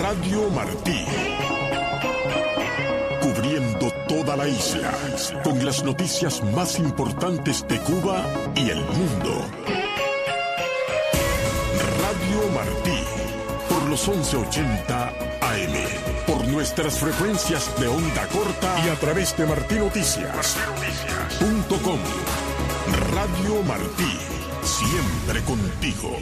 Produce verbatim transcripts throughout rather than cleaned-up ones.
Radio Martí. Cubriendo toda la isla, con las noticias más importantes de Cuba y el mundo. Radio Martí, por los once ochenta A M, por nuestras frecuencias de onda corta y a través de martinoticias punto com. Radio Martí, siempre contigo.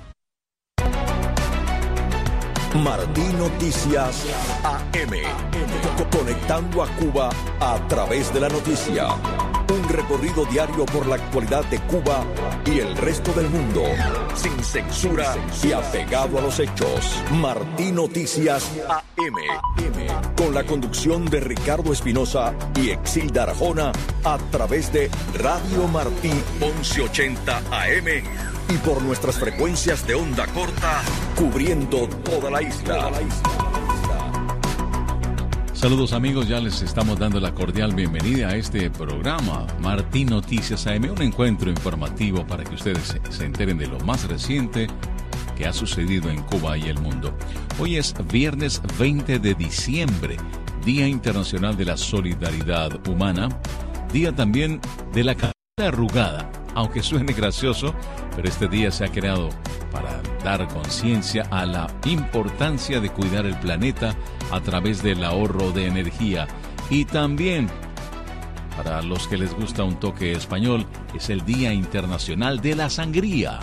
Martí Noticias A M, conectando a Cuba a través de la noticia. Un recorrido diario por la actualidad de Cuba y el resto del mundo, sin censura y apegado a los hechos. Martí Noticias A M, con la conducción de Ricardo Espinosa y Exilda Arjona, a través de Radio Martí once ochenta A M y por nuestras frecuencias de onda corta, cubriendo toda la isla. Saludos amigos, ya les estamos dando la cordial bienvenida a este programa Martí Noticias A M, un encuentro informativo para que ustedes se, se enteren de lo más reciente que ha sucedido en Cuba y el mundo. Hoy es viernes veinte de diciembre, Día Internacional de la Solidaridad Humana, día también de la cara arrugada. Aunque suene gracioso, pero este día se ha creado para dar conciencia a la importancia de cuidar el planeta a través del ahorro de energía. Y también, para los que les gusta un toque español, es el Día Internacional de la Sangría.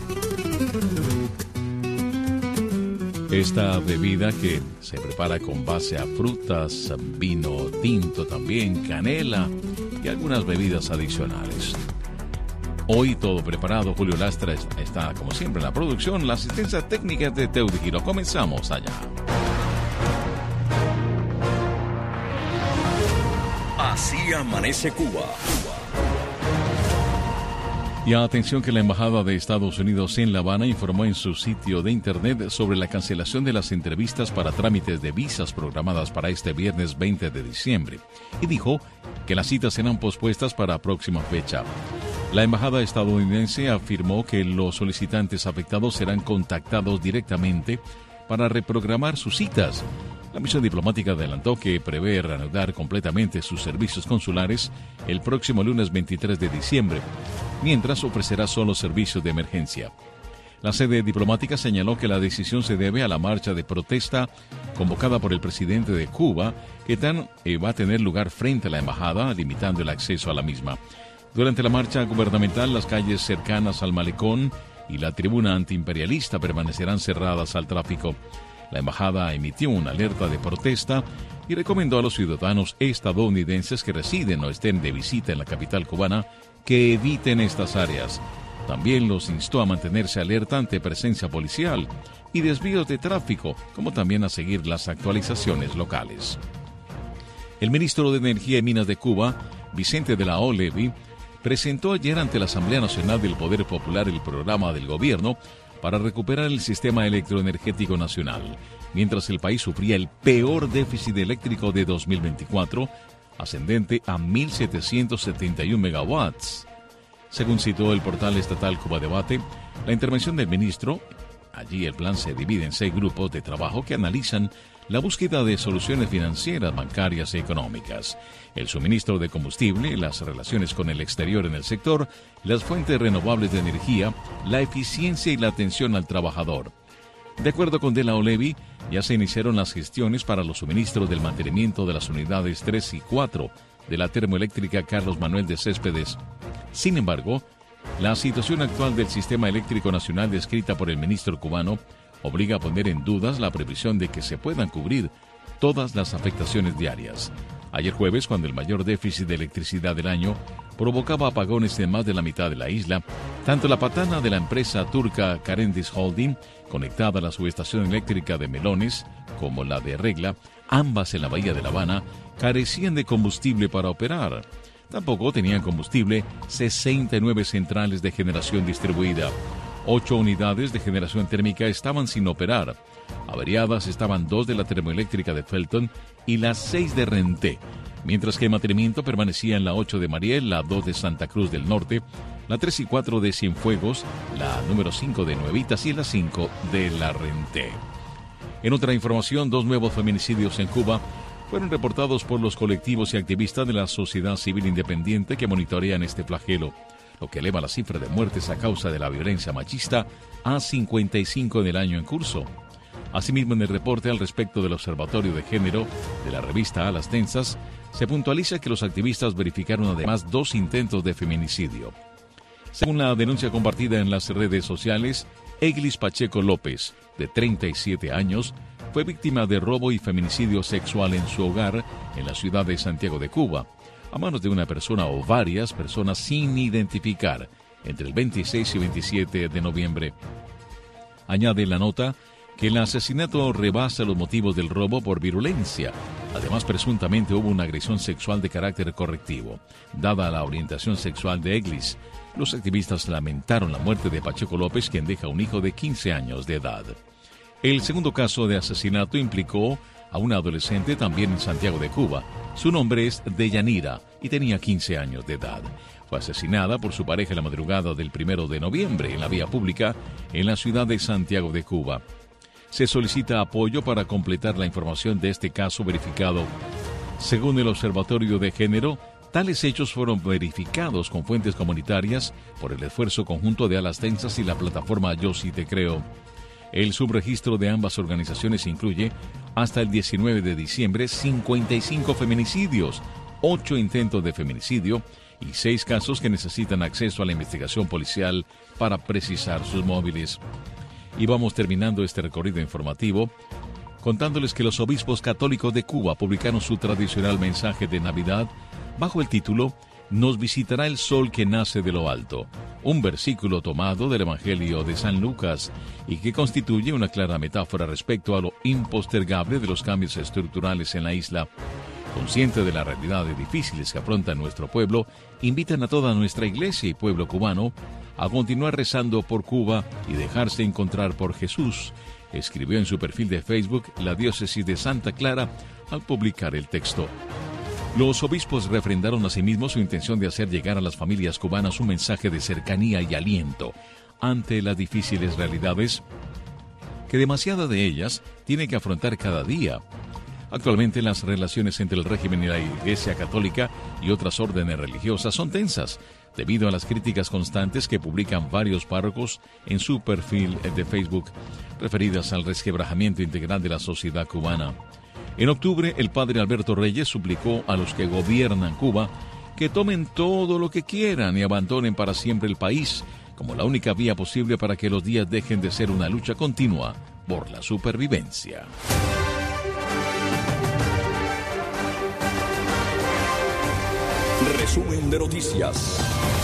Esta bebida que se prepara con base a frutas, vino tinto también, canela y algunas bebidas adicionales. Hoy todo preparado, Julio Lastra está como siempre en la producción, la asistencia técnica de Teudy Giro. Comenzamos allá. Así amanece Cuba. Y atención que la Embajada de Estados Unidos en La Habana informó en su sitio de internet sobre la cancelación de las entrevistas para trámites de visas programadas para este viernes veinte de diciembre y dijo que las citas serán pospuestas para próxima fecha. La embajada estadounidense afirmó que los solicitantes afectados serán contactados directamente para reprogramar sus citas. La misión diplomática adelantó que prevé reanudar completamente sus servicios consulares el próximo lunes veintitrés de diciembre, mientras ofrecerá solo servicios de emergencia. La sede diplomática señaló que la decisión se debe a la marcha de protesta convocada por el presidente de Cuba, que tan, eh, va a tener lugar frente a la embajada, limitando el acceso a la misma. Durante la marcha gubernamental, las calles cercanas al malecón y la tribuna antiimperialista permanecerán cerradas al tráfico. La embajada emitió una alerta de protesta y recomendó a los ciudadanos estadounidenses que residen o estén de visita en la capital cubana que eviten estas áreas. También los instó a mantenerse alerta ante presencia policial y desvíos de tráfico, como también a seguir las actualizaciones locales. El ministro de Energía y Minas de Cuba, Vicente de la O'Leary, presentó ayer ante la Asamblea Nacional del Poder Popular el programa del gobierno para recuperar el sistema electroenergético nacional, mientras el país sufría el peor déficit eléctrico de dos mil veinticuatro, ascendente a mil setecientos setenta y uno megawatts. Según citó el portal estatal Cuba Debate, la intervención del ministro, allí el plan se divide en seis grupos de trabajo que analizan la búsqueda de soluciones financieras, bancarias y económicas, el suministro de combustible, las relaciones con el exterior en el sector, las fuentes renovables de energía, la eficiencia y la atención al trabajador. De acuerdo con De la O'Leary, ya se iniciaron las gestiones para los suministros del mantenimiento de las unidades tres y cuatro de la termoeléctrica Carlos Manuel de Céspedes. Sin embargo, la situación actual del sistema eléctrico nacional descrita por el ministro cubano obliga a poner en dudas la previsión de que se puedan cubrir todas las afectaciones diarias. Ayer jueves, cuando el mayor déficit de electricidad del año provocaba apagones en más de la mitad de la isla, tanto la patana de la empresa turca Carendis Holding, conectada a la subestación eléctrica de Melones, como la de Regla, ambas en la bahía de La Habana, carecían de combustible para operar. Tampoco tenían combustible sesenta y nueve centrales de generación distribuida. Ocho unidades de generación térmica estaban sin operar. Averiadas estaban dos de la termoeléctrica de Felton y las seis de Renté, mientras que en mantenimiento permanecían la ocho de Mariel, la dos de Santa Cruz del Norte, la tres y cuatro de Cienfuegos, la número cinco de Nuevitas y la cinco de La Renté. En otra información, dos nuevos feminicidios en Cuba fueron reportados por los colectivos y activistas de la sociedad civil independiente que monitorean este flagelo, lo que eleva la cifra de muertes a causa de la violencia machista a cincuenta y cinco en el año en curso. Asimismo, en el reporte al respecto del Observatorio de Género de la revista Alas Tensas, se puntualiza que los activistas verificaron además dos intentos de feminicidio. Según la denuncia compartida en las redes sociales, Eglis Pacheco López, de treinta y siete años, fue víctima de robo y feminicidio sexual en su hogar en la ciudad de Santiago de Cuba, a manos de una persona o varias personas sin identificar, entre el veintiséis y veintisiete de noviembre. Añade la nota que el asesinato rebasa los motivos del robo por virulencia. Además, presuntamente hubo una agresión sexual de carácter correctivo. Dada la orientación sexual de Eglis, los activistas lamentaron la muerte de Pacheco López, quien deja un hijo de quince años de edad. El segundo caso de asesinato implicó a una adolescente también en Santiago de Cuba. Su nombre es Deyanira y tenía quince años de edad. Fue asesinada por su pareja en la madrugada del primero de noviembre en la vía pública en la ciudad de Santiago de Cuba. Se solicita apoyo para completar la información de este caso verificado. Según el Observatorio de Género, tales hechos fueron verificados con fuentes comunitarias por el esfuerzo conjunto de Alas Tensas y la plataforma Yo Sí Te Creo. El subregistro de ambas organizaciones incluye, hasta el diecinueve de diciembre, cincuenta y cinco feminicidios, ocho intentos de feminicidio y seis casos que necesitan acceso a la investigación policial para precisar sus móviles. Y vamos terminando este recorrido informativo contándoles que los obispos católicos de Cuba publicaron su tradicional mensaje de Navidad bajo el título Nos visitará el sol que nace de lo alto, un versículo tomado del Evangelio de San Lucas y que constituye una clara metáfora respecto a lo impostergable de los cambios estructurales en la isla. Consciente de las realidades difíciles que afronta nuestro pueblo, invitan a toda nuestra iglesia y pueblo cubano a continuar rezando por Cuba y dejarse encontrar por Jesús, escribió en su perfil de Facebook la diócesis de Santa Clara al publicar el texto. Los obispos refrendaron asimismo su intención de hacer llegar a las familias cubanas un mensaje de cercanía y aliento ante las difíciles realidades que demasiada de ellas tienen que afrontar cada día. Actualmente las relaciones entre el régimen y la Iglesia Católica y otras órdenes religiosas son tensas, debido a las críticas constantes que publican varios párrocos en su perfil de Facebook, referidas al resquebrajamiento integral de la sociedad cubana. En octubre, el padre Alberto Reyes suplicó a los que gobiernan Cuba que tomen todo lo que quieran y abandonen para siempre el país, como la única vía posible para que los días dejen de ser una lucha continua por la supervivencia. Resumen de noticias.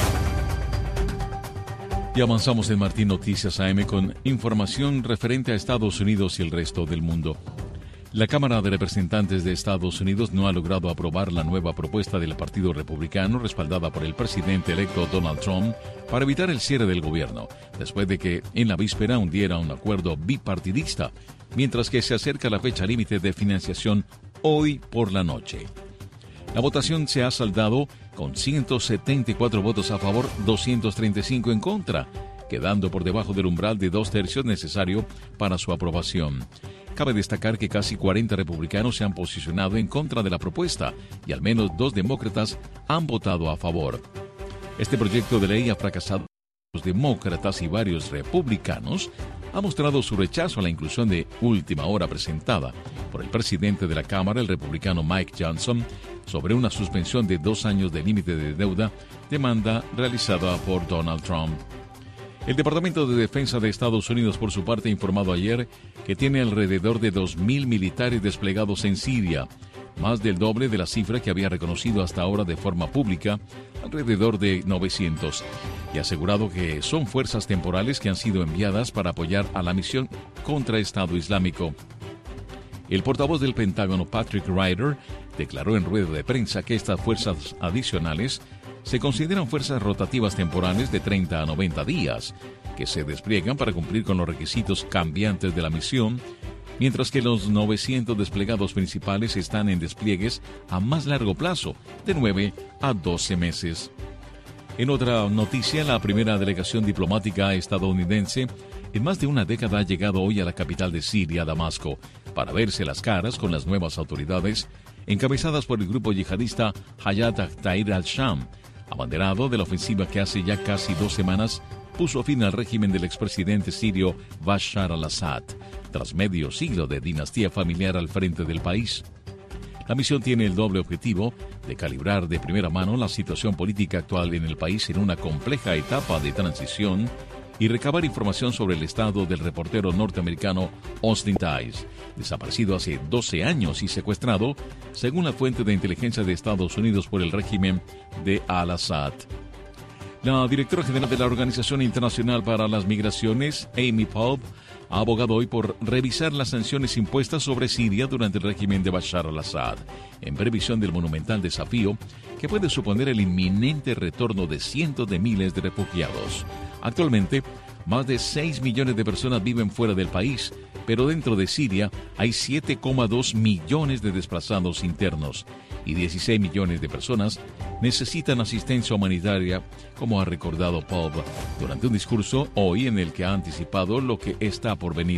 Y avanzamos en Martín Noticias A M con información referente a Estados Unidos y el resto del mundo. La Cámara de Representantes de Estados Unidos no ha logrado aprobar la nueva propuesta del Partido Republicano respaldada por el presidente electo Donald Trump para evitar el cierre del gobierno, después de que en la víspera hundiera un acuerdo bipartidista, mientras que se acerca la fecha límite de financiación hoy por la noche. La votación se ha saldado con ciento setenta y cuatro votos a favor, doscientos treinta y cinco en contra, quedando por debajo del umbral de dos tercios necesario para su aprobación. Cabe destacar que casi cuarenta republicanos se han posicionado en contra de la propuesta y al menos dos demócratas han votado a favor. Este proyecto de ley ha fracasado. Los demócratas y varios republicanos han mostrado su rechazo a la inclusión de última hora presentada por el presidente de la Cámara, el republicano Mike Johnson, sobre una suspensión de dos años de límite de deuda, demanda realizada por Donald Trump. El Departamento de Defensa de Estados Unidos, por su parte, ha informado ayer que tiene alrededor de dos mil militares desplegados en Siria, más del doble de la cifra que había reconocido hasta ahora de forma pública, alrededor de novecientos, y ha asegurado que son fuerzas temporales que han sido enviadas para apoyar a la misión contra Estado Islámico. El portavoz del Pentágono, Patrick Ryder, declaró en rueda de prensa que estas fuerzas adicionales se consideran fuerzas rotativas temporales de treinta a noventa días, que se despliegan para cumplir con los requisitos cambiantes de la misión, mientras que los novecientos desplegados principales están en despliegues a más largo plazo, de nueve a doce meses. En otra noticia, la primera delegación diplomática estadounidense en más de una década ha llegado hoy a la capital de Siria, Damasco, para verse las caras con las nuevas autoridades, encabezadas por el grupo yihadista Hayat Tahrir al-Sham, abanderado de la ofensiva que hace ya casi dos semanas puso fin al régimen del expresidente sirio Bashar al-Assad, tras medio siglo de dinastía familiar al frente del país. La misión tiene el doble objetivo de calibrar de primera mano la situación política actual en el país en una compleja etapa de transición y recabar información sobre el estado del reportero norteamericano Austin Tice, desaparecido hace doce años y secuestrado, según la fuente de inteligencia de Estados Unidos, por el régimen de al-Assad. La directora general de la Organización Internacional para las Migraciones, Amy Pope, ha abogado hoy por revisar las sanciones impuestas sobre Siria durante el régimen de Bashar al-Assad, en previsión del monumental desafío que puede suponer el inminente retorno de cientos de miles de refugiados. Actualmente, más de seis millones de personas viven fuera del país, pero dentro de Siria hay siete coma dos millones de desplazados internos y dieciséis millones de personas necesitan asistencia humanitaria, como ha recordado Pope durante un discurso hoy en el que ha anticipado lo que está por venir.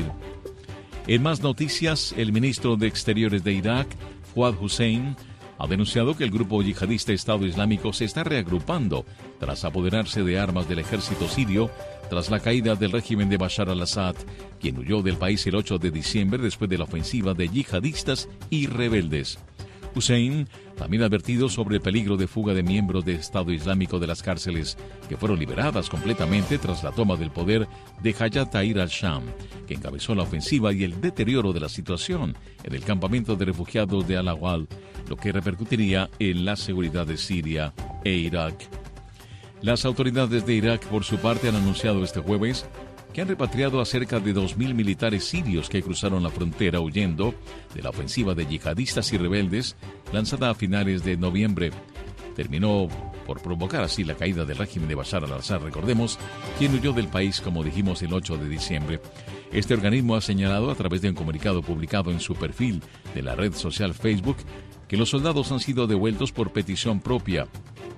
En más noticias, el ministro de Exteriores de Irak, Fuad Hussein, ha denunciado que el grupo yihadista Estado Islámico se está reagrupando tras apoderarse de armas del ejército sirio tras la caída del régimen de Bashar al-Assad, quien huyó del país el ocho de diciembre después de la ofensiva de yihadistas y rebeldes. Hussein también ha advertido sobre el peligro de fuga de miembros del Estado Islámico de las cárceles, que fueron liberadas completamente tras la toma del poder de Hayat Tahrir al-Sham, que encabezó la ofensiva, y el deterioro de la situación en el campamento de refugiados de Al-Awal, lo que repercutiría en la seguridad de Siria e Irak. Las autoridades de Irak, por su parte, han anunciado este jueves que han repatriado a cerca de dos mil militares sirios que cruzaron la frontera huyendo de la ofensiva de yihadistas y rebeldes lanzada a finales de noviembre. Terminó por provocar así la caída del régimen de Bashar al-Assad, recordemos, quien huyó del país, como dijimos, el ocho de diciembre. Este organismo ha señalado a través de un comunicado publicado en su perfil de la red social Facebook que los soldados han sido devueltos por petición propia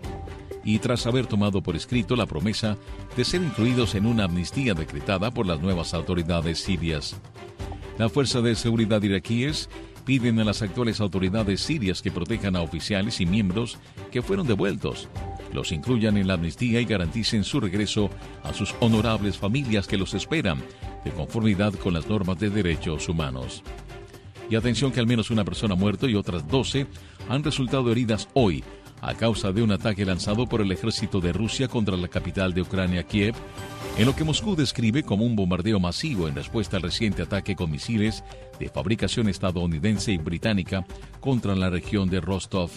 y tras haber tomado por escrito la promesa de ser incluidos en una amnistía decretada por las nuevas autoridades sirias. La Fuerza de Seguridad iraquíes piden a las actuales autoridades sirias que protejan a oficiales y miembros que fueron devueltos, los incluyan en la amnistía y garanticen su regreso a sus honorables familias que los esperan, de conformidad con las normas de derechos humanos. Y atención, que al menos una persona ha muerto y otras doce han resultado heridas hoy a causa de un ataque lanzado por el ejército de Rusia contra la capital de Ucrania, Kiev, en lo que Moscú describe como un bombardeo masivo en respuesta al reciente ataque con misiles de fabricación estadounidense y británica contra la región de Rostov.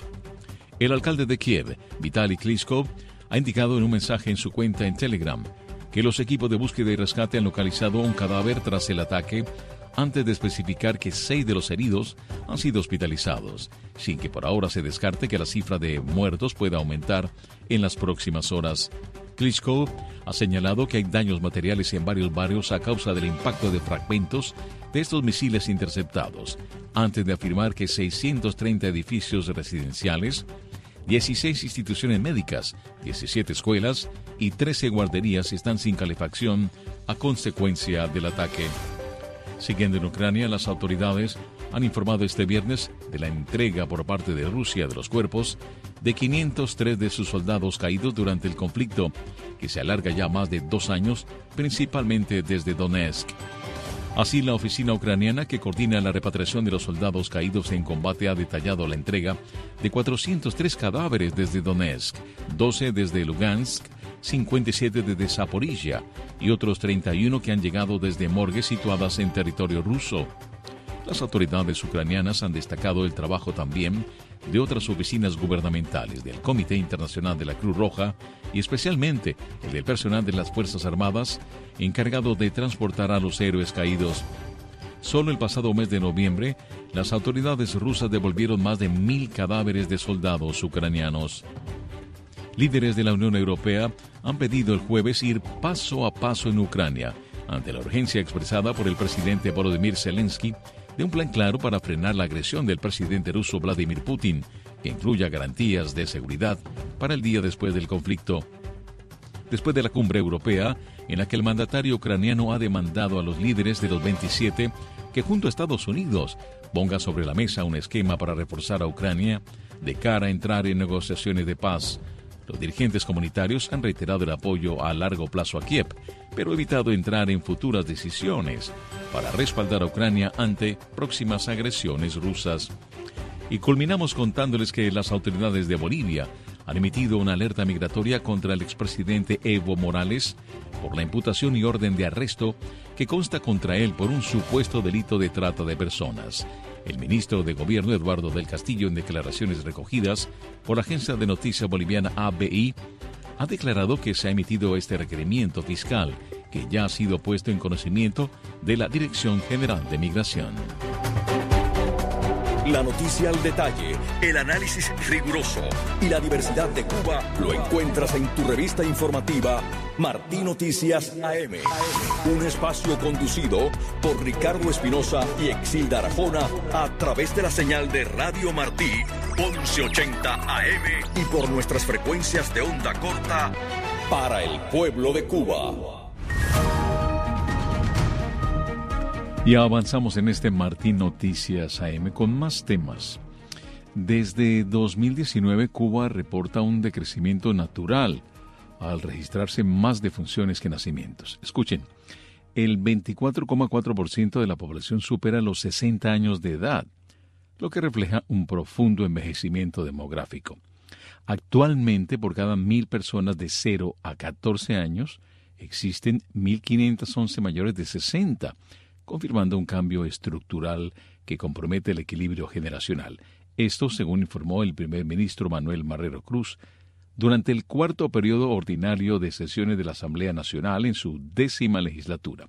El alcalde de Kiev, Vitaly Klitschko, ha indicado en un mensaje en su cuenta en Telegram que los equipos de búsqueda y rescate han localizado un cadáver tras el ataque, antes de especificar que seis de los heridos han sido hospitalizados, sin que por ahora se descarte que la cifra de muertos pueda aumentar en las próximas horas. Klitschko ha señalado que hay daños materiales en varios barrios a causa del impacto de fragmentos de estos misiles interceptados, antes de afirmar que seiscientos treinta edificios residenciales, dieciséis instituciones médicas, diecisiete escuelas y trece guarderías están sin calefacción a consecuencia del ataque. Siguiendo en Ucrania, las autoridades han informado este viernes de la entrega por parte de Rusia de los cuerpos de quinientos tres de sus soldados caídos durante el conflicto, que se alarga ya más de dos años, principalmente desde Donetsk. Así, la oficina ucraniana que coordina la repatriación de los soldados caídos en combate ha detallado la entrega de cuatrocientos tres cadáveres desde Donetsk, doce desde Lugansk, cincuenta y siete desde Zaporizhia y otros treinta y uno que han llegado desde morgues situadas en territorio ruso. Las autoridades ucranianas han destacado el trabajo también de otras oficinas gubernamentales, del Comité Internacional de la Cruz Roja y especialmente el del personal de las Fuerzas Armadas encargado de transportar a los héroes caídos. Solo el pasado mes de noviembre, las autoridades rusas devolvieron más de mil cadáveres de soldados ucranianos. Líderes de la Unión Europea han pedido el jueves ir paso a paso en Ucrania, ante la urgencia expresada por el presidente Volodymyr Zelensky de un plan claro para frenar la agresión del presidente ruso Vladimir Putin, que incluya garantías de seguridad para el día después del conflicto. después de la cumbre europea en la que el mandatario ucraniano ha demandado a los líderes de los veintisiete que junto a Estados Unidos ponga sobre la mesa un esquema para reforzar a Ucrania de cara a entrar en negociaciones de paz. Los dirigentes comunitarios han reiterado el apoyo a largo plazo a Kiev, pero evitado entrar en futuras decisiones para respaldar a Ucrania ante próximas agresiones rusas. Y culminamos contándoles que las autoridades de Bolivia han emitido una alerta migratoria contra el expresidente Evo Morales por la imputación y orden de arresto que consta contra él por un supuesto delito de trata de personas. El ministro de Gobierno, Eduardo del Castillo, en declaraciones recogidas por la agencia de noticias boliviana A B I, ha declarado que se ha emitido este requerimiento fiscal, que ya ha sido puesto en conocimiento de la Dirección General de Migración. La noticia al detalle, el análisis riguroso y la diversidad de Cuba lo encuentras en tu revista informativa Martí Noticias A M. Un espacio conducido por Ricardo Espinosa y Exilda Arjona a través de la señal de Radio Martí once ochenta A M y por nuestras frecuencias de onda corta para el pueblo de Cuba. Y avanzamos en este Martí Noticias A M con más temas. Desde dos mil diecinueve, Cuba reporta un decrecimiento natural al registrarse más defunciones que nacimientos. Escuchen, el veinticuatro coma cuatro por ciento de la población supera los sesenta años de edad, lo que refleja un profundo envejecimiento demográfico. Actualmente, por cada mil personas de cero a catorce años, existen mil quinientos once mayores de sesenta, confirmando un cambio estructural que compromete el equilibrio generacional. Esto, según informó el primer ministro Manuel Marrero Cruz, durante el cuarto periodo ordinario de sesiones de la Asamblea Nacional en su décima legislatura.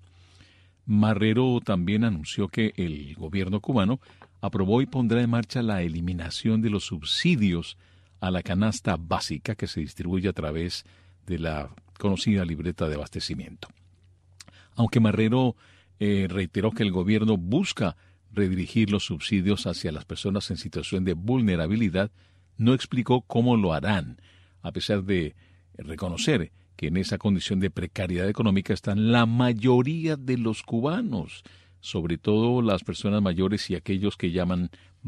Marrero también anunció que el gobierno cubano aprobó y pondrá en marcha la eliminación de los subsidios a la canasta básica que se distribuye a través de la conocida libreta de abastecimiento. Aunque Marrero Eh, reiteró que el gobierno busca redirigir los subsidios hacia las personas en situación de vulnerabilidad, no explicó cómo lo harán, a pesar de reconocer que en esa condición de precariedad económica están la mayoría de los cubanos, sobre todo las personas mayores y aquellos que llaman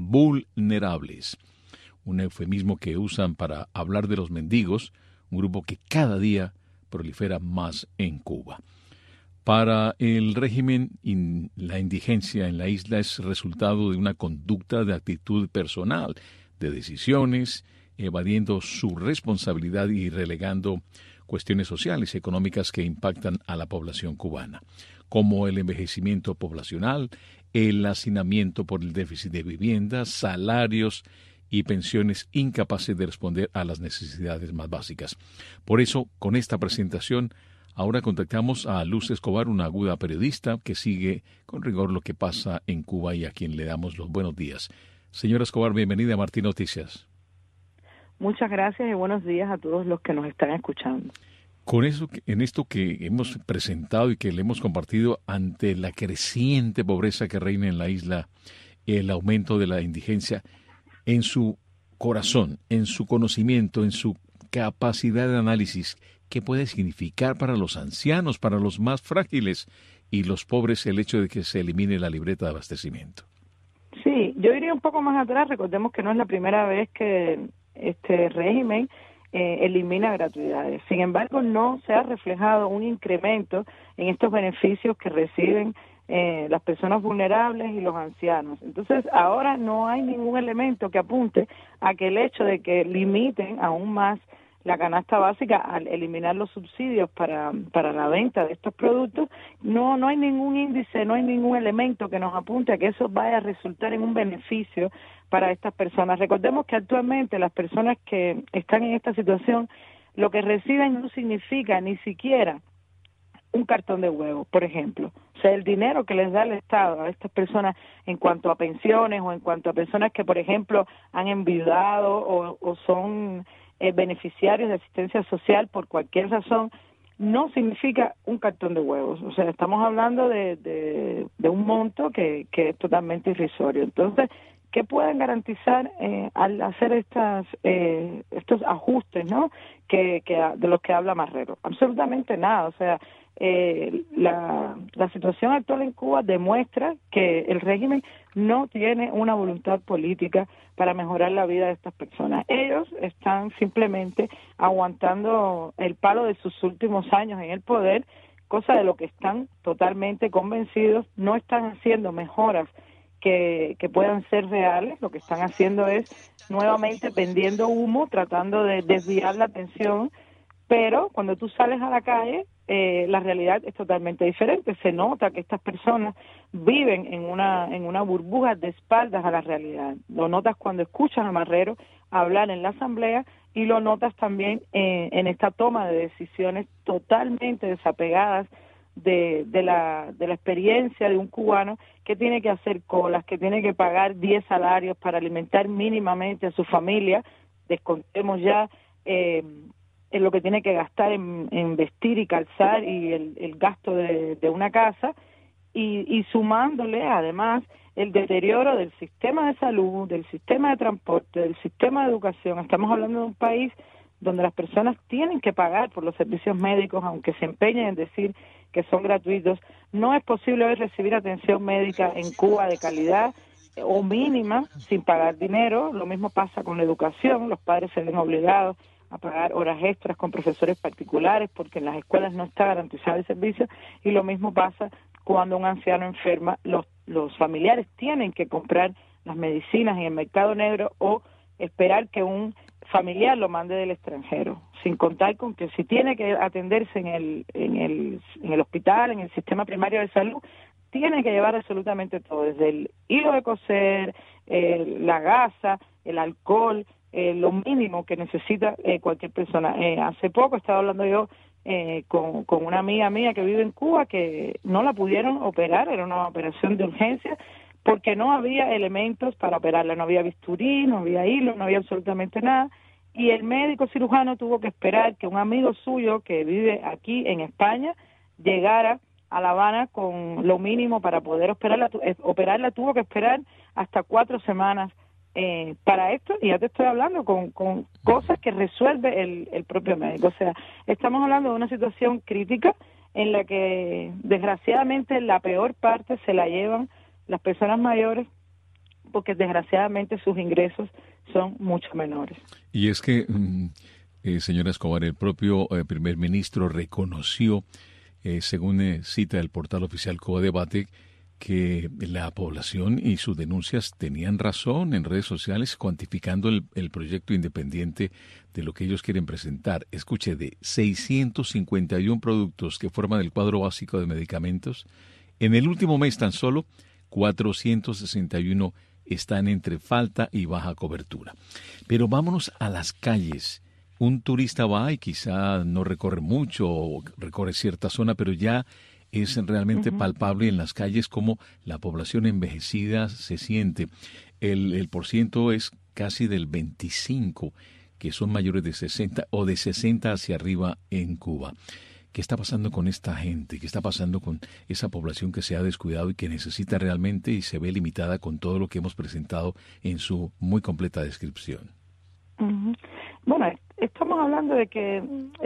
vulnerables, un eufemismo que usan para hablar de los mendigos, un grupo que cada día prolifera más en Cuba. Para el régimen, in, la indigencia en la isla es resultado de una conducta de actitud personal, de decisiones, evadiendo su responsabilidad y relegando cuestiones sociales y económicas que impactan a la población cubana, como el envejecimiento poblacional, el hacinamiento por el déficit de vivienda, salarios y pensiones incapaces de responder a las necesidades más básicas. Por eso, con esta presentación, ahora contactamos a Luz Escobar, una aguda periodista que sigue con rigor lo que pasa en Cuba y a quien le damos los buenos días. Señora Escobar, bienvenida a Martí Noticias. Muchas gracias y buenos días a todos los que nos están escuchando. Con eso, en esto que hemos presentado y que le hemos compartido ante la creciente pobreza que reina en la isla, el aumento de la indigencia, en su corazón, en su conocimiento, en su capacidad de análisis, ¿qué puede significar para los ancianos, para los más frágiles y los pobres el hecho de que se elimine la libreta de abastecimiento? Sí, yo iría un poco más atrás. Recordemos que no es la primera vez que este régimen eh, elimina gratuidades. Sin embargo, no se ha reflejado un incremento en estos beneficios que reciben eh, las personas vulnerables y los ancianos. Entonces, ahora no hay ningún elemento que apunte a que el hecho de que limiten aún más la canasta básica al eliminar los subsidios para para la venta de estos productos, no no hay ningún índice, no hay ningún elemento que nos apunte a que eso vaya a resultar en un beneficio para estas personas. Recordemos que actualmente las personas que están en esta situación, lo que reciben no significa ni siquiera un cartón de huevos, por ejemplo. O sea, el dinero que les da el Estado a estas personas en cuanto a pensiones o en cuanto a personas que, por ejemplo, han enviudado o, o son Eh, beneficiarios de asistencia social por cualquier razón, no significa un cartón de huevos. O sea, estamos hablando de, de, de un monto que, que es totalmente irrisorio. Entonces, que puedan garantizar eh, al hacer estas eh, estos ajustes, ¿no? Que, que de los que habla Marrero. Absolutamente nada. O sea, eh, la, la situación actual en Cuba demuestra que el régimen no tiene una voluntad política para mejorar la vida de estas personas. Ellos están simplemente aguantando el palo de sus últimos años en el poder, cosa de lo que están totalmente convencidos. No están haciendo mejoras que, que puedan ser reales. Lo que están haciendo es nuevamente vendiendo humo, tratando de desviar la atención, pero cuando tú sales a la calle, eh, la realidad es totalmente diferente. Se nota que estas personas viven en una en una burbuja de espaldas a la realidad. Lo notas cuando escuchas a Marrero hablar en la asamblea y lo notas también en, en esta toma de decisiones totalmente desapegadas de, de la de la experiencia de un cubano que tiene que hacer colas, que tiene que pagar diez salarios para alimentar mínimamente a su familia. Descontemos ya eh, en lo que tiene que gastar en, en vestir y calzar y el, el gasto de, de una casa, y, y sumándole además el deterioro del sistema de salud, del sistema de transporte, del sistema de educación. Estamos hablando de un país donde las personas tienen que pagar por los servicios médicos, aunque se empeñen en decir que son gratuitos. No es posible hoy recibir atención médica en Cuba de calidad o mínima sin pagar dinero. Lo mismo pasa con la educación. Los padres se ven obligados a pagar horas extras con profesores particulares porque en las escuelas no está garantizado el servicio, y lo mismo pasa cuando un anciano enferma. Los, los familiares tienen que comprar las medicinas en el mercado negro o esperar que un familiar lo mande del extranjero, sin contar con que si tiene que atenderse en el, en el, en el hospital, en el sistema primario de salud, tiene que llevar absolutamente todo, desde el hilo de coser, eh, la gasa, el alcohol, eh, lo mínimo que necesita eh, cualquier persona. Eh, hace poco estaba hablando yo eh, con, con una amiga mía que vive en Cuba que no la pudieron operar, era una operación de urgencia, porque no había elementos para operarla, no había bisturí, no había hilo, no había absolutamente nada, y el médico cirujano tuvo que esperar que un amigo suyo que vive aquí en España llegara a La Habana con lo mínimo para poder operarla. Operarla tuvo que esperar hasta cuatro semanas eh, para esto, y ya te estoy hablando con, con cosas que resuelve el, el propio médico. O sea, estamos hablando de una situación crítica en la que desgraciadamente la peor parte se la llevan las personas mayores, porque desgraciadamente sus ingresos son mucho menores. Y es que, eh, señora Escobar, el propio eh, primer ministro reconoció, eh, según eh, cita el portal oficial Cuba Debate, que la población y sus denuncias tenían razón en redes sociales, cuantificando el, el proyecto independiente de lo que ellos quieren presentar. Escuche, de seiscientos cincuenta y uno productos que forman el cuadro básico de medicamentos, en el último mes tan solo cuatrocientos sesenta y uno están entre falta y baja cobertura. Pero vámonos a las calles. Un turista va y quizá no recorre mucho, o recorre cierta zona, pero ya es realmente uh-huh. palpable en las calles cómo la población envejecida se siente. El, el porciento es casi del veinticinco, que son mayores de sesenta o de sesenta hacia arriba en Cuba. ¿Qué está pasando con esta gente? ¿Qué está pasando con esa población que se ha descuidado y que necesita realmente y se ve limitada con todo lo que hemos presentado en su muy completa descripción? Uh-huh. Bueno, estamos hablando de que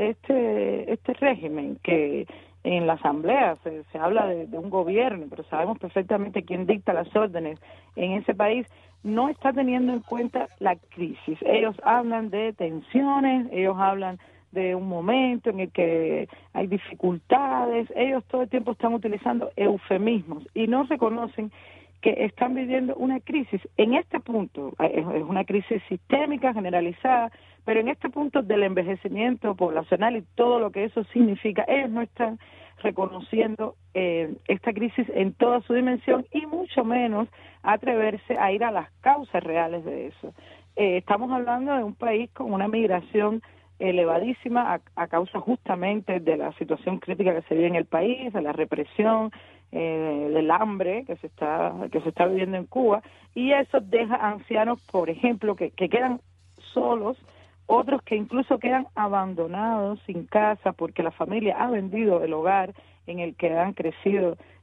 este este régimen, que en la asamblea se, se habla de, de un gobierno, pero sabemos perfectamente quién dicta las órdenes en ese país, no está teniendo en cuenta la crisis. Ellos hablan de tensiones, ellos hablan de un momento en el que hay dificultades. Ellos todo el tiempo están utilizando eufemismos y no reconocen que están viviendo una crisis. En este punto, es una crisis sistémica, generalizada, pero en este punto del envejecimiento poblacional y todo lo que eso significa, ellos no están reconociendo eh, esta crisis en toda su dimensión y mucho menos atreverse a ir a las causas reales de eso. Eh, estamos hablando de un país con una migración elevadísima a, a causa justamente de la situación crítica que se vive en el país, de la represión, eh, del hambre que se está que se está viviendo en Cuba, y eso deja ancianos, por ejemplo, que, que quedan solos, otros que incluso quedan abandonados sin casa porque la familia ha vendido el hogar en el que han crecido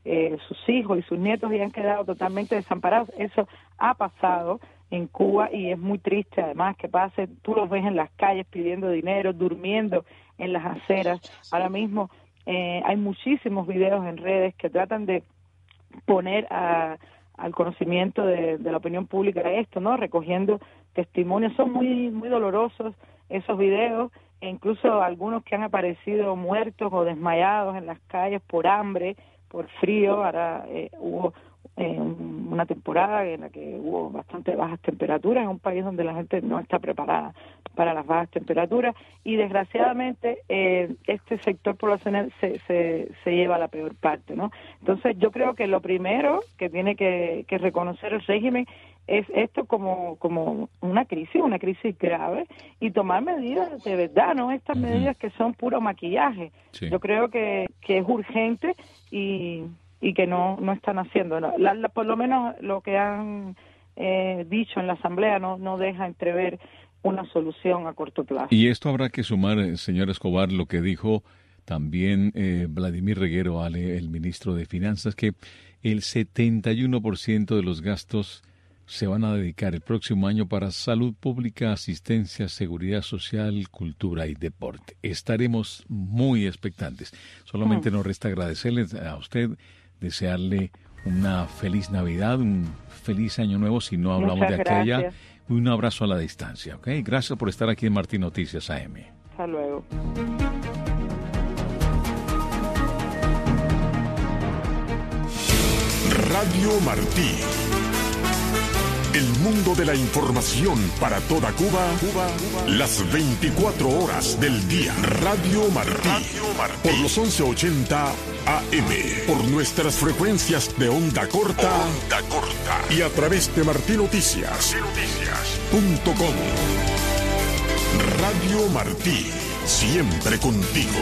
eh, sus hijos y sus nietos y han quedado totalmente desamparados. Eso ha pasado en Cuba y es muy triste además que pase. Tú los ves en las calles pidiendo dinero, durmiendo en las aceras. Ahora mismo eh, hay muchísimos videos en redes que tratan de poner a, al conocimiento de, de la opinión pública esto, ¿no? Recogiendo testimonios. Son muy muy dolorosos esos videos, e incluso algunos que han aparecido muertos o desmayados en las calles por hambre, por frío. Ahora eh, hubo eh, una temporada en la que hubo bastante bajas temperaturas en un país donde la gente no está preparada para las bajas temperaturas, y desgraciadamente eh, este sector poblacional se, se, se lleva la peor parte, ¿no? Entonces yo creo que lo primero que tiene que, que reconocer el régimen es esto como como una crisis, una crisis grave, y tomar medidas de verdad, no estas medidas que son puro maquillaje. Sí. Yo creo que, que es urgente y, y que no no están haciendo, ¿no? La, la, por lo menos lo que han eh, dicho en la Asamblea no no deja entrever una solución a corto plazo. Y esto habrá que sumar, señor Escobar, lo que dijo también eh, Vladimir Reguero Ale, el ministro de Finanzas, que el setenta y uno por ciento de los gastos se van a dedicar el próximo año para salud pública, asistencia, seguridad social, cultura y deporte. Estaremos muy expectantes. Solamente mm. nos resta agradecerle a usted, desearle una feliz Navidad, un feliz Año Nuevo, si no hablamos Muchas de aquella, gracias. Un abrazo a la distancia. ¿Okay? Gracias por estar aquí en Martín Noticias A M. Hasta luego. Radio Martí. El mundo de la información para toda Cuba, Cuba, Cuba, las veinticuatro horas del día. Radio Martí, Radio Martí, por los once ochenta A M, por nuestras frecuencias de onda corta, onda corta, y a través de martí noticias punto com. Radio Martí, siempre contigo.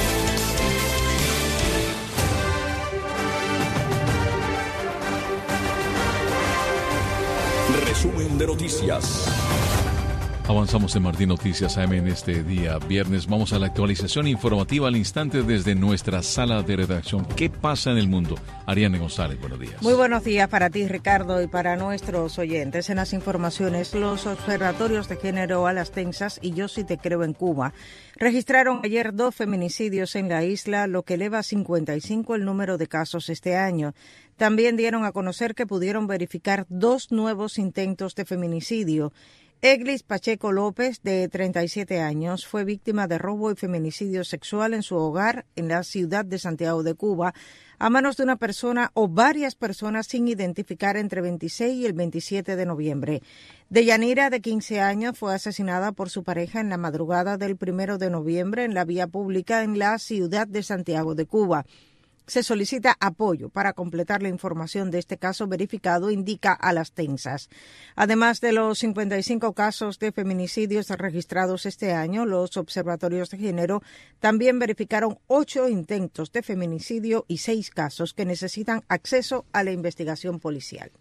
Resumen de noticias. Avanzamos en Martín Noticias A M en este día viernes. Vamos a la actualización informativa al instante desde nuestra sala de redacción. ¿Qué pasa en el mundo? Ariane González, buenos días. Muy buenos días para ti, Ricardo, y para nuestros oyentes. En las informaciones, los observatorios de género a las Tensas y Yo Sí Te Creo en Cuba registraron ayer dos feminicidios en la isla, lo que eleva a cincuenta y cinco el número de casos este año. También dieron a conocer que pudieron verificar dos nuevos intentos de feminicidio. Eglis Pacheco López, de treinta y siete años, fue víctima de robo y feminicidio sexual en su hogar en la ciudad de Santiago de Cuba, a manos de una persona o varias personas sin identificar entre veintiséis y el veintisiete de noviembre. Deyanira, de quince años, fue asesinada por su pareja en la madrugada del primero de noviembre en la vía pública en la ciudad de Santiago de Cuba. Se solicita apoyo para completar la información de este caso verificado, indica a las Tensas. Además de los cincuenta y cinco casos de feminicidios registrados este año, los observatorios de género también verificaron ocho intentos de feminicidio y seis casos que necesitan acceso a la investigación policial.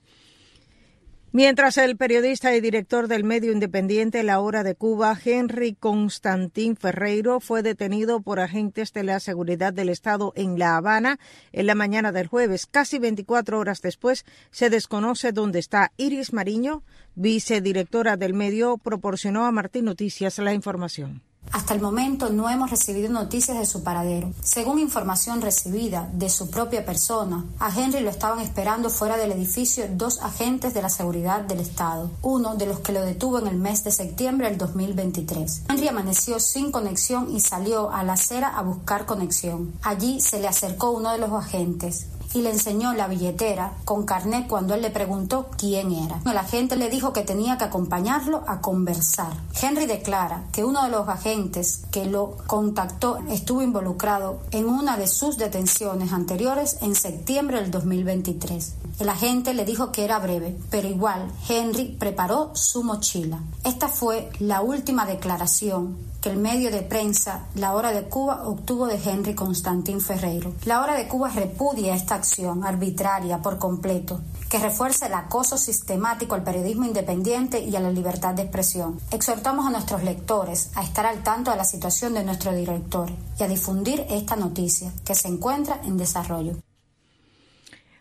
Mientras el periodista y director del medio independiente La Hora de Cuba, Henry Constantín Ferreiro, fue detenido por agentes de la seguridad del Estado en La Habana en la mañana del jueves. Casi veinticuatro horas después, se desconoce dónde está. Iris Mariño, vicedirectora del medio, proporcionó a Martín Noticias la información. Hasta el momento no hemos recibido noticias de su paradero. Según información recibida de su propia persona, a Henry lo estaban esperando fuera del edificio dos agentes de la seguridad del Estado, uno de los que lo detuvo en el mes de septiembre del dos mil veintitrés. Henry amaneció sin conexión y salió a la acera a buscar conexión. Allí se le acercó uno de los agentes y le enseñó la billetera con carnet cuando él le preguntó quién era. El agente le dijo que tenía que acompañarlo a conversar. Henry declara que uno de los agentes que lo contactó estuvo involucrado en una de sus detenciones anteriores en septiembre del dos mil veintitrés. El agente le dijo que era breve, pero igual Henry preparó su mochila. Esta fue la última declaración que el medio de prensa La Hora de Cuba obtuvo de Henry Constantín Ferreiro. La Hora de Cuba repudia esta acción arbitraria por completo, que refuerza el acoso sistemático al periodismo independiente y a la libertad de expresión. Exhortamos a nuestros lectores a estar al tanto de la situación de nuestro director y a difundir esta noticia, que se encuentra en desarrollo.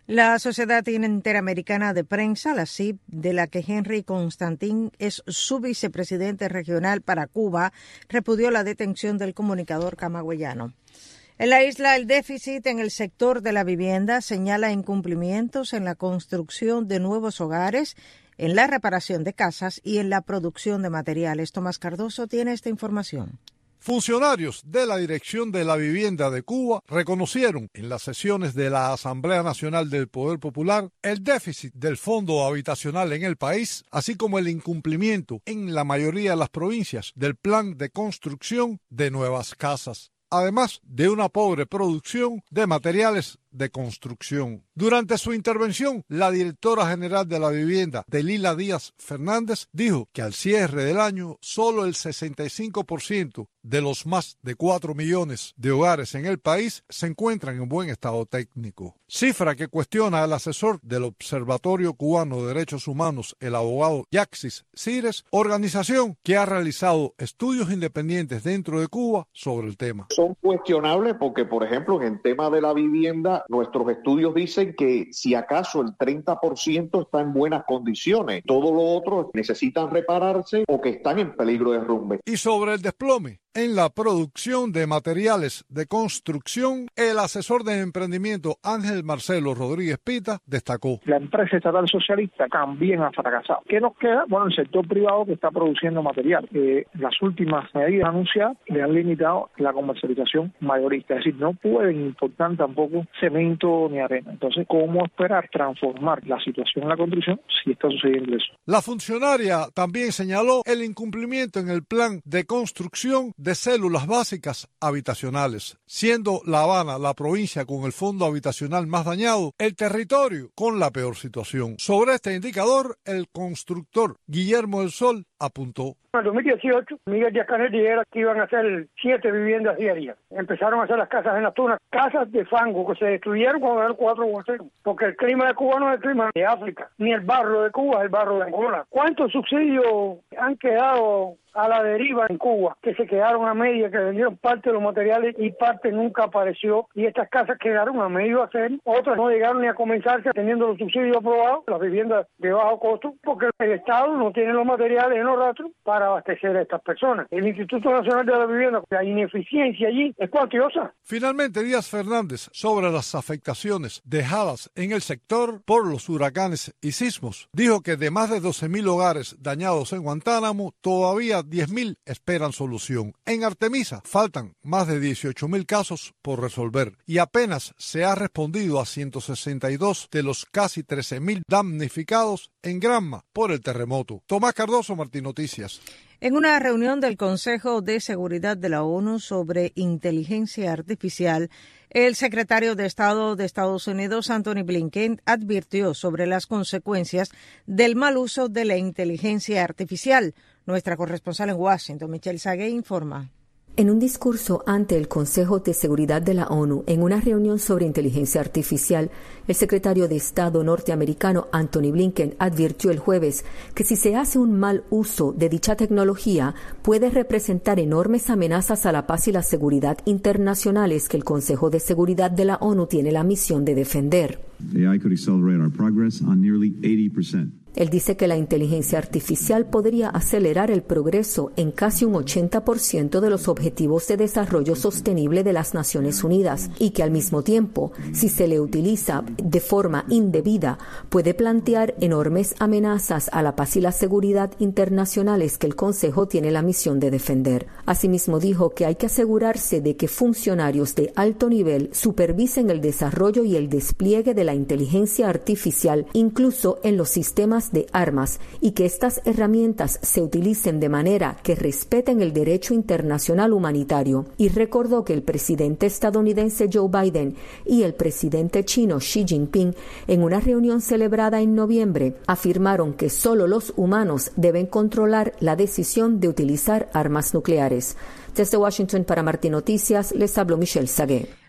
La Sociedad Interamericana de Prensa, la C I P, de la que Henry Constantin es su vicepresidente regional para Cuba, repudió la detención del comunicador camagüeyano. En la isla, el déficit en el sector de la vivienda señala incumplimientos en la construcción de nuevos hogares, en la reparación de casas y en la producción de materiales. Tomás Cardoso tiene esta información. Funcionarios de la Dirección de la Vivienda de Cuba reconocieron en las sesiones de la Asamblea Nacional del Poder Popular el déficit del fondo habitacional en el país, así como el incumplimiento en la mayoría de las provincias del plan de construcción de nuevas casas, además de una pobre producción de materiales de construcción. Durante su intervención, la directora general de la vivienda, Delila Díaz Fernández, dijo que al cierre del año solo el sesenta y cinco por ciento de los más de cuatro millones de hogares en el país se encuentran en buen estado técnico, cifra que cuestiona al asesor del Observatorio Cubano de Derechos Humanos, el abogado Yaxis Cires, organización que ha realizado estudios independientes dentro de Cuba sobre el tema. Son cuestionables porque, por ejemplo, en el tema de la vivienda, nuestros estudios dicen que si acaso el treinta por ciento está en buenas condiciones, todo lo otro necesitan repararse o que están en peligro de derrumbe. Y sobre el desplome en la producción de materiales de construcción, el asesor de emprendimiento Ángel Marcelo Rodríguez Pita destacó: la empresa estatal socialista también ha fracasado. ¿Qué nos queda? Bueno, el sector privado que está produciendo material. Eh, las últimas medidas anunciadas le han limitado la comercialización mayorista, es decir, no pueden importar tampoco cemento ni arena. Entonces, ¿cómo esperar transformar la situación en la construcción si está sucediendo eso? La funcionaria también señaló el incumplimiento en el plan de construcción de células básicas habitacionales, siendo La Habana la provincia con el fondo habitacional más dañado, el territorio con la peor situación. Sobre este indicador, el constructor Guillermo del Sol apuntó: en el dos mil dieciocho, Miguel Díaz-Canel dijera que iban a hacer siete viviendas diarias. Empezaron a hacer las casas en las tunas, casas de fango que se destruyeron cuando eran cuatro aguaceros, porque el clima de Cuba no es el clima de África, ni el barro de Cuba es el barro de Angola. ¿Cuántos subsidios han quedado a la deriva en Cuba, que se quedaron a media, que vendieron parte de los materiales y parte nunca apareció, y estas casas quedaron a medio hacer, otras no llegaron ni a comenzarse teniendo los subsidios aprobados, las viviendas de bajo costo, porque el Estado no tiene los materiales en los rastros para abastecer a estas personas. El Instituto Nacional de la Vivienda, la ineficiencia allí es cuantiosa. Finalmente, Díaz Fernández, sobre las afectaciones dejadas en el sector por los huracanes y sismos, dijo que de más de doce mil hogares dañados en Guantánamo, todavía diez mil esperan solución. En Artemisa faltan más de dieciocho mil casos por resolver y apenas se ha respondido a ciento sesenta y dos de los casi trece mil damnificados en Granma por el terremoto. Tomás Cardoso, Martín Noticias. En una reunión del Consejo de Seguridad de la ONU sobre inteligencia artificial, el secretario de Estado de Estados Unidos, Anthony Blinken, advirtió sobre las consecuencias del mal uso de la inteligencia artificial. Nuestra corresponsal en Washington, Michelle Sagué, informa. En un discurso ante el Consejo de Seguridad de la ONU, en una reunión sobre inteligencia artificial, el secretario de Estado norteamericano Anthony Blinken advirtió el jueves que si se hace un mal uso de dicha tecnología, puede representar enormes amenazas a la paz y la seguridad internacionales que el Consejo de Seguridad de la ONU tiene la misión de defender. A I could accelerate our progress on nearly eighty percent. Él dice que la inteligencia artificial podría acelerar el progreso en casi un ochenta por ciento de los objetivos de desarrollo sostenible de las Naciones Unidas y que al mismo tiempo, si se le utiliza de forma indebida, puede plantear enormes amenazas a la paz y la seguridad internacionales que el Consejo tiene la misión de defender. Asimismo dijo que hay que asegurarse de que funcionarios de alto nivel supervisen el desarrollo y el despliegue de la inteligencia artificial, incluso en los sistemas de armas, y que estas herramientas se utilicen de manera que respeten el derecho internacional humanitario. Y recordó que el presidente estadounidense Joe Biden y el presidente chino Xi Jinping, en una reunión celebrada en noviembre, afirmaron que solo los humanos deben controlar la decisión de utilizar armas nucleares. Desde Washington para Martín Noticias, les habló Michelle Sagué.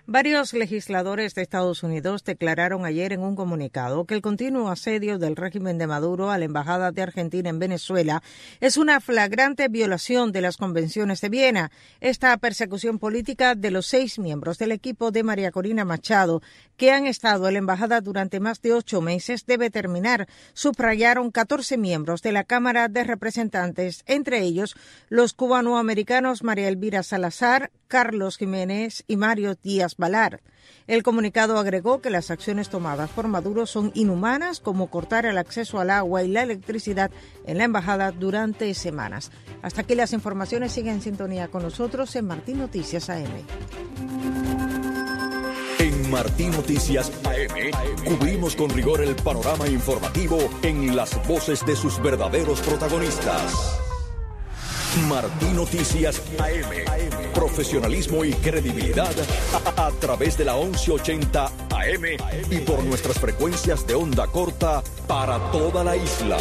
Varios legisladores de Estados Unidos declararon ayer en un comunicado que el continuo asedio del régimen de Maduro a la Embajada de Argentina en Venezuela es una flagrante violación de las convenciones de Viena. Esta persecución política de los seis miembros del equipo de María Corina Machado, que han estado en la embajada durante más de ocho meses, debe terminar, subrayaron catorce miembros de la Cámara de Representantes, entre ellos los cubanoamericanos María Elvira Salazar, Carlos Jiménez y Mario Díaz Balart. El comunicado agregó que las acciones tomadas por Maduro son inhumanas, como cortar el acceso al agua y la electricidad en la embajada durante semanas. Hasta aquí las informaciones. Sigue en sintonía con nosotros en Martín Noticias A M. En Martín Noticias A M cubrimos con rigor el panorama informativo en las voces de sus verdaderos protagonistas. Martín Noticias A M. Profesionalismo y credibilidad a, a través de la once ochenta A M y por nuestras frecuencias de onda corta para toda la isla.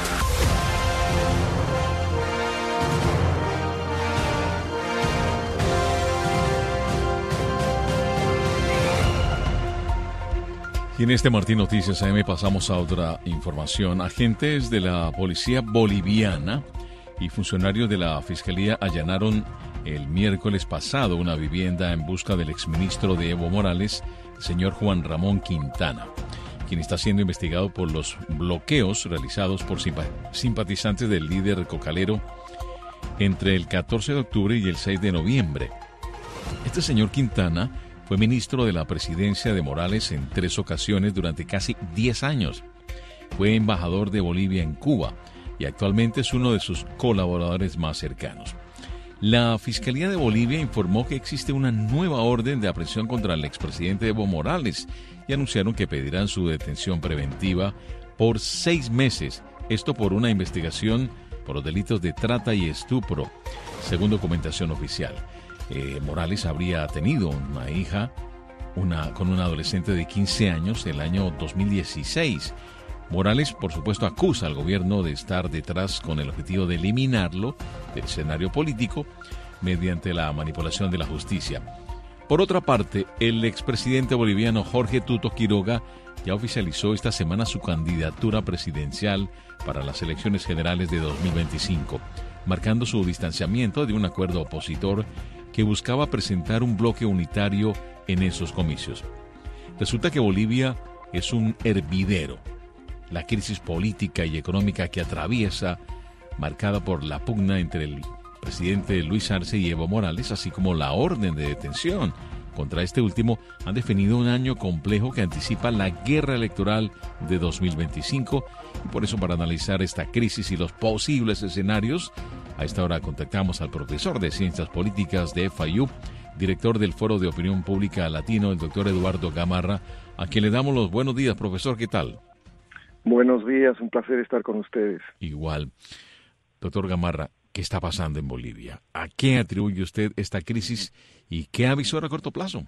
Y en este Martín Noticias A M pasamos a otra información. Agentes de la policía boliviana y funcionarios de la Fiscalía allanaron el miércoles pasado una vivienda en busca del exministro de Evo Morales, el señor Juan Ramón Quintana, quien está siendo investigado por los bloqueos realizados por simpatizantes del líder cocalero entre el catorce de octubre y el seis de noviembre. Este señor Quintana fue ministro de la presidencia de Morales en tres ocasiones durante casi diez años. Fue embajador de Bolivia en Cuba y actualmente es uno de sus colaboradores más cercanos. La Fiscalía de Bolivia informó que existe una nueva orden de aprehensión contra el expresidente Evo Morales y anunciaron que pedirán su detención preventiva por seis meses, esto por una investigación por los delitos de trata y estupro, según documentación oficial. Eh, Morales habría tenido una hija una, con un adolescente de quince años el año dos mil dieciséis. Morales, por supuesto, acusa al gobierno de estar detrás con el objetivo de eliminarlo del escenario político mediante la manipulación de la justicia. Por otra parte, el expresidente boliviano Jorge Tuto Quiroga ya oficializó esta semana su candidatura presidencial para las elecciones generales de dos mil veinticinco, marcando su distanciamiento de un acuerdo opositor que buscaba presentar un bloque unitario en esos comicios. Resulta que Bolivia es un hervidero. La crisis política y económica que atraviesa, marcada por la pugna entre el presidente Luis Arce y Evo Morales, así como la orden de detención contra este último, han definido un año complejo que anticipa la guerra electoral de dos mil veinticinco. Y por eso, para analizar esta crisis y los posibles escenarios, a esta hora contactamos al profesor de Ciencias Políticas de F A I U, director del Foro de Opinión Pública Latino, el doctor Eduardo Gamarra, a quien le damos los buenos días. Profesor, ¿qué tal? Buenos días, un placer estar con ustedes. Igual. Doctor Gamarra, ¿qué está pasando en Bolivia? ¿A qué atribuye usted esta crisis y qué avisora a corto plazo?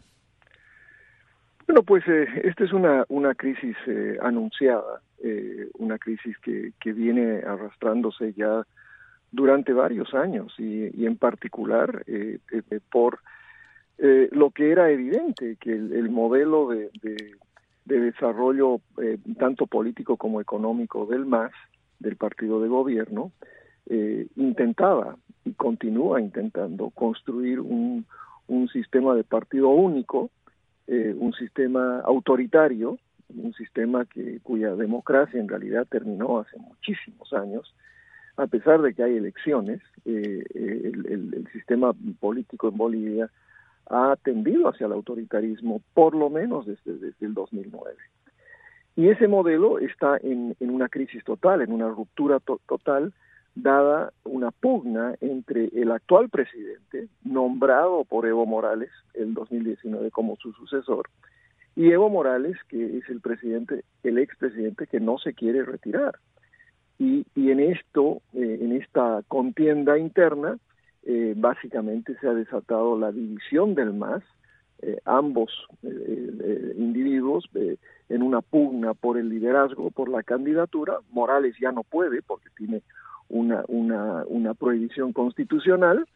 Bueno, pues eh, esta es una, una crisis eh, anunciada, eh, una crisis que, que viene arrastrándose ya durante varios años y, y en particular eh, eh, por eh, lo que era evidente, que el, el modelo de... de de desarrollo eh, tanto político como económico del M A S, del partido de gobierno, eh, intentaba y continúa intentando construir un, un sistema de partido único, eh, un sistema autoritario, un sistema que cuya democracia en realidad terminó hace muchísimos años. A pesar de que hay elecciones, eh, el, el, el sistema político en Bolivia ha tendido hacia el autoritarismo, por lo menos desde, desde el dos mil nueve. Y ese modelo está en, en una crisis total, en una ruptura to- total, dada una pugna entre el actual presidente, nombrado por Evo Morales el dos mil diecinueve como su sucesor, y Evo Morales, que es el presidente, el expresidente que no se quiere retirar. Y, y en esto, eh, en esta contienda interna, Eh, básicamente se ha desatado la división del M A S, eh, ambos eh, eh, individuos eh, en una pugna por el liderazgo, por la candidatura. Morales ya no puede porque tiene una, una, una prohibición constitucional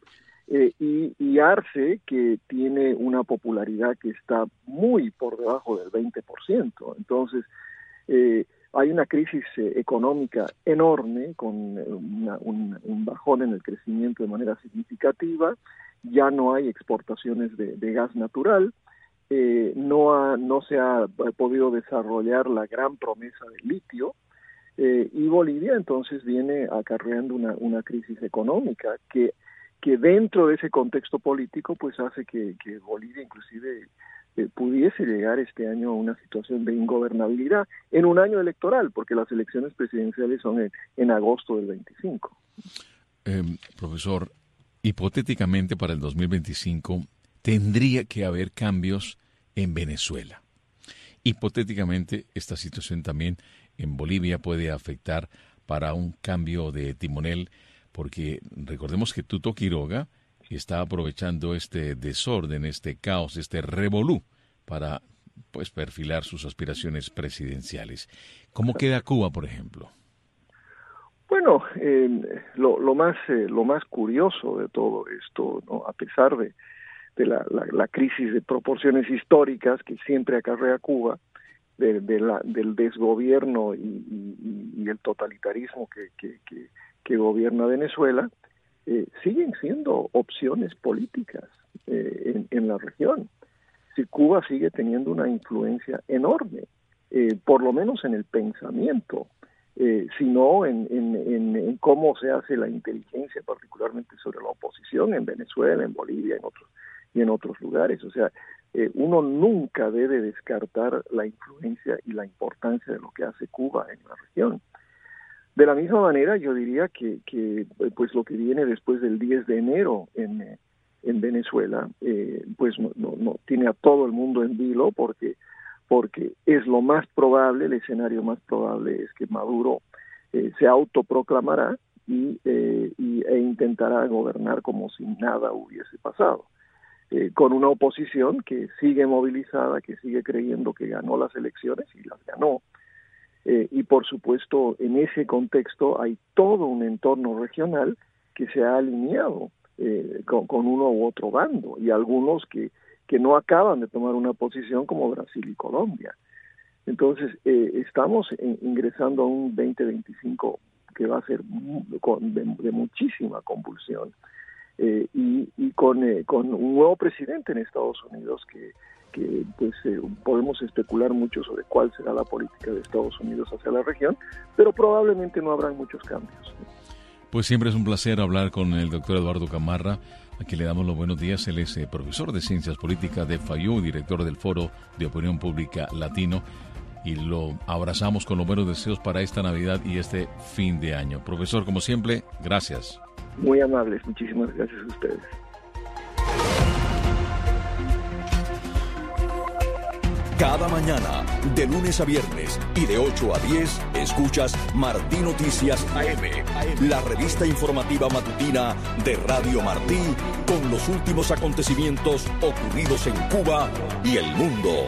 eh, y, y Arce, que tiene una popularidad que está muy por debajo del veinte por ciento. Entonces, eh, hay una crisis eh, económica enorme, con una, un, un bajón en el crecimiento de manera significativa. Ya no hay exportaciones de, de gas natural, eh, no, ha, no se ha podido desarrollar la gran promesa del litio, eh, y Bolivia entonces viene acarreando una, una crisis económica que, que dentro de ese contexto político pues hace que, que Bolivia inclusive eh, pudiese llegar este año a una situación de ingobernabilidad en un año electoral, porque las elecciones presidenciales son en, en agosto del veinticinco. Eh, profesor, hipotéticamente para el dos mil veinticinco tendría que haber cambios en Venezuela. Hipotéticamente esta situación también en Bolivia puede afectar para un cambio de timonel, porque recordemos que Tuto Quiroga está aprovechando este desorden, este caos, este revolú para pues perfilar sus aspiraciones presidenciales. ¿Cómo queda Cuba, por ejemplo? Bueno, eh, lo, lo más eh, lo más curioso de todo esto, ¿no? A pesar de, de la, la, la crisis de proporciones históricas que siempre acarrea Cuba, de, de la, del desgobierno y, y, y el totalitarismo que, que, que, que gobierna Venezuela, eh, siguen siendo opciones políticas eh, en, en la región. Si Cuba sigue teniendo una influencia enorme, eh, por lo menos en el pensamiento, Eh, sino en, en, en, en cómo se hace la inteligencia, particularmente sobre la oposición en Venezuela, en Bolivia, en otros y en otros lugares. O sea, eh, uno nunca debe descartar la influencia y la importancia de lo que hace Cuba en la región. De la misma manera, yo diría que, que pues lo que viene después del diez de enero en, en Venezuela, eh, pues no, no, no tiene a todo el mundo en vilo, porque porque es lo más probable, el escenario más probable es que Maduro eh, se autoproclamará y, eh, y, e intentará gobernar como si nada hubiese pasado, eh, con una oposición que sigue movilizada, que sigue creyendo que ganó las elecciones y las ganó, eh, y por supuesto en ese contexto hay todo un entorno regional que se ha alineado eh, con, con uno u otro bando, y algunos que que no acaban de tomar una posición, como Brasil y Colombia. Entonces, eh, estamos en, ingresando a un veinte veinticinco que va a ser con, de, de muchísima convulsión, eh, y, y con, eh, con un nuevo presidente en Estados Unidos que, que pues eh, podemos especular mucho sobre cuál será la política de Estados Unidos hacia la región, pero probablemente no habrán muchos cambios. Pues siempre es un placer hablar con el doctor Eduardo Camarra. Aquí le damos los buenos días. Él es eh, profesor de Ciencias Políticas de F A U, director del Foro de Opinión Pública Latino, y lo abrazamos con los buenos deseos para esta Navidad y este fin de año. Profesor, como siempre, gracias. Muy amables, muchísimas gracias a ustedes. Cada mañana, de lunes a viernes y de ocho a diez, escuchas Martí Noticias A M, la revista informativa matutina de Radio Martí, con los últimos acontecimientos ocurridos en Cuba y el mundo.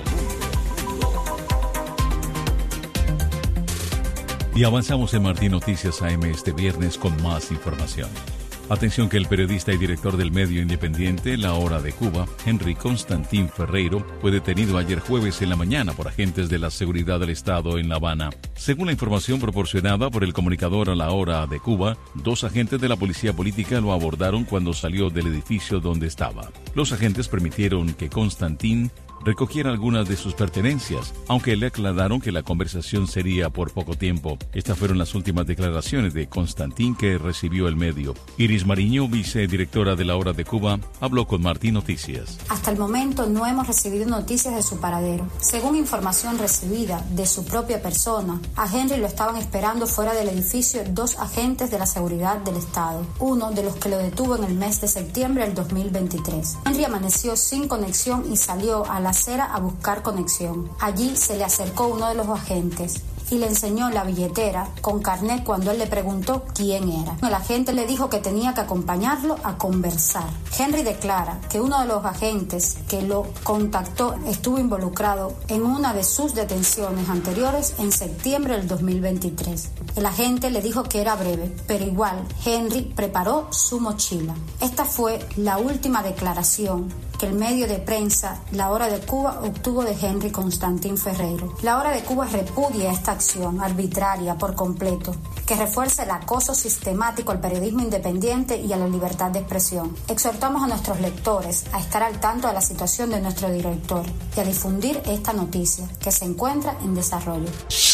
Y avanzamos en Martí Noticias A M este viernes con más información. Atención que el periodista y director del medio independiente La Hora de Cuba, Henry Constantín Ferreiro, fue detenido ayer jueves en la mañana por agentes de la Seguridad del Estado en La Habana. Según la información proporcionada por el comunicador a La Hora de Cuba, dos agentes de la policía política lo abordaron cuando salió del edificio donde estaba. Los agentes permitieron que Constantín recogiera algunas de sus pertenencias, aunque le aclararon que la conversación sería por poco tiempo. Estas fueron las últimas declaraciones de Constantín que recibió el medio. Iris Mariño, vicedirectora de La Hora de Cuba, habló con Martí Noticias. Hasta el momento no hemos recibido noticias de su paradero. Según información recibida de su propia persona, a Henry lo estaban esperando fuera del edificio dos agentes de la Seguridad del Estado, uno de los que lo detuvo en el mes de septiembre del dos mil veintitrés. Henry amaneció sin conexión y salió a la acera a buscar conexión. Allí se le acercó uno de los agentes y le enseñó la billetera con carnet cuando él le preguntó quién era. El agente le dijo que tenía que acompañarlo a conversar. Henry declara que uno de los agentes que lo contactó estuvo involucrado en una de sus detenciones anteriores en septiembre del dos mil veintitrés. El agente le dijo que era breve, pero igual Henry preparó su mochila. Esta fue la última declaración que el medio de prensa La Hora de Cuba obtuvo de Henry Constantín Ferreiro. La Hora de Cuba repudia esta acción arbitraria por completo, que refuerza el acoso sistemático al periodismo independiente y a la libertad de expresión. Exhortamos a nuestros lectores a estar al tanto de la situación de nuestro director y a difundir esta noticia, que se encuentra en desarrollo.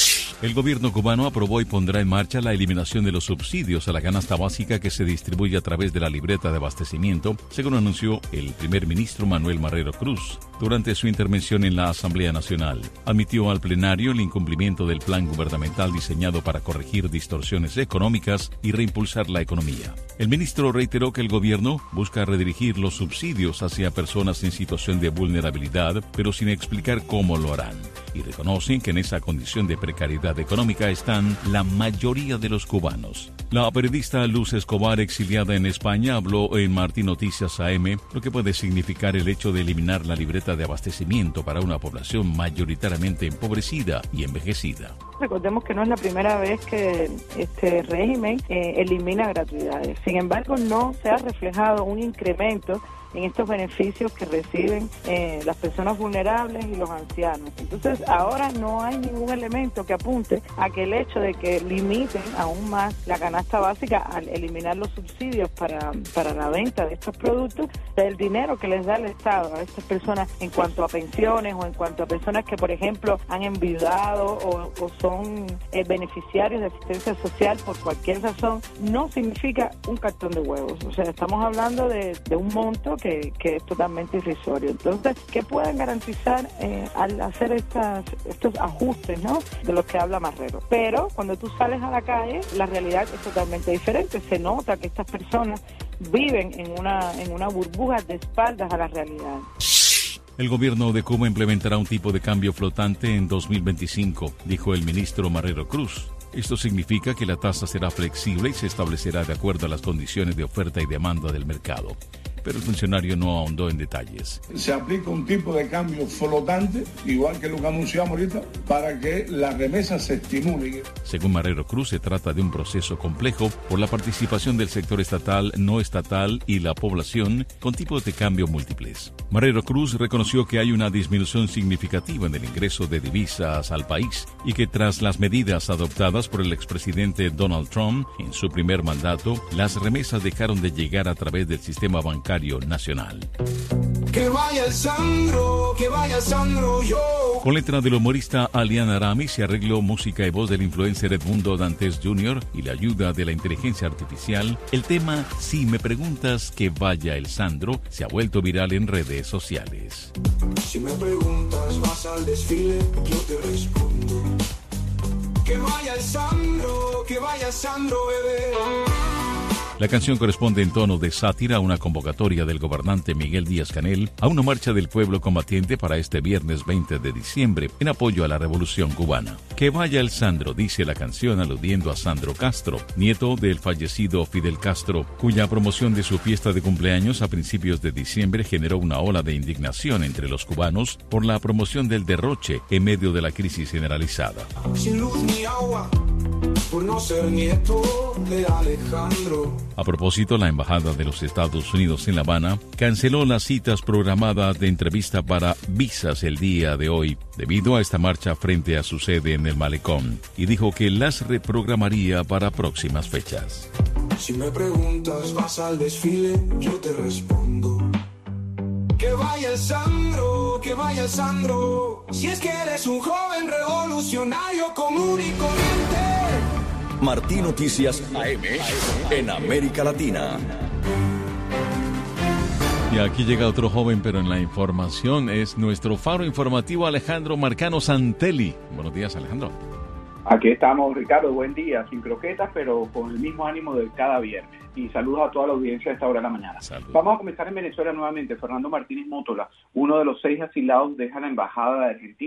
El gobierno cubano aprobó y pondrá en marcha la eliminación de los subsidios a la canasta básica que se distribuye a través de la libreta de abastecimiento, según anunció el primer ministro Manuel Marrero Cruz durante su intervención en la Asamblea Nacional. Admitió al plenario el incumplimiento del plan gubernamental diseñado para corregir distorsiones económicas y reimpulsar la economía. El ministro reiteró que el gobierno busca redirigir los subsidios hacia personas en situación de vulnerabilidad, pero sin explicar cómo lo harán. Y reconocen que en esa condición de precariedad económica están la mayoría de los cubanos. La periodista Luz Escobar, exiliada en España, habló en Martín Noticias A M lo que puede significar el hecho de eliminar la libreta de abastecimiento para una población mayoritariamente empobrecida y envejecida. Recordemos que no es la primera vez que este régimen eh, elimina gratuidades. Sin embargo, no se ha reflejado un incremento en estos beneficios que reciben eh, las personas vulnerables y los ancianos. Entonces, ahora no hay ningún elemento que apunte a que el hecho de que limiten aún más la canasta básica al eliminar los subsidios para, para la venta de estos productos, del dinero que les da el Estado a estas personas en cuanto a pensiones o en cuanto a personas que, por ejemplo, han enviudado o, o son eh, beneficiarios de asistencia social por cualquier razón, no significa un cartón de huevos. O sea, estamos hablando de, de un monto Que, que es totalmente irrisorio. Entonces, ¿qué pueden garantizar eh, al hacer estas, estos ajustes, ¿no?, de los que habla Marrero? Pero cuando tú sales a la calle, la realidad es totalmente diferente. Se nota que estas personas viven en una, en una burbuja de espaldas a la realidad. El gobierno de Cuba implementará un tipo de cambio flotante en dos mil veinticinco, dijo el ministro Marrero Cruz. Esto significa que la tasa será flexible y se establecerá de acuerdo a las condiciones de oferta y demanda del mercado. Pero el funcionario no ahondó en detalles. Se aplica un tipo de cambio flotante, igual que lo que anunciamos ahorita, para que las remesas se estimulen. Según Marrero Cruz, se trata de un proceso complejo por la participación del sector estatal, no estatal y la población con tipos de cambio múltiples. Marrero Cruz reconoció que hay una disminución significativa en el ingreso de divisas al país y que tras las medidas adoptadas por el expresidente Donald Trump en su primer mandato, las remesas dejaron de llegar a través del sistema bancario nacional. Que vaya Sandro, que vaya Sandro, yo. Con letra del humorista Alian Aramis y arreglo, música y voz del influencer Edmundo Dantes junior y la ayuda de la inteligencia artificial, el tema Si me preguntas que vaya el Sandro se ha vuelto viral en redes sociales. Si me preguntas vas al desfile, yo te respondo. Que vaya el Sandro, que vaya Sandro, bebé. La canción corresponde en tono de sátira a una convocatoria del gobernante Miguel Díaz-Canel a una marcha del pueblo combatiente para este viernes veinte de diciembre en apoyo a la revolución cubana. Que vaya el Sandro, dice la canción aludiendo a Sandro Castro, nieto del fallecido Fidel Castro, cuya promoción de su fiesta de cumpleaños a principios de diciembre generó una ola de indignación entre los cubanos por la promoción del derroche en medio de la crisis generalizada. Sin luz ni agua, por no ser nieto de Alejandro. A propósito, la Embajada de los Estados Unidos en La Habana canceló las citas programadas de entrevista para visas el día de hoy debido a esta marcha frente a su sede en el Malecón y dijo que las reprogramaría para próximas fechas. Si me preguntas, vas al desfile, yo te respondo. Que vaya Sandro, que vaya Sandro. Si es que eres un joven revolucionario común y corriente. Martín Noticias A M en América Latina. Y aquí llega otro joven, pero en la información es nuestro faro informativo Alejandro Marcano Santelli. Buenos días, Alejandro. Aquí estamos, Ricardo, buen día, sin croquetas, pero con el mismo ánimo de cada viernes. Y saludos a toda la audiencia a esta hora de la mañana. Saludos. Vamos a comenzar en Venezuela nuevamente. Fernando Martínez Mótola, uno de los seis asilados, deja la Embajada de Argentina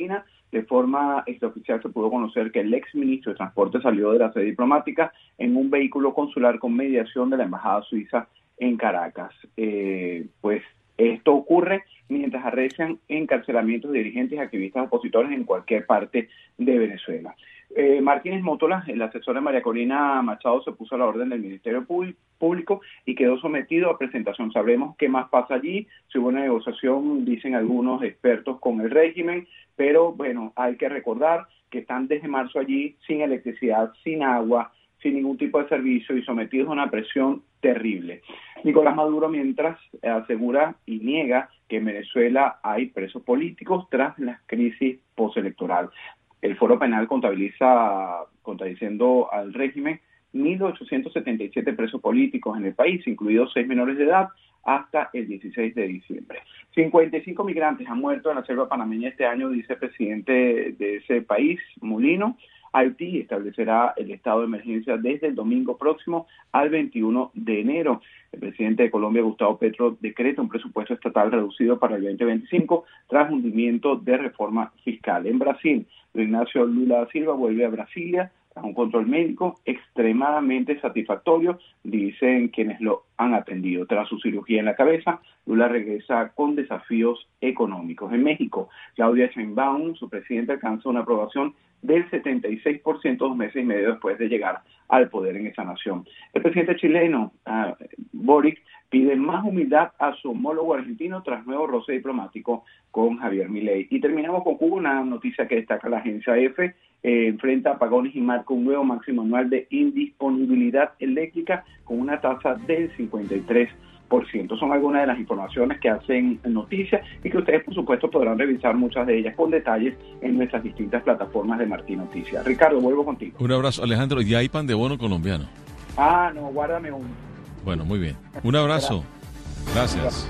De forma extraoficial se pudo conocer que el exministro de Transporte salió de la sede diplomática en un vehículo consular con mediación de la Embajada Suiza en Caracas. Eh, pues esto ocurre mientras arrecian encarcelamientos de dirigentes y activistas opositores en cualquier parte de Venezuela. Eh, Martínez Mótola, el asesor de María Corina Machado, se puso a la orden del Ministerio Público y quedó sometido a presentación. Sabremos qué más pasa allí, si hubo una negociación, dicen algunos expertos, con el régimen, pero bueno, hay que recordar que están desde marzo allí sin electricidad, sin agua, sin ningún tipo de servicio y sometidos a una presión terrible. Nicolás Maduro, mientras, asegura y niega que en Venezuela hay presos políticos tras la crisis postelectoral. El Foro Penal contabiliza, contradiciendo al régimen, mil ochocientos setenta y siete presos políticos en el país, incluidos seis menores de edad, hasta el dieciséis de diciembre. cincuenta y cinco migrantes han muerto en la selva panameña este año, dice el presidente de ese país, Mulino. Haití establecerá el estado de emergencia desde el domingo próximo al veintiuno de enero. El presidente de Colombia, Gustavo Petro, decreta un presupuesto estatal reducido para el veinte veinticinco tras hundimiento de reforma fiscal. En Brasil, Luis Ignacio Lula da Silva vuelve a Brasilia tras un control médico extremadamente satisfactorio, dicen quienes lo han atendido. Tras su cirugía en la cabeza, Lula regresa con desafíos económicos. En México, Claudia Sheinbaum, su presidenta, alcanzó una aprobación del setenta y seis por ciento dos meses y medio después de llegar al poder en esa nación. El presidente chileno, uh, Boric, pide más humildad a su homólogo argentino tras nuevo roce diplomático con Javier Milei. Y terminamos con Cuba, una noticia que destaca la agencia EFE, eh, enfrenta apagones y marca un nuevo máximo anual de indisponibilidad eléctrica con una tasa del cincuenta y tres por ciento. Son algunas de las informaciones que hacen noticia y que ustedes, por supuesto, podrán revisar muchas de ellas con detalles en nuestras distintas plataformas de Martín Noticias. Ricardo, vuelvo contigo. Un abrazo, Alejandro. ¿Y hay pan de bono colombiano? Ah, no, guárdame uno. Bueno, muy bien. Un abrazo. Gracias.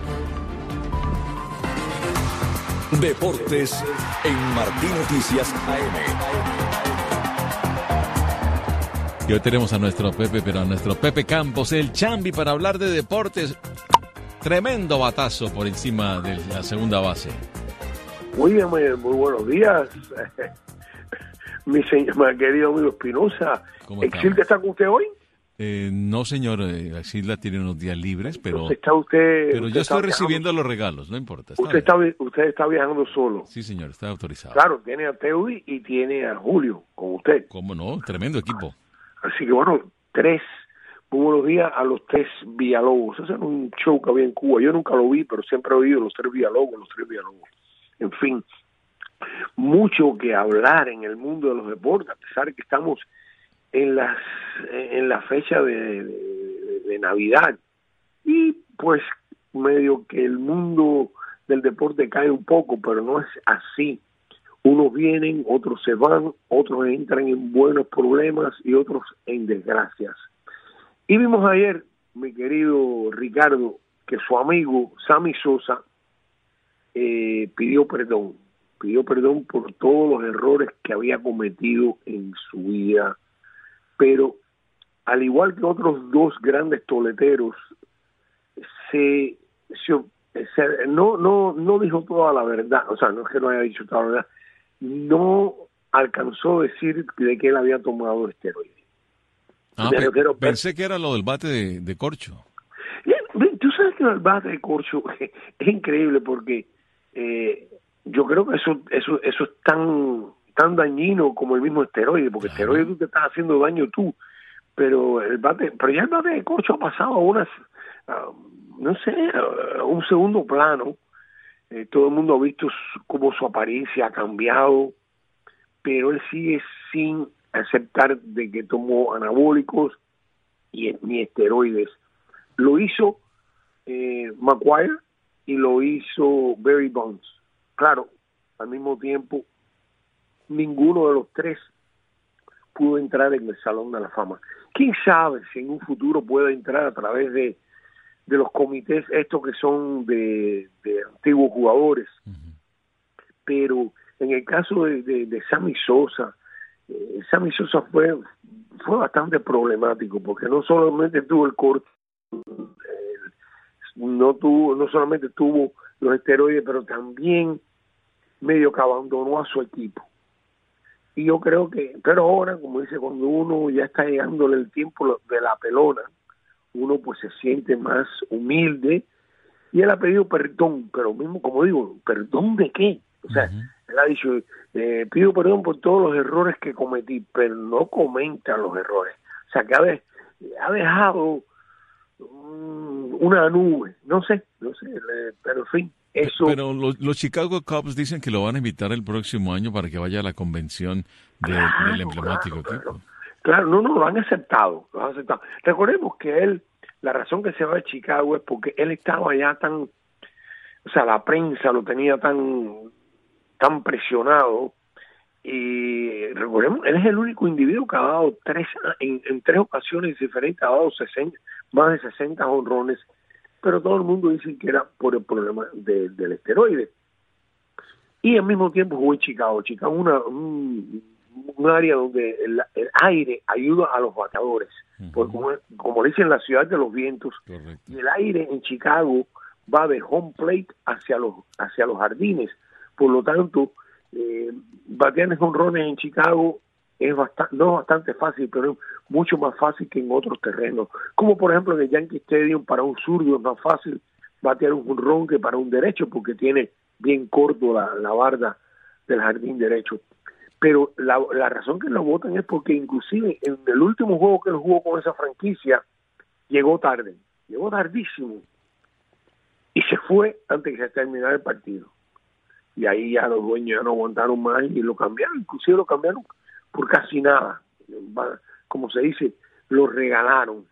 Deportes en Martín Noticias A M. Y hoy tenemos a nuestro Pepe, pero a nuestro Pepe Campos, el Chambi, para hablar de deportes. Tremendo batazo por encima de la segunda base. Muy bien, muy, muy buenos días, mi, señor, mi querido amigo Espinosa. ¿Exilda está con usted hoy? Eh, no, señor, Exilda tiene unos días libres, pero, está usted, pero usted yo está estoy recibiendo viajando. los regalos, no importa. Está usted, está, usted está viajando solo. Sí, señor, está autorizado. Claro, tiene a Teudi y tiene a Julio con usted. ¿Cómo no? Tremendo equipo. Así que bueno, tres, muy buenos días a los tres Villalobos. Ese era un show que había en Cuba. Yo nunca lo vi, pero siempre he oído los tres Villalobos, los tres Villalobos. En fin, mucho que hablar en el mundo de los deportes, a pesar de que estamos en las en la fecha de, de, de Navidad. Y pues medio que el mundo del deporte cae un poco, pero no es así. Unos vienen, otros se van, otros entran en buenos problemas y otros en desgracias. Y vimos ayer, mi querido Ricardo, que su amigo Sammy Sosa eh, pidió perdón. Pidió perdón por todos los errores que había cometido en su vida. Pero, al igual que otros dos grandes toleteros, se, se, se no, no, no dijo toda la verdad. O sea, no es que no haya dicho toda la verdad. No alcanzó a decir de que él había tomado esteroides. Ah, pe refiero, pensé que era lo del bate de, de corcho. Tú sabes que el bate de corcho es increíble porque eh, yo creo que eso eso eso es tan tan dañino como el mismo esteroide, porque claro. Esteroide tú te estás haciendo daño tú, pero el bate, pero ya el bate de corcho ha pasado a unas, uh, no sé, a un segundo plano. Eh, todo el mundo ha visto su, cómo su apariencia ha cambiado, pero él sigue sin aceptar de que tomó anabólicos y ni esteroides. Lo hizo eh, Maguire y lo hizo Barry Bonds. Claro, al mismo tiempo, ninguno de los tres pudo entrar en el Salón de la Fama. ¿Quién sabe si en un futuro pueda entrar a través de de los comités estos que son de, de antiguos jugadores? Uh-huh. Pero en el caso de, de, de Sammy Sosa, eh, Sammy Sosa fue fue bastante problemático porque no solamente tuvo el corte, eh, no tuvo no solamente tuvo los esteroides, pero también medio que abandonó a su equipo. Y yo creo que, pero ahora, como dice, cuando uno ya está llegándole el tiempo de la pelona, uno pues se siente más humilde, y él ha pedido perdón, pero mismo, como digo, ¿perdón de qué? O sea, uh-huh. él ha dicho, eh, pido perdón por todos los errores que cometí, pero no comenta los errores. O sea, que ha, de, ha dejado um, una nube, no sé, no sé, le, pero en fin. Eso. Pero los, los Chicago Cubs dicen que lo van a invitar el próximo año para que vaya a la convención de, claro, del emblemático claro, equipo. Claro. claro, no, no, lo han aceptado, lo han aceptado. Recordemos que él, la razón que se va de Chicago es porque él estaba ya tan, o sea, la prensa lo tenía tan, tan presionado, y recordemos, él es el único individuo que ha dado tres, en, en tres ocasiones diferentes, ha dado sesenta, más de sesenta jonrones, pero todo el mundo dice que era por el problema de, del esteroide. Y al mismo tiempo jugó en Chicago. Chicago es una, un, un área donde el, el aire ayuda a los bateadores, uh-huh. porque como, como dicen, la ciudad de los vientos. Correcto. Y el aire en Chicago va de home plate hacia los hacia los jardines. Por lo tanto, eh, batear jonrones en Chicago es bastante, no bastante fácil, pero es mucho más fácil que en otros terrenos. Como por ejemplo en el Yankee Stadium, para un zurdo es más fácil batear un jonrón que para un derecho, porque tiene bien corto la, la barda del jardín derecho. Pero la, la razón que lo votan es porque inclusive en el último juego que él jugó con esa franquicia, llegó tarde, llegó tardísimo, y se fue antes de que se terminara el partido. Y ahí ya los dueños ya no aguantaron más y lo cambiaron, inclusive lo cambiaron por casi nada, como se dice, lo regalaron.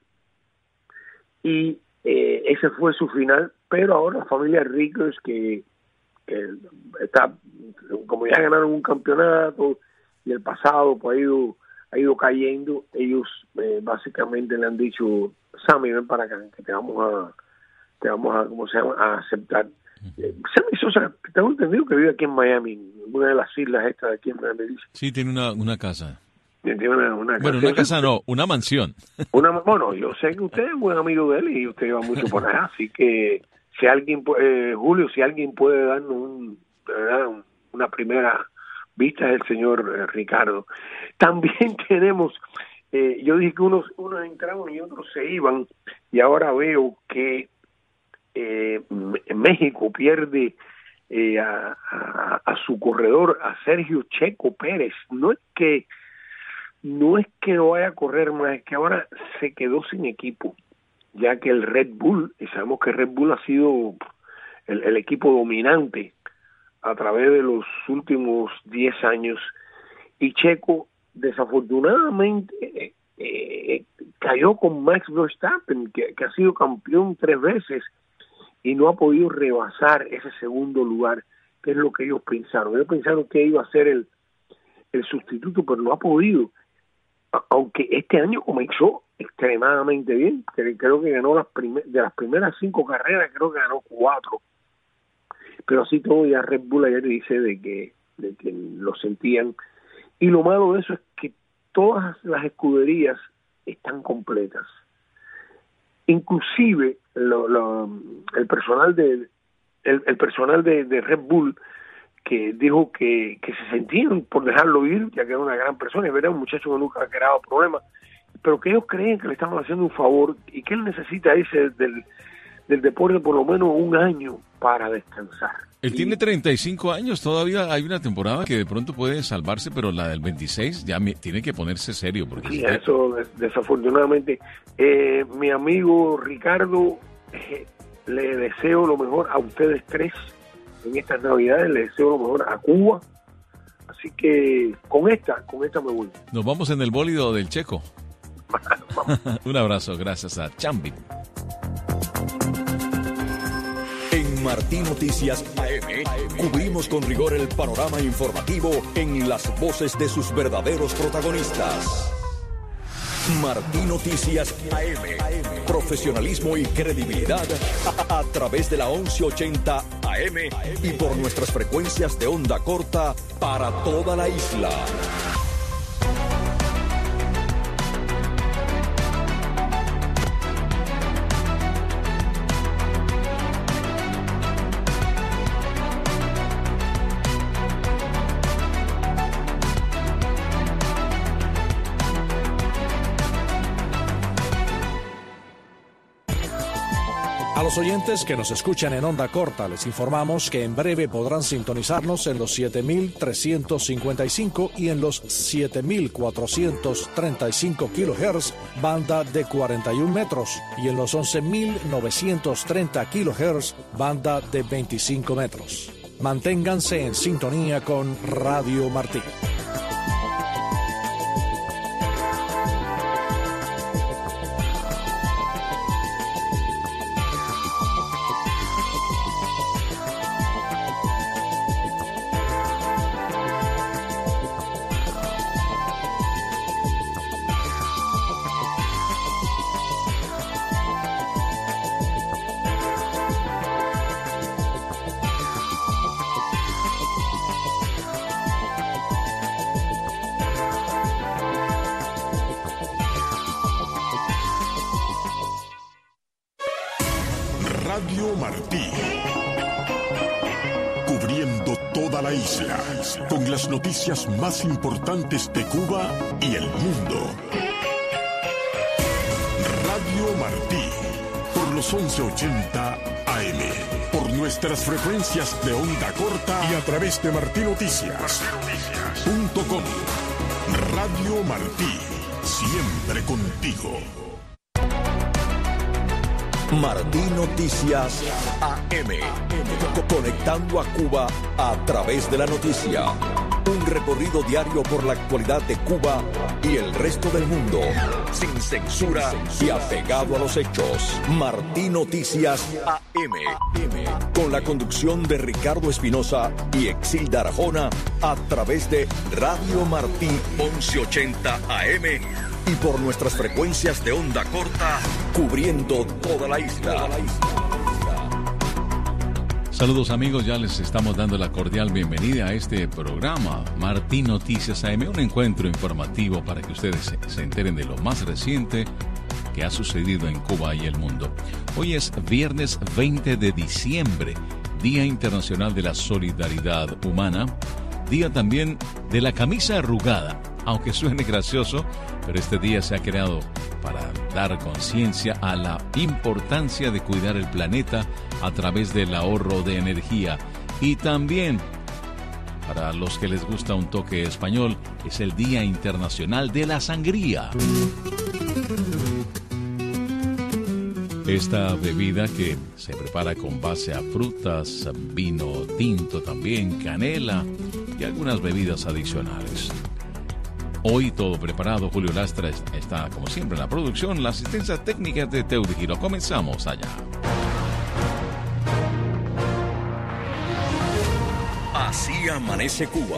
Y eh, ese fue su final, pero ahora la familia Ricketts, que, que está, como ya ganaron un campeonato y el pasado pues ha ido, ha ido cayendo, ellos eh, básicamente le han dicho, Sammy, ven para acá, que te vamos a, te vamos a, ¿cómo se llama?, a aceptar. Eh, Sammy Sosa, tengo entendido que vive aquí en Miami, en una de las islas estas de aquí en Miami. Sí, tiene una, una casa. Tiene una, una bueno, casa. una casa no, una mansión. Una, bueno, yo sé que usted es buen amigo de él y usted va mucho por allá, así que si alguien, eh, Julio, si alguien puede darnos un, de verdad, un, una primera vista es el señor eh, Ricardo. También tenemos, eh, yo dije que unos, unos entraban y otros se iban, y ahora veo que Eh, México pierde eh, a, a, a su corredor, a Sergio Checo Pérez. No es que no es que no vaya a correr más, es que ahora se quedó sin equipo, ya que el Red Bull, y sabemos que Red Bull ha sido el, el equipo dominante a través de los últimos diez años, y Checo desafortunadamente eh, eh, cayó con Max Verstappen, que, que ha sido campeón tres veces, y no ha podido rebasar ese segundo lugar, que es lo que ellos pensaron. Ellos pensaron que iba a ser el, el sustituto, pero no ha podido. Aunque este año comenzó extremadamente bien, creo que ganó las primer, de las primeras cinco carreras, creo que ganó cuatro. Pero así todo, ya Red Bull ayer dice de que, de que lo sentían. Y lo malo de eso es que todas las escuderías están completas. Inclusive lo, lo, el personal de el, el personal de, de Red Bull, que dijo que, que se sentían por dejarlo ir, ya que era una gran persona, y era un muchacho que nunca ha creado problemas, pero que ellos creen que le estaban haciendo un favor y que él necesita irse del, del deporte por lo menos un año para descansar. Él y, tiene treinta y cinco años, todavía hay una temporada que de pronto puede salvarse, pero la del veintiséis ya me, tiene que ponerse serio. Porque sí, está... eso desafortunadamente. Eh, mi amigo Ricardo, eh, le deseo lo mejor a ustedes tres en estas Navidades, le deseo lo mejor a Cuba, así que con esta, con esta me voy. Nos vamos en el bólido del Checo. Un abrazo, gracias a Chambi. En Martí Noticias A M cubrimos con rigor el panorama informativo en las voces de sus verdaderos protagonistas. Martí Noticias A M, profesionalismo y credibilidad a, a través de la once ochenta A M y por nuestras frecuencias de onda corta para toda la isla. A los oyentes que nos escuchan en onda corta, les informamos que en breve podrán sintonizarnos en los siete mil trescientos cincuenta y cinco y en los siete mil cuatrocientos treinta y cinco kilohertz, banda de cuarenta y un metros, y en los once mil novecientos treinta kilohertz, banda de veinticinco metros. Manténganse en sintonía con Radio Martí. Radio Martí, cubriendo toda la isla, con las noticias más importantes de Cuba y el mundo. Radio Martí, por los once ochenta A M, por nuestras frecuencias de onda corta y a través de martí noticias punto com. Radio Martí, siempre contigo. Martí Noticias A M, conectando a Cuba a través de la noticia. Un recorrido diario por la actualidad de Cuba y el resto del mundo, sin censura y apegado a los hechos. Martí Noticias A M, con la conducción de Ricardo Espinosa y Exilda Arjona, a través de Radio Martí once ochenta A M y por nuestras frecuencias de onda corta, cubriendo toda la isla. Saludos amigos, ya les estamos dando la cordial bienvenida a este programa Martí Noticias A M, un encuentro informativo para que ustedes se, se enteren de lo más reciente que ha sucedido en Cuba y el mundo. Hoy es viernes veinte de diciembre, Día Internacional de la Solidaridad Humana, día también de la camisa arrugada. Aunque suene gracioso, pero este día se ha creado para dar conciencia a la importancia de cuidar el planeta a través del ahorro de energía. Y también, para los que les gusta un toque español, es el Día Internacional de la Sangría. Esta bebida que se prepara con base a frutas, vino tinto también, canela y algunas bebidas adicionales. Hoy todo preparado, Julio Lastra está como siempre en la producción, la asistencia técnica de Teudi Giro. Comenzamos allá. Así amanece Cuba.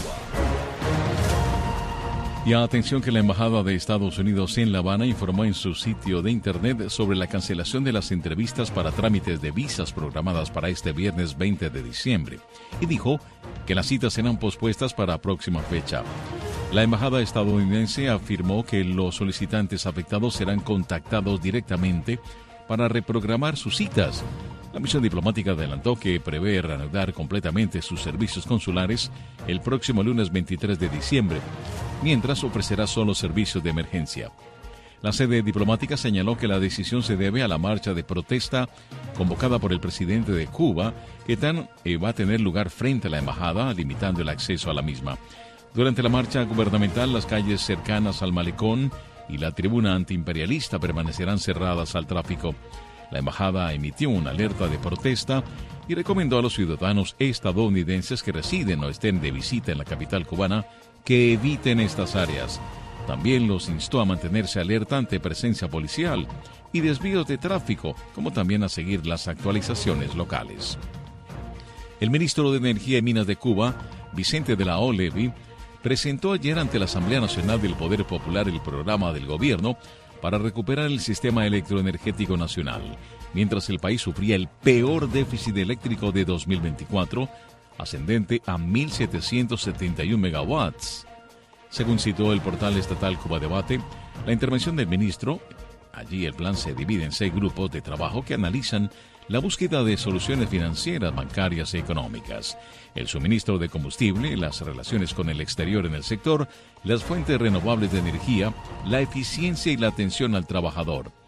Y atención que la Embajada de Estados Unidos en La Habana informó en su sitio de internet sobre la cancelación de las entrevistas para trámites de visas programadas para este viernes veinte de diciembre. Y dijo que las citas serán pospuestas para próxima fecha. La embajada estadounidense afirmó que los solicitantes afectados serán contactados directamente para reprogramar sus citas. La misión diplomática adelantó que prevé reanudar completamente sus servicios consulares el próximo lunes veintitrés de diciembre, mientras ofrecerá solo servicios de emergencia. La sede diplomática señaló que la decisión se debe a la marcha de protesta convocada por el presidente de Cuba, que tan eh, va a tener lugar frente a la embajada, limitando el acceso a la misma. Durante la marcha gubernamental, las calles cercanas al malecón y la tribuna antiimperialista permanecerán cerradas al tráfico. La embajada emitió una alerta de protesta y recomendó a los ciudadanos estadounidenses que residen o estén de visita en la capital cubana que eviten estas áreas. También los instó a mantenerse alerta ante presencia policial y desvíos de tráfico, como también a seguir las actualizaciones locales. El ministro de Energía y Minas de Cuba, Vicente de la O. Levy, presentó ayer ante la Asamblea Nacional del Poder Popular el programa del gobierno para recuperar el sistema electroenergético nacional, mientras el país sufría el peor déficit eléctrico de dos mil veinticuatro, ascendente a mil setecientos setenta y uno megawatts. Según citó el portal estatal Cuba Debate, la intervención del ministro, allí el plan se divide en seis grupos de trabajo que analizan la búsqueda de soluciones financieras, bancarias y económicas, el suministro de combustible, las relaciones con el exterior en el sector, las fuentes renovables de energía, la eficiencia y la atención al trabajador.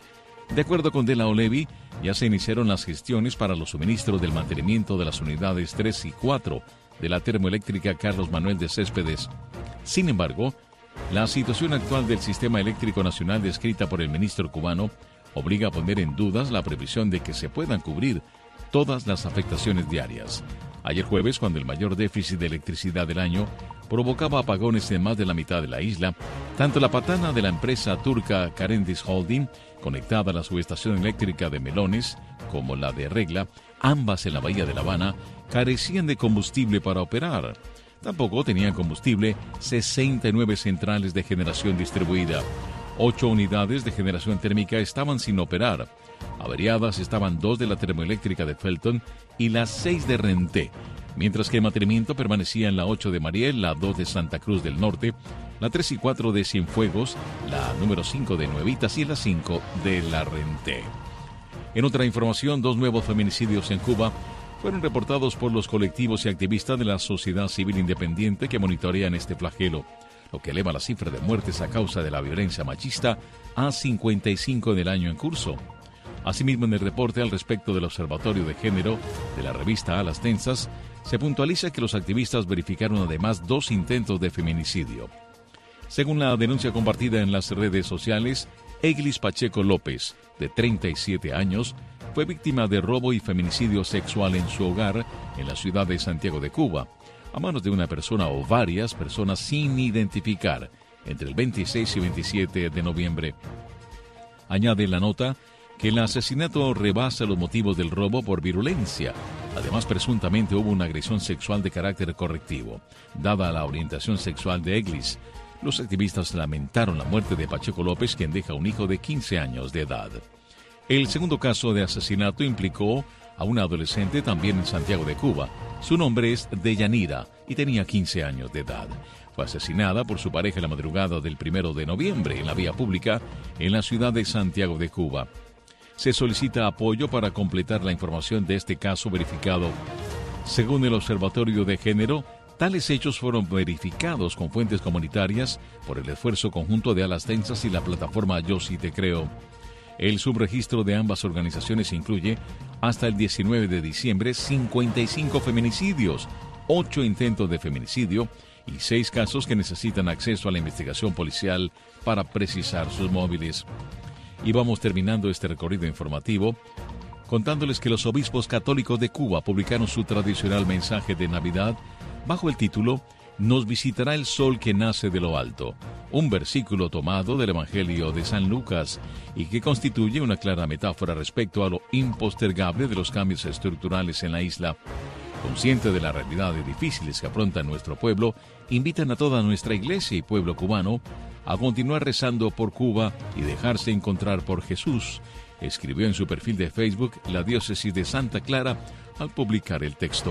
De acuerdo con De La Olevi, ya se iniciaron las gestiones para los suministros del mantenimiento de las unidades tres y cuatro de la termoeléctrica Carlos Manuel de Céspedes. Sin embargo, la situación actual del sistema eléctrico nacional descrita por el ministro cubano obliga a poner en dudas la previsión de que se puedan cubrir todas las afectaciones diarias. Ayer jueves, cuando el mayor déficit de electricidad del año provocaba apagones en más de la mitad de la isla, tanto la patana de la empresa turca Carendis Holding, conectada a la subestación eléctrica de Melones, como la de Regla, ambas en la bahía de La Habana, carecían de combustible para operar. Tampoco tenían combustible sesenta y nueve centrales de generación distribuida. Ocho unidades de generación térmica estaban sin operar. Averiadas estaban dos de la termoeléctrica de Felton y las seis de Renté, mientras que en mantenimiento permanecían la ocho de Mariel, la dos de Santa Cruz del Norte, la tres y cuatro de Cienfuegos, la número cinco de Nuevitas y la cinco de la Renté. En otra información, dos nuevos feminicidios en Cuba fueron reportados por los colectivos y activistas de la sociedad civil independiente que monitorean este flagelo, lo que eleva la cifra de muertes a causa de la violencia machista a cincuenta y cinco en el año en curso. Asimismo, en el reporte al respecto del Observatorio de Género de la revista A Las Tensas, se puntualiza que los activistas verificaron además dos intentos de feminicidio. Según la denuncia compartida en las redes sociales, Eglis Pacheco López, de treinta y siete años, fue víctima de robo y feminicidio sexual en su hogar en la ciudad de Santiago de Cuba, a manos de una persona o varias personas sin identificar, entre el veintiséis y veintisiete de noviembre. Añade la nota que el asesinato rebasa los motivos del robo por virulencia. Además, presuntamente hubo una agresión sexual de carácter correctivo, dada la orientación sexual de Eglis. Los activistas lamentaron la muerte de Pacheco López, quien deja un hijo de quince años de edad. El segundo caso de asesinato implicó a una adolescente también en Santiago de Cuba. Su nombre es Deyanira y tenía quince años de edad. Fue asesinada por su pareja en la madrugada del primero de noviembre en la vía pública en la ciudad de Santiago de Cuba. Se solicita apoyo para completar la información de este caso verificado. Según el Observatorio de Género, tales hechos fueron verificados con fuentes comunitarias por el esfuerzo conjunto de A Las Tensas y la plataforma Yo Sí Te Creo. El subregistro de ambas organizaciones incluye, hasta el diecinueve de diciembre, cincuenta y cinco feminicidios, ocho intentos de feminicidio y seis casos que necesitan acceso a la investigación policial para precisar sus móviles. Y vamos terminando este recorrido informativo contándoles que los obispos católicos de Cuba publicaron su tradicional mensaje de Navidad bajo el título Nos visitará el sol que nace de lo alto, un versículo tomado del Evangelio de San Lucas y que constituye una clara metáfora respecto a lo impostergable de los cambios estructurales en la isla. Consciente de las realidades difíciles que afronta nuestro pueblo, invitan a toda nuestra iglesia y pueblo cubano a continuar rezando por Cuba y dejarse encontrar por Jesús, escribió en su perfil de Facebook la diócesis de Santa Clara al publicar el texto.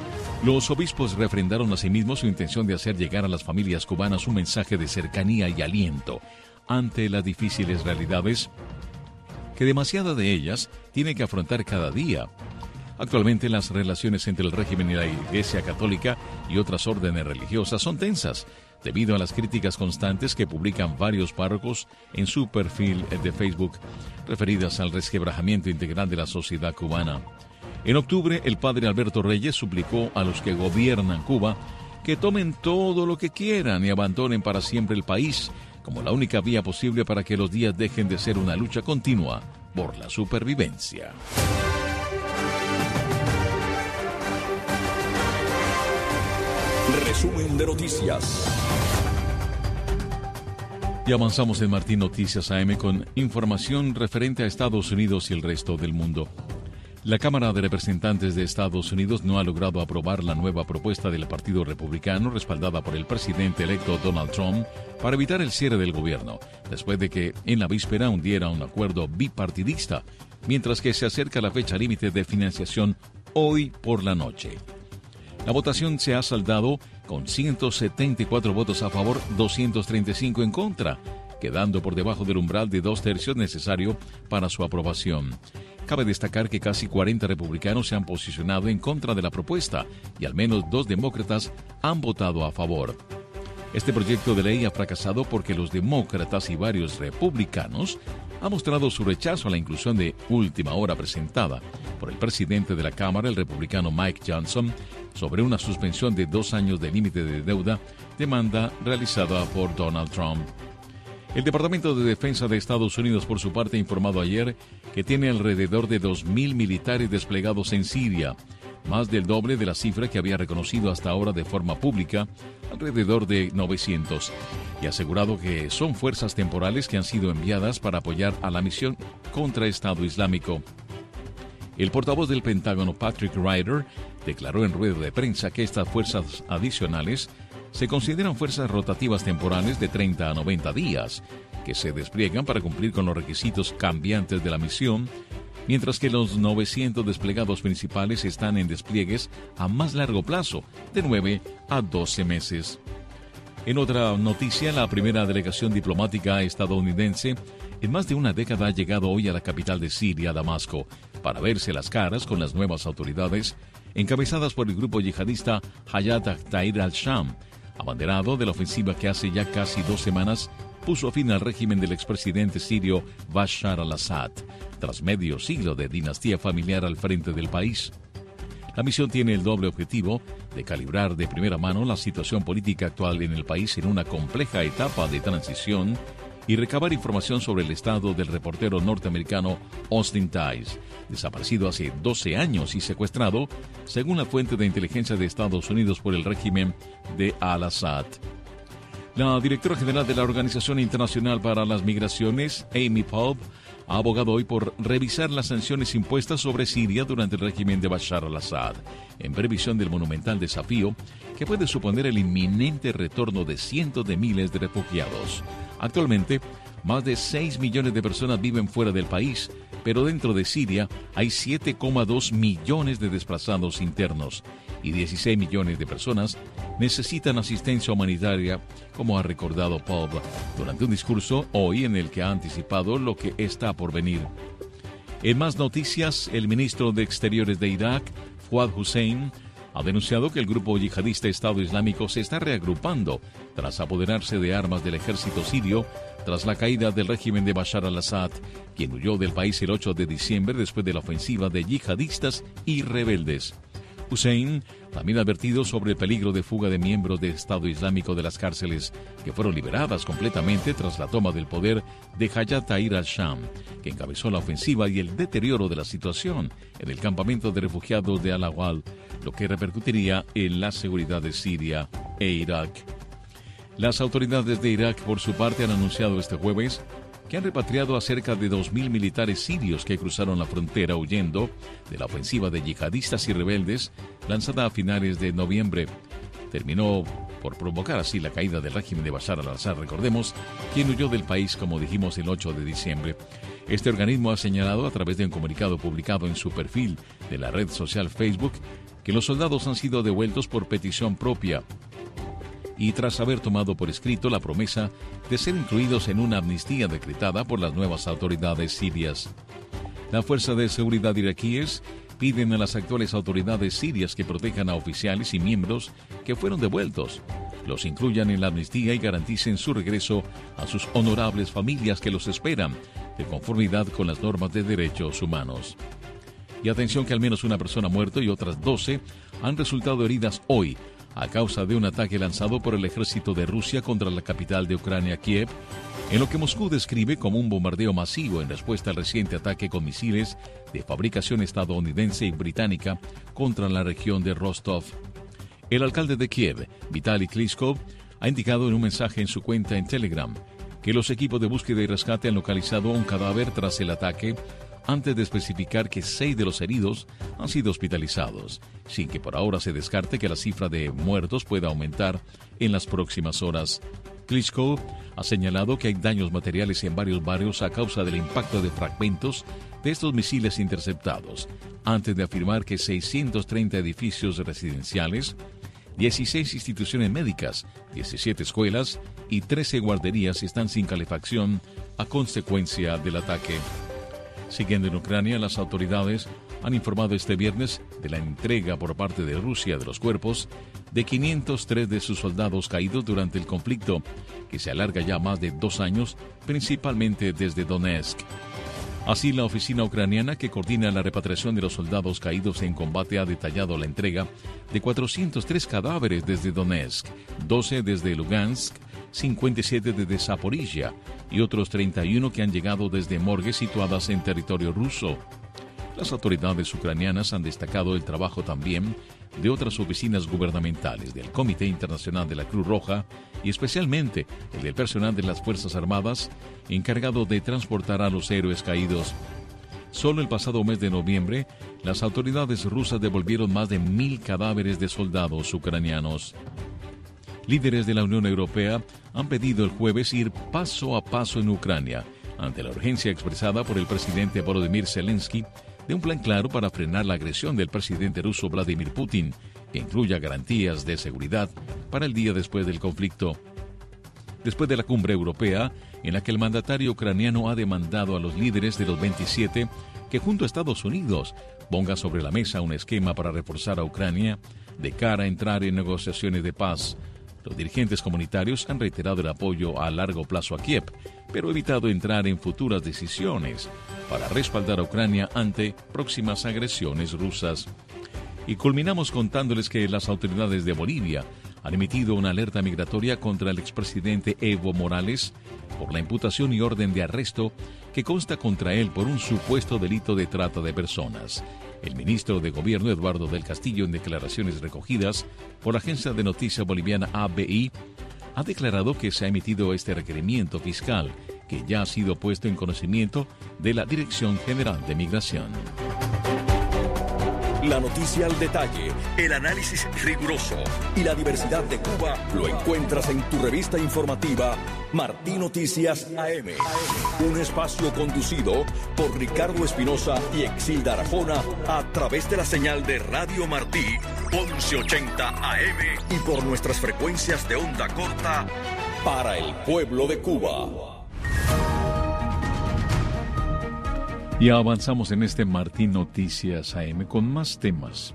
Los obispos refrendaron asimismo su intención de hacer llegar a las familias cubanas un mensaje de cercanía y aliento ante las difíciles realidades que demasiada de ellas tiene que afrontar cada día. Actualmente las relaciones entre el régimen y la Iglesia Católica y otras órdenes religiosas son tensas, debido a las críticas constantes que publican varios párrocos en su perfil de Facebook, referidas al resquebrajamiento integral de la sociedad cubana. En octubre, el padre Alberto Reyes suplicó a los que gobiernan Cuba que tomen todo lo que quieran y abandonen para siempre el país, como la única vía posible para que los días dejen de ser una lucha continua por la supervivencia. Resumen de noticias. Y avanzamos en Martín Noticias A M con información referente a Estados Unidos y el resto del mundo. La Cámara de Representantes de Estados Unidos no ha logrado aprobar la nueva propuesta del Partido Republicano respaldada por el presidente electo Donald Trump para evitar el cierre del gobierno, después de que en la víspera hundiera un acuerdo bipartidista, mientras que se acerca la fecha límite de financiación hoy por la noche. La votación se ha saldado con ciento setenta y cuatro votos a favor, doscientos treinta y cinco en contra, quedando por debajo del umbral de dos tercios necesario para su aprobación. Cabe destacar que casi cuarenta republicanos se han posicionado en contra de la propuesta y al menos dos demócratas han votado a favor. Este proyecto de ley ha fracasado porque los demócratas y varios republicanos ha mostrado su rechazo a la inclusión de última hora presentada por el presidente de la Cámara, el republicano Mike Johnson, sobre una suspensión de dos años de límite de deuda, demanda realizada por Donald Trump. El Departamento de Defensa de Estados Unidos, por su parte, ha informado ayer que tiene alrededor de dos mil militares desplegados en Siria, más del doble de la cifra que había reconocido hasta ahora de forma pública, alrededor de novecientos, y ha asegurado que son fuerzas temporales que han sido enviadas para apoyar a la misión contra Estado Islámico. El portavoz del Pentágono, Patrick Ryder, declaró en rueda de prensa que estas fuerzas adicionales se consideran fuerzas rotativas temporales de treinta a noventa días, que se despliegan para cumplir con los requisitos cambiantes de la misión, mientras que los novecientos desplegados principales están en despliegues a más largo plazo, de nueve a doce meses. En otra noticia, la primera delegación diplomática estadounidense en más de una década ha llegado hoy a la capital de Siria, Damasco, para verse las caras con las nuevas autoridades, encabezadas por el grupo yihadista Hayat Tahrir al-Sham, abanderado de la ofensiva que hace ya casi dos semanas puso fin al régimen del expresidente sirio Bashar al-Assad, tras medio siglo de dinastía familiar al frente del país. La misión tiene el doble objetivo de calibrar de primera mano la situación política actual en el país en una compleja etapa de transición y recabar información sobre el estado del reportero norteamericano Austin Tice, desaparecido hace doce años y secuestrado, según la fuente de inteligencia de Estados Unidos, por el régimen de al-Assad. La directora general de la Organización Internacional para las Migraciones, Amy Pope, ha abogado hoy por revisar las sanciones impuestas sobre Siria durante el régimen de Bashar al-Assad, en previsión del monumental desafío que puede suponer el inminente retorno de cientos de miles de refugiados. Actualmente, más de seis millones de personas viven fuera del país, pero dentro de Siria hay siete coma dos millones de desplazados internos y dieciséis millones de personas necesitan asistencia humanitaria, como ha recordado Pope durante un discurso hoy en el que ha anticipado lo que está por venir. En más noticias, el ministro de Exteriores de Irak, Fuad Hussein, ha denunciado que el grupo yihadista Estado Islámico se está reagrupando tras apoderarse de armas del ejército sirio tras la caída del régimen de Bashar al-Assad, quien huyó del país el ocho de diciembre después de la ofensiva de yihadistas y rebeldes. Hussein también ha advertido sobre el peligro de fuga de miembros del Estado Islámico de las cárceles, que fueron liberadas completamente tras la toma del poder de Hayat Tahrir al-Sham, que encabezó la ofensiva, y el deterioro de la situación en el campamento de refugiados de Al-Awal, lo que repercutiría en la seguridad de Siria e Irak. Las autoridades de Irak, por su parte, han anunciado este jueves que han repatriado a cerca de dos mil militares sirios que cruzaron la frontera huyendo de la ofensiva de yihadistas y rebeldes lanzada a finales de noviembre. Terminó por provocar así la caída del régimen de Bashar al-Assad, recordemos, quien huyó del país, como dijimos, el ocho de diciembre. Este organismo ha señalado a través de un comunicado publicado en su perfil de la red social Facebook que los soldados han sido devueltos por petición propia y tras haber tomado por escrito la promesa de ser incluidos en una amnistía decretada por las nuevas autoridades sirias. La Fuerza de Seguridad iraquíes piden a las actuales autoridades sirias que protejan a oficiales y miembros que fueron devueltos, los incluyan en la amnistía y garanticen su regreso a sus honorables familias que los esperan, de conformidad con las normas de derechos humanos. Y atención, que al menos una persona ha muerto y otras doce han resultado heridas hoy a causa de un ataque lanzado por el ejército de Rusia contra la capital de Ucrania, Kiev, en lo que Moscú describe como un bombardeo masivo en respuesta al reciente ataque con misiles de fabricación estadounidense y británica contra la región de Rostov. El alcalde de Kiev, Vitaly Klitschko, ha indicado en un mensaje en su cuenta en Telegram que los equipos de búsqueda y rescate han localizado un cadáver tras el ataque, antes de especificar que seis de los heridos han sido hospitalizados, sin que por ahora se descarte que la cifra de muertos pueda aumentar en las próximas horas. Klitschko ha señalado que hay daños materiales en varios barrios a causa del impacto de fragmentos de estos misiles interceptados, antes de afirmar que seiscientos treinta edificios residenciales, dieciséis instituciones médicas, diecisiete escuelas y trece guarderías están sin calefacción a consecuencia del ataque. Siguiendo en Ucrania, las autoridades han informado este viernes de la entrega por parte de Rusia de los cuerpos de quinientos tres de sus soldados caídos durante el conflicto, que se alarga ya más de dos años, principalmente desde Donetsk. Así, la oficina ucraniana que coordina la repatriación de los soldados caídos en combate ha detallado la entrega de cuatrocientos tres cadáveres desde Donetsk, doce desde Lugansk, cincuenta y siete desde Zaporizhia y otros treinta y uno que han llegado desde morgues situadas en territorio ruso. Las autoridades ucranianas han destacado el trabajo también de otras oficinas gubernamentales, del Comité Internacional de la Cruz Roja y especialmente el del personal de las Fuerzas Armadas encargado de transportar a los héroes caídos. Solo el pasado mes de noviembre, las autoridades rusas devolvieron más de mil cadáveres de soldados ucranianos. Líderes de la Unión Europea han pedido el jueves ir paso a paso en Ucrania, ante la urgencia expresada por el presidente Volodymyr Zelensky de un plan claro para frenar la agresión del presidente ruso Vladimir Putin, que incluya garantías de seguridad para el día después del conflicto. Después de la cumbre europea, en la que el mandatario ucraniano ha demandado a los líderes de los veintisiete que junto a Estados Unidos ponga sobre la mesa un esquema para reforzar a Ucrania de cara a entrar en negociaciones de paz. Los dirigentes comunitarios han reiterado el apoyo a largo plazo a Kiev, pero evitado entrar en futuras decisiones para respaldar a Ucrania ante próximas agresiones rusas. Y culminamos contándoles que las autoridades de Bolivia han emitido una alerta migratoria contra el expresidente Evo Morales por la imputación y orden de arresto que consta contra él por un supuesto delito de trata de personas. El ministro de Gobierno, Eduardo del Castillo, en declaraciones recogidas por la agencia de noticias boliviana A B I, ha declarado que se ha emitido este requerimiento fiscal, que ya ha sido puesto en conocimiento de la Dirección General de Migración. La noticia al detalle, el análisis riguroso y la diversidad de Cuba lo encuentras en tu revista informativa Martí Noticias A M. Un espacio conducido por Ricardo Espinosa y Exilda Arjona a través de la señal de Radio Martí once ochenta A M y por nuestras frecuencias de onda corta para el pueblo de Cuba. Y avanzamos en este Martí Noticias A M con más temas.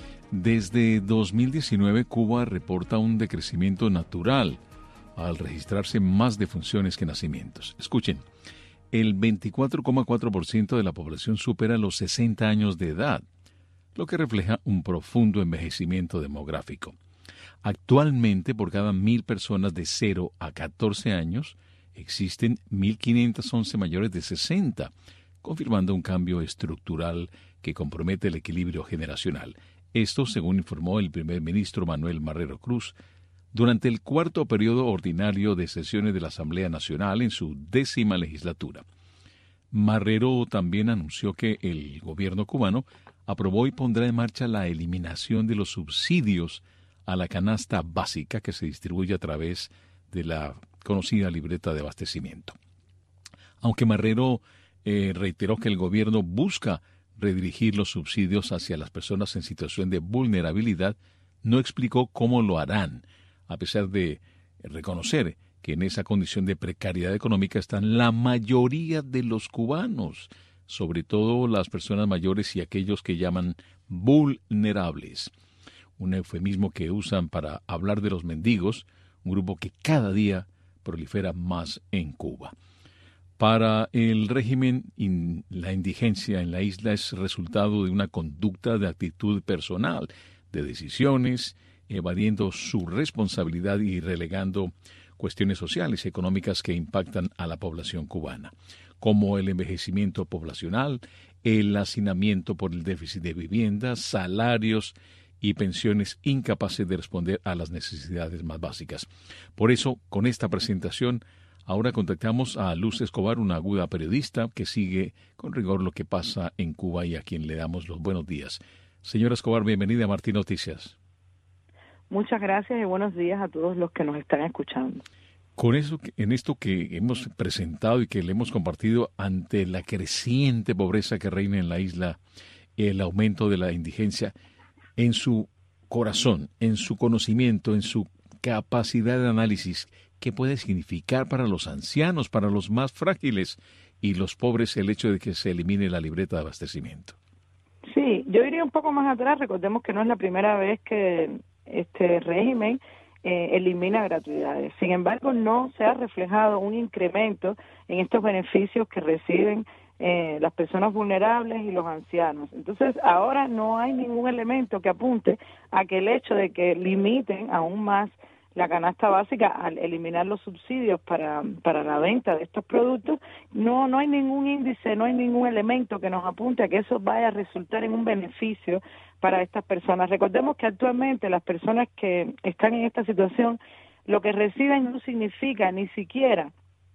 Desde dos mil diecinueve, Cuba reporta un decrecimiento natural al registrarse más defunciones que nacimientos. Escuchen, el veinticuatro coma cuatro por ciento de la población supera los sesenta años de edad, lo que refleja un profundo envejecimiento demográfico. Actualmente, por cada mil personas de cero a catorce años, existen mil quinientos once mayores de sesenta, confirmando un cambio estructural que compromete el equilibrio generacional. Esto, según informó el primer ministro Manuel Marrero Cruz, durante el cuarto periodo ordinario de sesiones de la Asamblea Nacional en su décima legislatura. Marrero también anunció que el gobierno cubano aprobó y pondrá en marcha la eliminación de los subsidios a la canasta básica que se distribuye a través de la conocida libreta de abastecimiento. Aunque Marrero Eh, reiteró que el gobierno busca redirigir los subsidios hacia las personas en situación de vulnerabilidad, no explicó cómo lo harán, a pesar de reconocer que en esa condición de precariedad económica están la mayoría de los cubanos, sobre todo las personas mayores y aquellos que llaman vulnerables, un eufemismo que usan para hablar de los mendigos, un grupo que cada día prolifera más en Cuba. Para el régimen, in, la indigencia en la isla es resultado de una conducta de actitud personal, de decisiones, evadiendo su responsabilidad y relegando cuestiones sociales y económicas que impactan a la población cubana, como el envejecimiento poblacional, el hacinamiento por el déficit de viviendas, salarios y pensiones incapaces de responder a las necesidades más básicas. Por eso, con esta presentación, ahora contactamos a Luz Escobar, una aguda periodista que sigue con rigor lo que pasa en Cuba y a quien le damos los buenos días. Señora Escobar, bienvenida a Martí Noticias. Muchas gracias y buenos días a todos los que nos están escuchando. Con eso, en esto que hemos presentado y que le hemos compartido ante la creciente pobreza que reina en la isla, el aumento de la indigencia, en su corazón, en su conocimiento, en su capacidad de análisis, ¿qué puede significar para los ancianos, para los más frágiles? y los pobres el hecho de que se elimine la libreta de abastecimiento? Sí, yo iría un poco más atrás. Recordemos que no es la primera vez que este régimen eh, elimina gratuidades. Sin embargo, no se ha reflejado un incremento en estos beneficios que reciben eh, las personas vulnerables y los ancianos. Entonces, ahora no hay ningún elemento que apunte a que el hecho de que limiten aún más la canasta básica al eliminar los subsidios para para la venta de estos productos, no no hay ningún índice, no hay ningún elemento que nos apunte a que eso vaya a resultar en un beneficio para estas personas. Recordemos que actualmente las personas que están en esta situación, lo que reciben no significa ni siquiera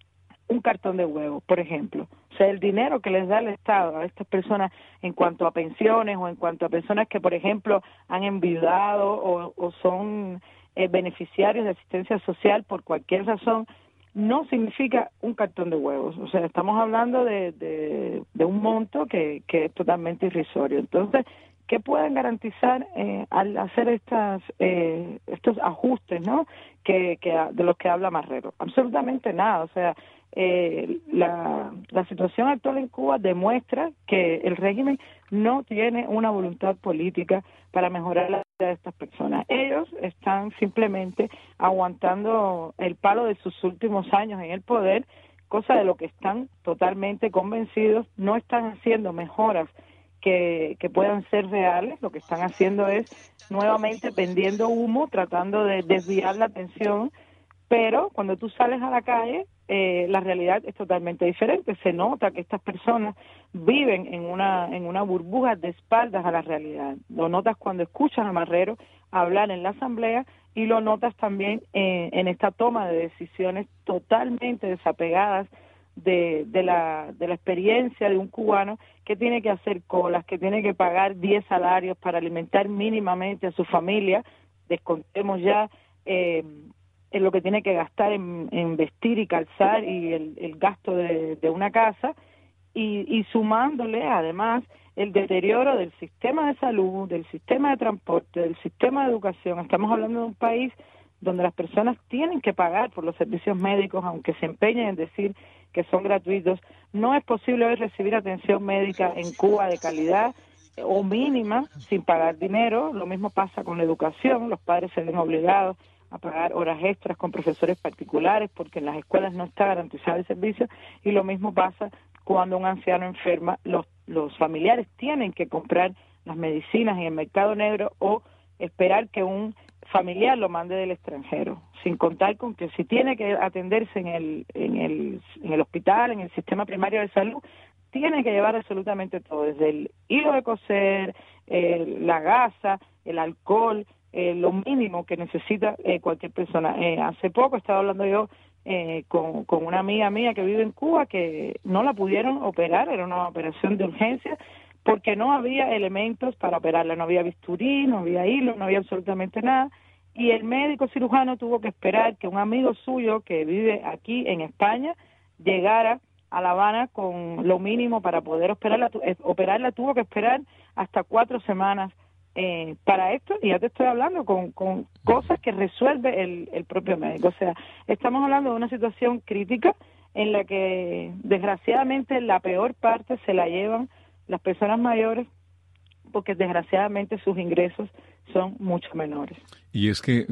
un cartón de huevos, por ejemplo. O sea, el dinero que les da el Estado a estas personas en cuanto a pensiones o en cuanto a personas que, por ejemplo, han enviudado o, o son eh, beneficiarios de asistencia social por cualquier razón, no significa un cartón de huevos. O sea, estamos hablando de, de, de un monto que, que es totalmente irrisorio. Entonces, ¿qué pueden garantizar eh, al hacer estas eh, estos ajustes, ¿no? Que, que de los que habla Marrero? Absolutamente nada. O sea, eh, la, la situación actual en Cuba demuestra que el régimen no tiene una voluntad política para mejorar la vida de estas personas. Ellos están simplemente aguantando el palo de sus últimos años en el poder, cosa de lo que están totalmente convencidos. No están haciendo mejoras Que, que puedan ser reales. Lo que están haciendo es nuevamente vendiendo humo, tratando de desviar la atención, pero cuando tú sales a la calle, eh, la realidad es totalmente diferente. Se nota que estas personas viven en una en una burbuja de espaldas a la realidad. Lo notas cuando escuchas a Marrero hablar en la asamblea y lo notas también en, en esta toma de decisiones totalmente desapegadas de, de la de la experiencia de un cubano que tiene que hacer colas, que tiene que pagar diez salarios para alimentar mínimamente a su familia. Descontemos ya eh, en lo que tiene que gastar en, en vestir y calzar y el, el gasto de, de una casa, y, y sumándole además el deterioro del sistema de salud, del sistema de transporte, del sistema de educación. Estamos hablando de un país donde las personas tienen que pagar por los servicios médicos, aunque se empeñen en decir que son gratuitos. No es posible hoy recibir atención médica en Cuba de calidad o mínima sin pagar dinero. Lo mismo pasa con la educación. Los padres se ven obligados a pagar horas extras con profesores particulares porque en las escuelas no está garantizado el servicio, y lo mismo pasa cuando un anciano enferma. Los, los familiares tienen que comprar las medicinas en el mercado negro o esperar que un familiar lo mande del extranjero, sin contar con que si tiene que atenderse en el, en el, en el hospital, en el sistema primario de salud, tiene que llevar absolutamente todo, desde el hilo de coser, eh, la gasa, el alcohol, eh, lo mínimo que necesita eh, cualquier persona. Eh, hace poco estaba hablando yo eh, con, con una amiga mía que vive en Cuba que no la pudieron operar, era una operación de urgencia, porque no había elementos para operarla, no había bisturí, no había hilo, no había absolutamente nada, y el médico cirujano tuvo que esperar que un amigo suyo que vive aquí en España llegara a La Habana con lo mínimo para poder operarla. Operarla tuvo que esperar hasta cuatro semanas eh, para esto, y ya te estoy hablando con, con cosas que resuelve el, el propio médico. O sea, estamos hablando de una situación crítica en la que desgraciadamente la peor parte se la llevan las personas mayores, porque desgraciadamente sus ingresos son mucho menores. Y es que,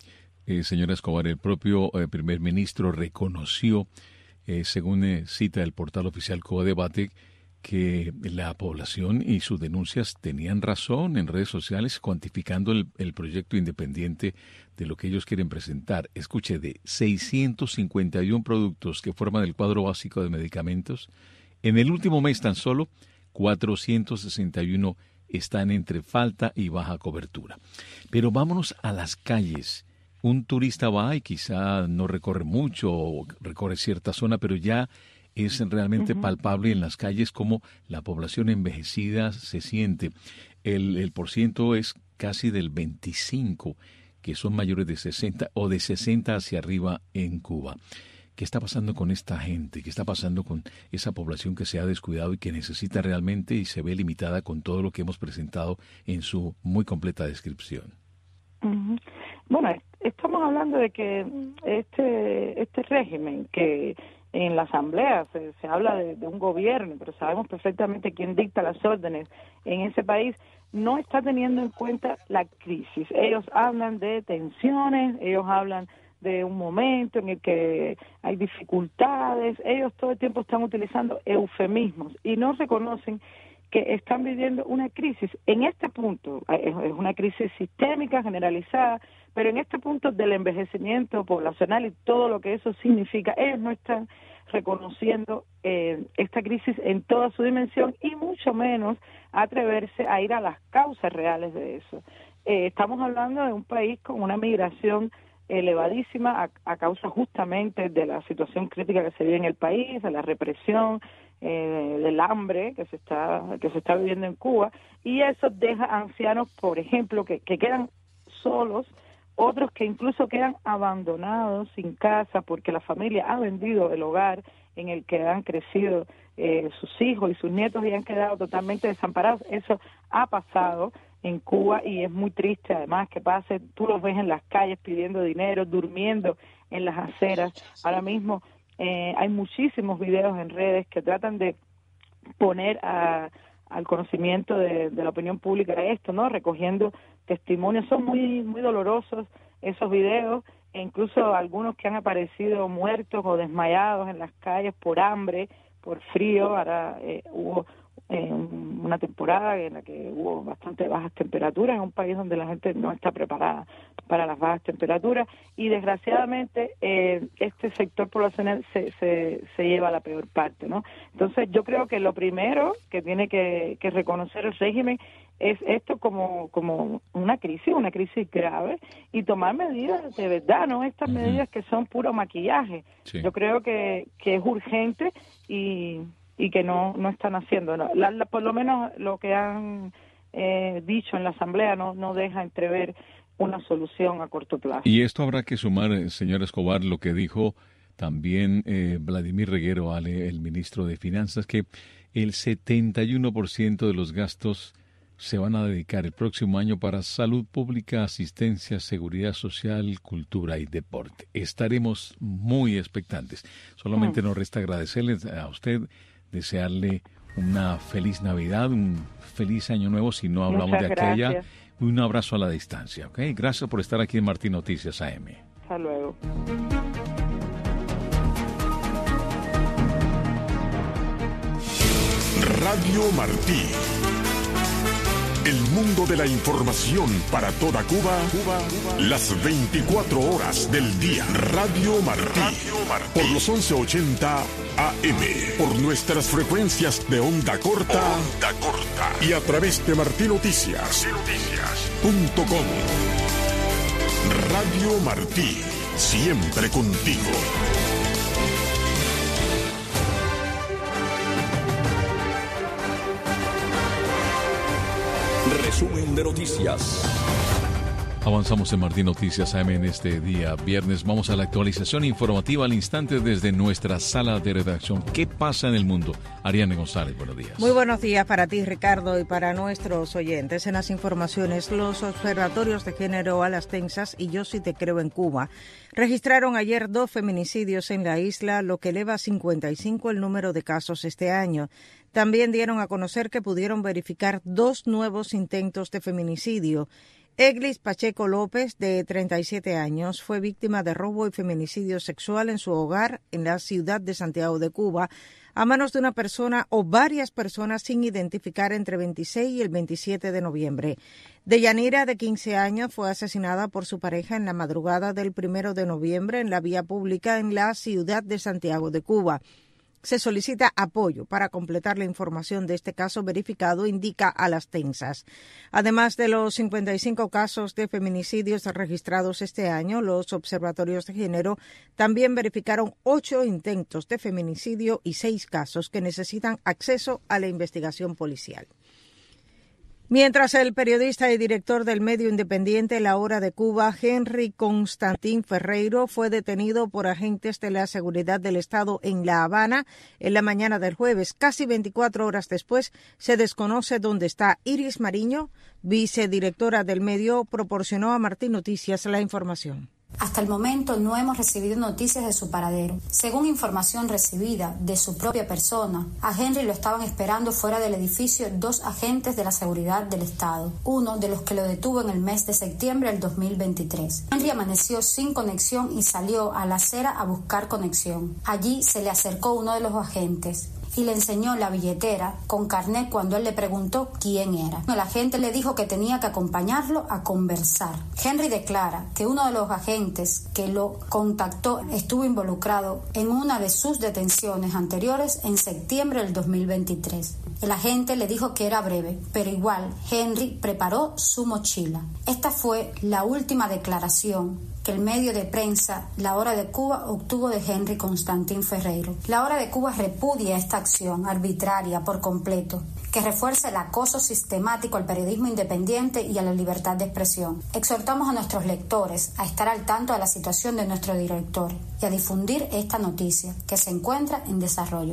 eh, señora Escobar, el propio eh, primer ministro reconoció, eh, según eh, cita el portal oficial Cuba Debate, que la población y sus denuncias tenían razón en redes sociales, cuantificando el, el proyecto independiente de lo que ellos quieren presentar. Escuche, de seiscientos cincuenta y uno productos que forman el cuadro básico de medicamentos, en el último mes tan solo cuatrocientos sesenta y uno están entre falta y baja cobertura. Pero vámonos a las calles. Un turista va y quizá no recorre mucho, o recorre cierta zona, pero ya es realmente uh-huh. palpable en las calles cómo la población envejecida se siente. El, el porciento es casi del veinticinco, que son mayores de sesenta o de sesenta hacia arriba en Cuba. ¿Qué está pasando con esta gente? ¿Qué está pasando con esa población que se ha descuidado y que necesita realmente y se ve limitada con todo lo que hemos presentado en su muy completa descripción? Uh-huh. Bueno, estamos hablando de que este este régimen que en la asamblea, se, se habla de, de un gobierno, pero sabemos perfectamente quién dicta las órdenes en ese país, no está teniendo en cuenta la crisis. Ellos hablan de tensiones, ellos hablan de un momento en el que hay dificultades, ellos todo el tiempo están utilizando eufemismos y no reconocen que están viviendo una crisis. En este punto, es una crisis sistémica, generalizada, pero en este punto del envejecimiento poblacional y todo lo que eso significa, ellos no están reconociendo eh, esta crisis en toda su dimensión y mucho menos atreverse a ir a las causas reales de eso. Eh, estamos hablando de un país con una migración elevadísima a, a causa justamente de la situación crítica que se vive en el país, de la represión, eh, del hambre que se está que se está viviendo en Cuba, y eso deja ancianos, por ejemplo, que, que quedan solos, otros que incluso quedan abandonados sin casa porque la familia ha vendido el hogar en el que han crecido eh, sus hijos y sus nietos y han quedado totalmente desamparados. Eso ha pasado en Cuba y es muy triste además que pase. Tú los ves en las calles pidiendo dinero, durmiendo en las aceras. Ahora mismo eh, hay muchísimos videos en redes que tratan de poner a, al conocimiento de, de la opinión pública esto, ¿no? Recogiendo testimonios. Son muy muy dolorosos esos videos, e incluso algunos que han aparecido muertos o desmayados en las calles por hambre, por frío. Ahora eh, hubo eh, una temporada en la que hubo bastante bajas temperaturas en un país donde la gente no está preparada para las bajas temperaturas y desgraciadamente eh, este sector poblacional se, se, se lleva la peor parte, ¿no? Entonces yo creo que lo primero que tiene que, que reconocer el régimen es esto como como una crisis, una crisis grave, y tomar medidas de verdad, no estas medidas que son puro maquillaje. Sí. Yo creo que, que es urgente y, y que no no están haciendo. No, la, la, por lo menos lo que han eh, dicho en la Asamblea no, no deja entrever una solución a corto plazo. Y esto habrá que sumar, señor Escobar, lo que dijo también eh, Vladimir Reguero, Ale, el ministro de Finanzas, que el setenta y uno por ciento de los gastos se van a dedicar el próximo año para salud pública, asistencia, seguridad social, cultura y deporte. Estaremos muy expectantes. Solamente mm. nos resta agradecerle a usted, desearle una feliz Navidad, un feliz Año Nuevo, si no hablamos Muchas de aquella, gracias. Un abrazo a la distancia. ¿Okay? Gracias por estar aquí en Martín Noticias A M. Hasta luego. Radio Martí. El mundo de la información para toda Cuba, Cuba, Cuba, las veinticuatro horas del día. Radio Martí. Radio Martí. Por los once ochenta A M. Por nuestras frecuencias de onda corta. Onda corta. Y a través de martí noticias punto com. Radio Martí. Siempre contigo. Resumen de noticias. Avanzamos en Martín Noticias A M en este día viernes. Vamos a la actualización informativa al instante desde nuestra sala de redacción. ¿Qué pasa en el mundo? Ariane González, buenos días. Muy buenos días para ti, Ricardo, y para nuestros oyentes. En las informaciones, los observatorios de género a las Tensas y Yo sí te creo en Cuba registraron ayer dos feminicidios en la isla, lo que eleva a cincuenta y cinco el número de casos este año. También dieron a conocer que pudieron verificar dos nuevos intentos de feminicidio. Eglis Pacheco López, de treinta y siete años, fue víctima de robo y feminicidio sexual en su hogar en la ciudad de Santiago de Cuba a manos de una persona o varias personas sin identificar entre el veintiséis y el veintisiete de noviembre. Deyanira, de quince años, fue asesinada por su pareja en la madrugada del primero de noviembre en la vía pública en la ciudad de Santiago de Cuba. Se solicita apoyo para completar la información de este caso verificado, indica a las Tensas. Además de los cincuenta y cinco casos de feminicidios registrados este año, los observatorios de género también verificaron ocho intentos de feminicidio y seis casos que necesitan acceso a la investigación policial. Mientras el periodista y director del medio independiente La Hora de Cuba, Henry Constantín Ferreiro, fue detenido por agentes de la seguridad del Estado en La Habana en la mañana del jueves. Casi veinticuatro horas después, se desconoce dónde está. Iris Mariño, vicedirectora del medio, proporcionó a Martín Noticias la información. Hasta el momento no hemos recibido noticias de su paradero. Según información recibida de su propia persona, a Henry lo estaban esperando fuera del edificio dos agentes de la seguridad del Estado, uno de los que lo detuvo en el mes de septiembre del dos mil veintitrés. Henry amaneció sin conexión y salió a la acera a buscar conexión. Allí se le acercó uno de los agentes y le enseñó la billetera con carnet cuando él le preguntó quién era. El agente le dijo que tenía que acompañarlo a conversar. Henry declara que uno de los agentes que lo contactó estuvo involucrado en una de sus detenciones anteriores en septiembre del dos mil veintitrés. El agente le dijo que era breve, pero igual Henry preparó su mochila. Esta fue la última declaración que el medio de prensa La Hora de Cuba obtuvo de Henry Constantín Ferreiro. La Hora de Cuba repudia esta acción arbitraria por completo, que refuerza el acoso sistemático al periodismo independiente y a la libertad de expresión. Exhortamos a nuestros lectores a estar al tanto de la situación de nuestro director y a difundir esta noticia, que se encuentra en desarrollo.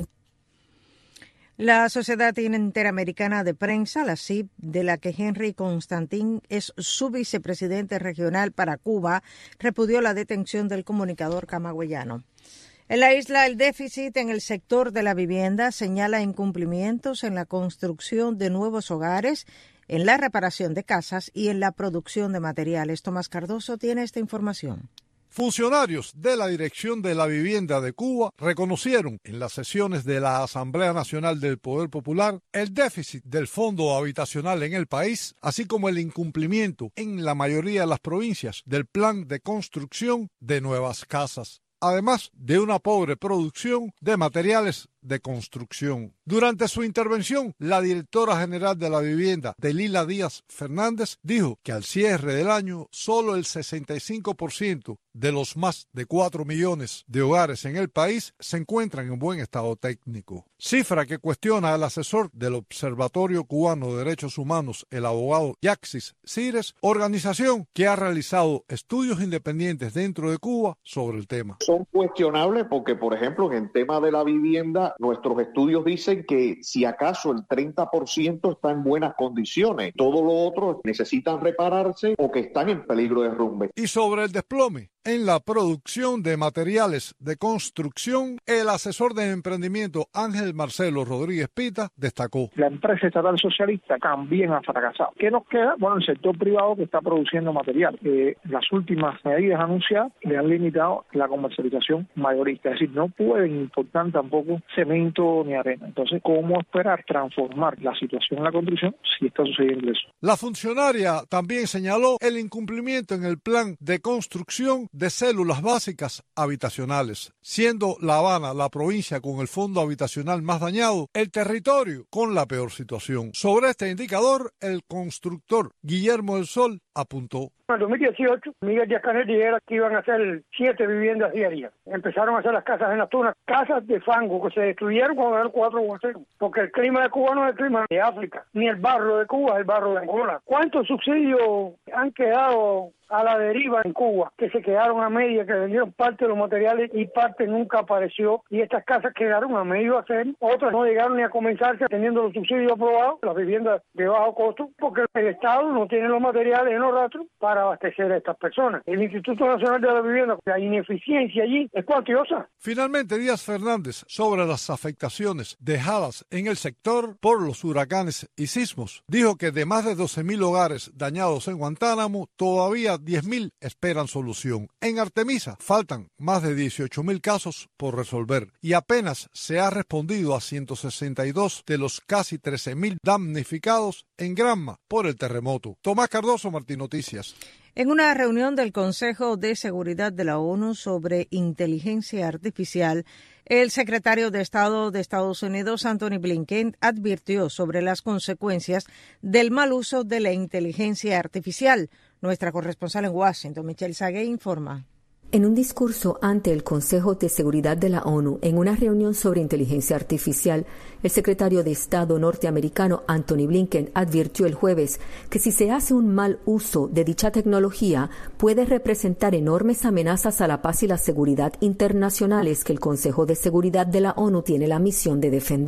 La Sociedad Interamericana de Prensa, la C I P, de la que Henry Constantín es su vicepresidente regional para Cuba, repudió la detención del comunicador camagüeyano. En la isla, el déficit en el sector de la vivienda señala incumplimientos en la construcción de nuevos hogares, en la reparación de casas y en la producción de materiales. Tomás Cardoso tiene esta información. Funcionarios de la Dirección de la Vivienda de Cuba reconocieron en las sesiones de la Asamblea Nacional del Poder Popular el déficit del fondo habitacional en el país, así como el incumplimiento en la mayoría de las provincias del plan de construcción de nuevas casas, además de una pobre producción de materiales de construcción. Durante su intervención, la directora general de la vivienda, Delila Díaz Fernández, dijo que al cierre del año solo el sesenta y cinco por ciento de los más de cuatro millones de hogares en el país se encuentran en buen estado técnico, cifra que cuestiona al asesor del Observatorio Cubano de Derechos Humanos, el abogado Yaxis Cires, organización que ha realizado estudios independientes dentro de Cuba sobre el tema. Son cuestionables porque, por ejemplo, en el tema de la vivienda, nuestros estudios dicen que si acaso el treinta por ciento está en buenas condiciones, todo lo otro necesitan repararse o que están en peligro de derrumbe. Y sobre el desplome en la producción de materiales de construcción, el asesor de emprendimiento Ángel Marcelo Rodríguez Pita destacó: la empresa estatal socialista también ha fracasado. ¿Qué nos queda? Bueno, el sector privado que está produciendo material. Eh, las últimas medidas anunciadas le han limitado la comercialización mayorista, es decir, no pueden importar tampoco cemento ni arena. Entonces, ¿cómo esperar transformar la situación en la construcción si está sucediendo eso? La funcionaria también señaló el incumplimiento en el plan de construcción de células básicas habitacionales, siendo La Habana la provincia con el fondo habitacional más dañado, el territorio con la peor situación. Sobre este indicador, el constructor Guillermo del Sol apuntó: en el dos mil dieciocho, Miguel Díaz-Canel dijera que iban a hacer siete viviendas diarias. Empezaron a hacer las casas en las tunas, casas de fango que se destruyeron cuando eran cuatro aguaceros, porque el clima de Cuba no es el clima de África, ni el barro de Cuba es el barro de Angola. ¿Cuántos subsidios han quedado a la deriva en Cuba, que se quedaron a media, que vendieron parte de los materiales y parte nunca apareció, y estas casas quedaron a medio hacer, otras no llegaron ni a comenzarse teniendo los subsidios aprobados, las viviendas de bajo costo, porque el Estado no tiene los materiales en los rastros para abastecer a estas personas. El Instituto Nacional de la Vivienda, la ineficiencia allí es cuantiosa. Finalmente, Díaz Fernández, sobre las afectaciones dejadas en el sector por los huracanes y sismos, dijo que de más de doce mil hogares dañados en Guantánamo, todavía diez mil esperan solución. En Artemisa faltan más de dieciocho mil casos por resolver y apenas se ha respondido a ciento sesenta y dos de los casi trece mil damnificados en Granma por el terremoto. Tomás Cardoso, Martín Noticias. En una reunión del Consejo de Seguridad de la ONU sobre inteligencia artificial, el secretario de Estado de Estados Unidos, Anthony Blinken, advirtió sobre las consecuencias del mal uso de la inteligencia artificial. Nuestra corresponsal en Washington, Michelle Sagué, informa. En un discurso ante el Consejo de Seguridad de la ONU, en una reunión sobre inteligencia artificial, el secretario de Estado norteamericano Anthony Blinken advirtió el jueves que si se hace un mal uso de dicha tecnología, puede representar enormes amenazas a la paz y la seguridad internacionales que el Consejo de Seguridad de la ONU tiene la misión de defender.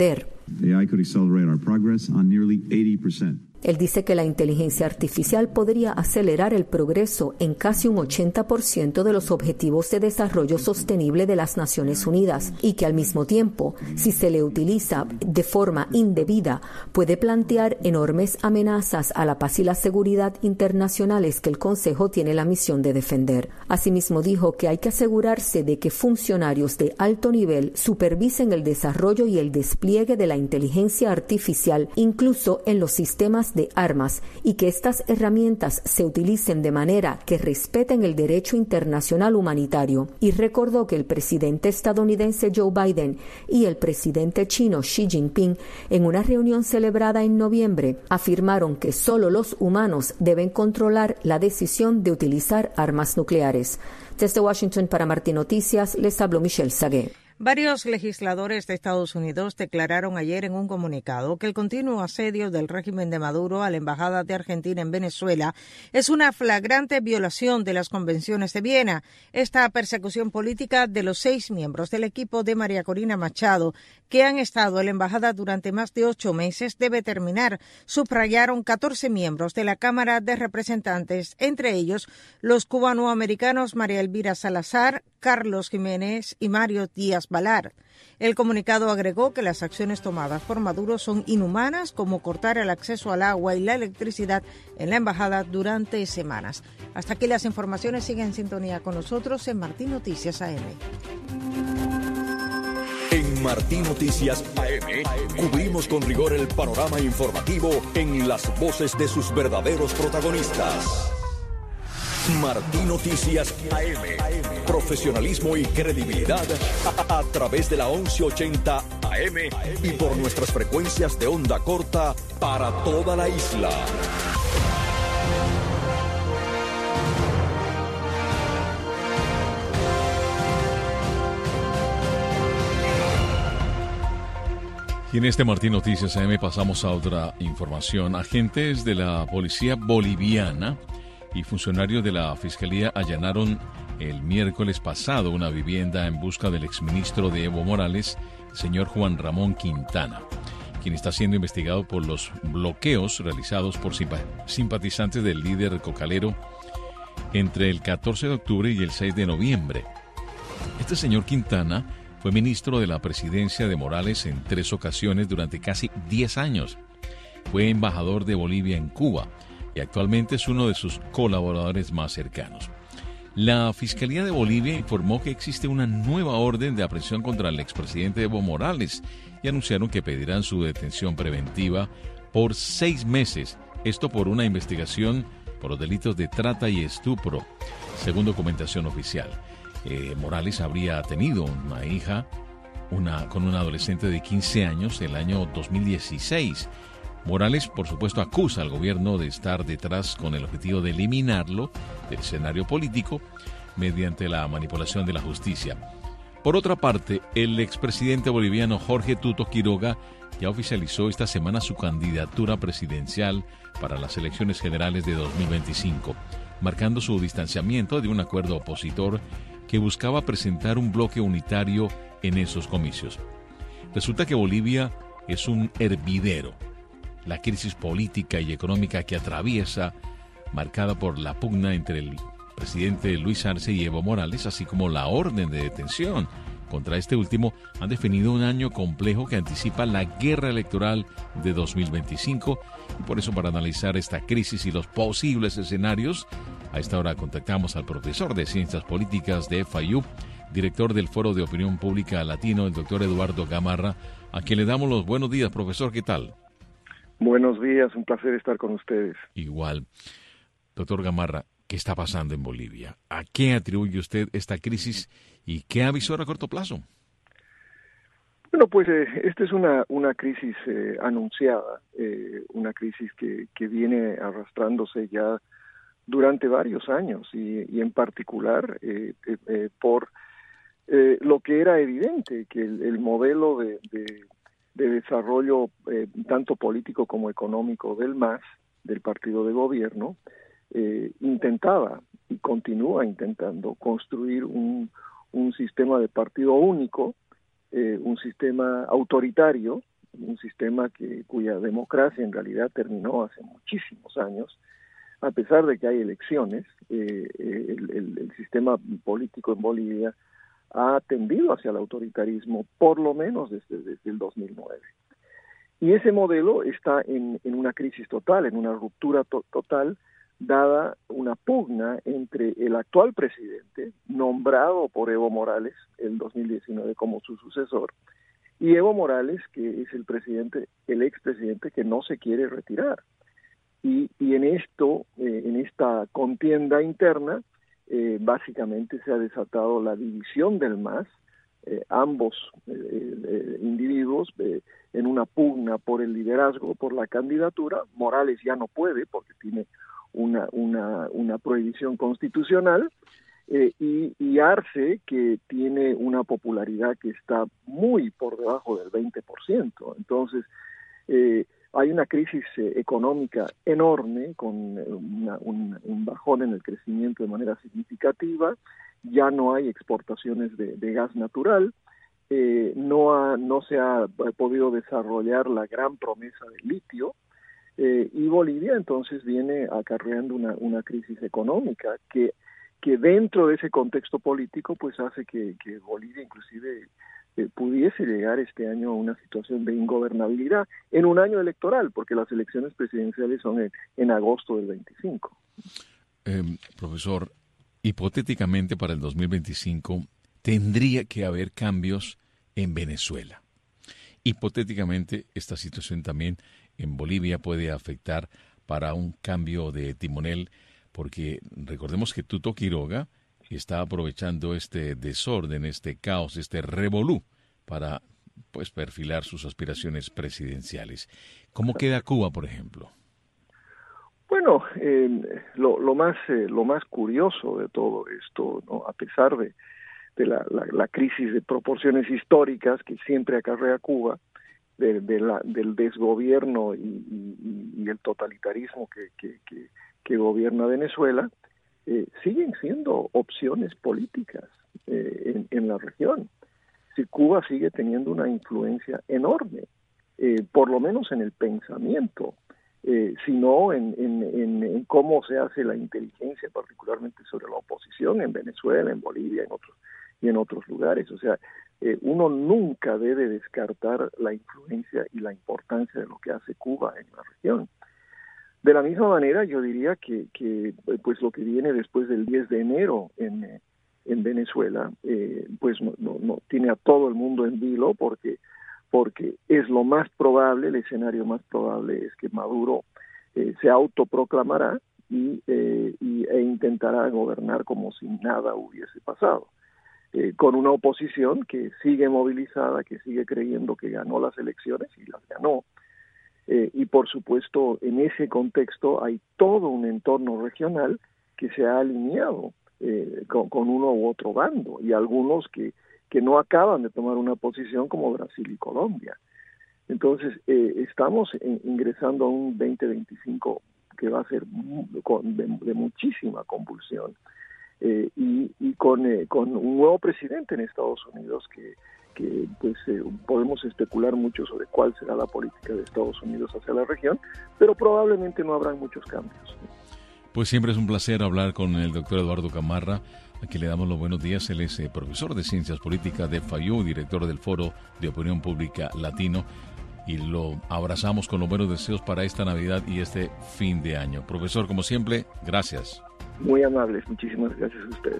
A I could accelerate our progress on nearly eighty percent. Él dice que la inteligencia artificial podría acelerar el progreso en casi un ochenta por ciento de los objetivos de desarrollo sostenible de las Naciones Unidas y que al mismo tiempo, si se le utiliza de forma indebida, puede plantear enormes amenazas a la paz y la seguridad internacionales que el Consejo tiene la misión de defender. Asimismo dijo que hay que asegurarse de que funcionarios de alto nivel supervisen el desarrollo y el despliegue de la inteligencia artificial, incluso en los sistemas de armas, y que estas herramientas se utilicen de manera que respeten el derecho internacional humanitario. Y recordó que el presidente estadounidense Joe Biden y el presidente chino Xi Jinping, en una reunión celebrada en noviembre, afirmaron que solo los humanos deben controlar la decisión de utilizar armas nucleares. Desde Washington para Martín Noticias, les habló Michelle Sagué. Varios legisladores de Estados Unidos declararon ayer en un comunicado que el continuo asedio del régimen de Maduro a la Embajada de Argentina en Venezuela es una flagrante violación de las convenciones de Viena. Esta persecución política de los seis miembros del equipo de María Corina Machado, que han estado en la embajada durante más de ocho meses, debe terminar, subrayaron catorce miembros de la Cámara de Representantes, entre ellos los cubanoamericanos María Elvira Salazar, Carlos Jiménez y Mario Díaz Balart. El comunicado agregó que las acciones tomadas por Maduro son inhumanas, como cortar el acceso al agua y la electricidad en la embajada durante semanas. Hasta aquí las informaciones. Sigue en sintonía con nosotros en Martín Noticias A M. En Martín Noticias A M cubrimos con rigor el panorama informativo en las voces de sus verdaderos protagonistas. Martín Noticias A M. Profesionalismo y credibilidad a, a través de la once ochenta A M y por nuestras frecuencias de onda corta para toda la isla. Y en este Martín Noticias A M pasamos a otra información. Agentes de la policía boliviana y funcionarios de la Fiscalía allanaron el miércoles pasado una vivienda en busca del exministro de Evo Morales, el señor Juan Ramón Quintana, quien está siendo investigado por los bloqueos realizados por simpatizantes del líder cocalero entre el catorce de octubre y el seis de noviembre. Este señor Quintana fue ministro de la presidencia de Morales en tres ocasiones durante casi diez años. Fue embajador de Bolivia en Cuba y actualmente es uno de sus colaboradores más cercanos. La Fiscalía de Bolivia informó que existe una nueva orden de aprehensión contra el expresidente Evo Morales y anunciaron que pedirán su detención preventiva por seis meses, esto por una investigación por los delitos de trata y estupro, según documentación oficial. Eh, Morales habría tenido una hija una, con un adolescente de quince años el año dos mil dieciséis. Morales, por supuesto, acusa al gobierno de estar detrás con el objetivo de eliminarlo del escenario político mediante la manipulación de la justicia. Por otra parte, el expresidente boliviano Jorge Tuto Quiroga ya oficializó esta semana su candidatura presidencial para las elecciones generales de dos mil veinticinco, marcando su distanciamiento de un acuerdo opositor que buscaba presentar un bloque unitario en esos comicios. Resulta que Bolivia es un hervidero. La crisis política y económica que atraviesa, marcada por la pugna entre el presidente Luis Arce y Evo Morales, así como la orden de detención contra este último, han definido un año complejo que anticipa la guerra electoral de dos mil veinticinco. Y por eso, para analizar esta crisis y los posibles escenarios, a esta hora contactamos al profesor de Ciencias Políticas de F I U, director del Foro de Opinión Pública Latino, el doctor Eduardo Gamarra, a quien le damos los buenos días. Profesor, ¿qué tal? Buenos días, un placer estar con ustedes. Igual. Doctor Gamarra, ¿qué está pasando en Bolivia? ¿A qué atribuye usted esta crisis y qué avisora a corto plazo? Bueno, pues eh, esta es una, una crisis eh, anunciada, eh, una crisis que, que viene arrastrándose ya durante varios años y, y en particular eh, eh, eh, por eh, lo que era evidente, que el, el modelo de... de de desarrollo eh, tanto político como económico del M A S, del partido de gobierno, eh, intentaba y continúa intentando construir un, un sistema de partido único, eh, un sistema autoritario, un sistema que, cuya democracia en realidad terminó hace muchísimos años. A pesar de que hay elecciones, eh, el, el, el sistema político en Bolivia ha tendido hacia el autoritarismo, por lo menos desde, desde el dos mil nueve. Y ese modelo está en, en una crisis total, en una ruptura to- total, dada una pugna entre el actual presidente, nombrado por Evo Morales el dos mil diecinueve como su sucesor, y Evo Morales, que es el presidente, el expresidente que no se quiere retirar. Y, y en esto, eh, en esta contienda interna, eh, básicamente se ha desatado la división del M A S, eh, ambos eh, eh, individuos eh, en una pugna por el liderazgo, por la candidatura. Morales ya no puede porque tiene una, una, una prohibición constitucional, eh, y, y Arce, que tiene una popularidad que está muy por debajo del veinte por ciento. Entonces, eh, hay una crisis eh, económica enorme, con una, un, un bajón en el crecimiento de manera significativa. Ya no hay exportaciones de, de gas natural, eh, no, ha, no se ha podido desarrollar la gran promesa del litio, eh, y Bolivia entonces viene acarreando una, una crisis económica que, que dentro de ese contexto político pues hace que, que Bolivia inclusive eh, pudiese llegar este año a una situación de ingobernabilidad en un año electoral, porque las elecciones presidenciales son en, en agosto del veinticinco. Eh, profesor, hipotéticamente para el dos mil veinticinco tendría que haber cambios en Venezuela. Hipotéticamente esta situación también en Bolivia puede afectar para un cambio de timonel, porque recordemos que Tuto Quiroga está aprovechando este desorden, este caos, este revolú para pues perfilar sus aspiraciones presidenciales. ¿Cómo queda Cuba, por ejemplo? Bueno, eh, lo, lo más eh, lo más curioso de todo esto, ¿no? A pesar de, de la, la, la crisis de proporciones históricas que siempre acarrea Cuba, de, de la, del desgobierno y, y, y el totalitarismo que, que, que, que gobierna Venezuela, eh, siguen siendo opciones políticas eh, en, en la región. Si Cuba sigue teniendo una influencia enorme, eh, por lo menos en el pensamiento, Eh, sino en, en, en, en cómo se hace la inteligencia, particularmente sobre la oposición en Venezuela, en Bolivia, en otros y en otros lugares. O sea, eh, uno nunca debe descartar la influencia y la importancia de lo que hace Cuba en la región. De la misma manera, yo diría que, que pues lo que viene después del diez de enero en, en Venezuela, eh, pues no, no, no tiene a todo el mundo en vilo, porque porque es lo más probable, el escenario más probable es que Maduro eh, se autoproclamará y, eh, y, e intentará gobernar como si nada hubiese pasado, eh, con una oposición que sigue movilizada, que sigue creyendo que ganó las elecciones y las ganó, eh, y por supuesto en ese contexto hay todo un entorno regional que se ha alineado eh, con, con uno u otro bando, y algunos que que no acaban de tomar una posición, como Brasil y Colombia. Entonces, eh, estamos en, ingresando a un veinte veinticinco que va a ser de, de muchísima convulsión, eh, y, y con, eh, con un nuevo presidente en Estados Unidos que, que pues eh, podemos especular mucho sobre cuál será la política de Estados Unidos hacia la región, pero probablemente no habrán muchos cambios. Pues siempre es un placer hablar con el doctor Eduardo Camarra. Aquí le damos los buenos días. Él es eh, profesor de Ciencias Políticas de F A U, director del Foro de Opinión Pública Latino, y lo abrazamos con los buenos deseos para esta Navidad y este fin de año. Profesor, como siempre, gracias. Muy amables, muchísimas gracias a ustedes.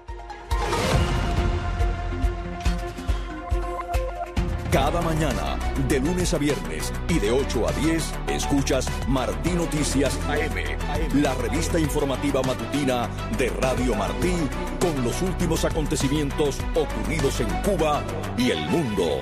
Cada mañana, de lunes a viernes y de ocho a diez, escuchas Martí Noticias A M, la revista informativa matutina de Radio Martí, con los últimos acontecimientos ocurridos en Cuba y el mundo.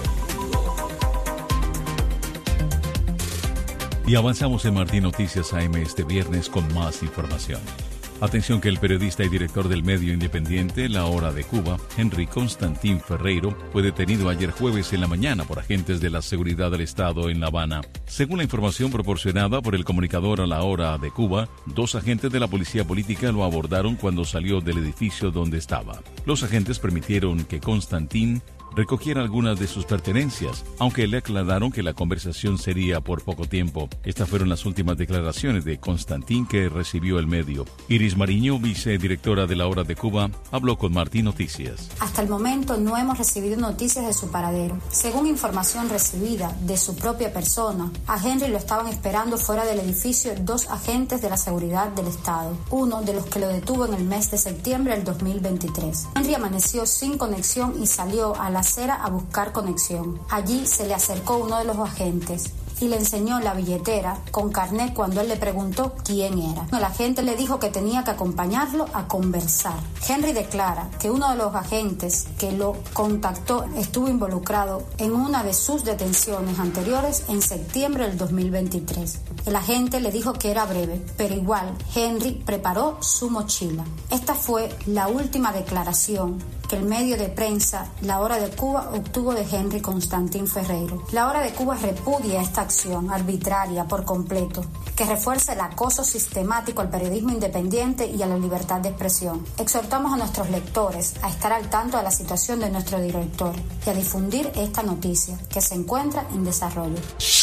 Y avanzamos en Martí Noticias A M este viernes con más información. Atención que el periodista y director del medio independiente La Hora de Cuba, Henry Constantín Ferreiro, fue detenido ayer jueves en la mañana por agentes de la Seguridad del Estado en La Habana. Según la información proporcionada por el comunicador a La Hora de Cuba, dos agentes de la policía política lo abordaron cuando salió del edificio donde estaba. Los agentes permitieron que Constantín recogiera algunas de sus pertenencias, aunque le aclararon que la conversación sería por poco tiempo. Estas fueron las últimas declaraciones de Constantin que recibió el medio. Iris Mariño, vicedirectora de la Hora de Cuba, habló con Martín Noticias. Hasta el momento no hemos recibido noticias de su paradero. Según información recibida de su propia persona, a Henry lo estaban esperando fuera del edificio dos agentes de la seguridad del Estado, uno de los que lo detuvo en el mes de septiembre del dos mil veintitrés. Henry amaneció sin conexión y salió a la acera a buscar conexión. Allí se le acercó uno de los agentes y le enseñó la billetera con carnet cuando él le preguntó quién era. El agente le dijo que tenía que acompañarlo a conversar. Henry declara que uno de los agentes que lo contactó estuvo involucrado en una de sus detenciones anteriores en septiembre del dos mil veintitrés. El agente le dijo que era breve, pero igual Henry preparó su mochila. Esta fue la última declaración que el medio de prensa La Hora de Cuba obtuvo de Henry Constantin Ferreiro. La Hora de Cuba repudia esta acción arbitraria por completo, que refuerza el acoso sistemático al periodismo independiente y a la libertad de expresión. Exhortamos a nuestros lectores a estar al tanto de la situación de nuestro director y a difundir esta noticia, que se encuentra en desarrollo.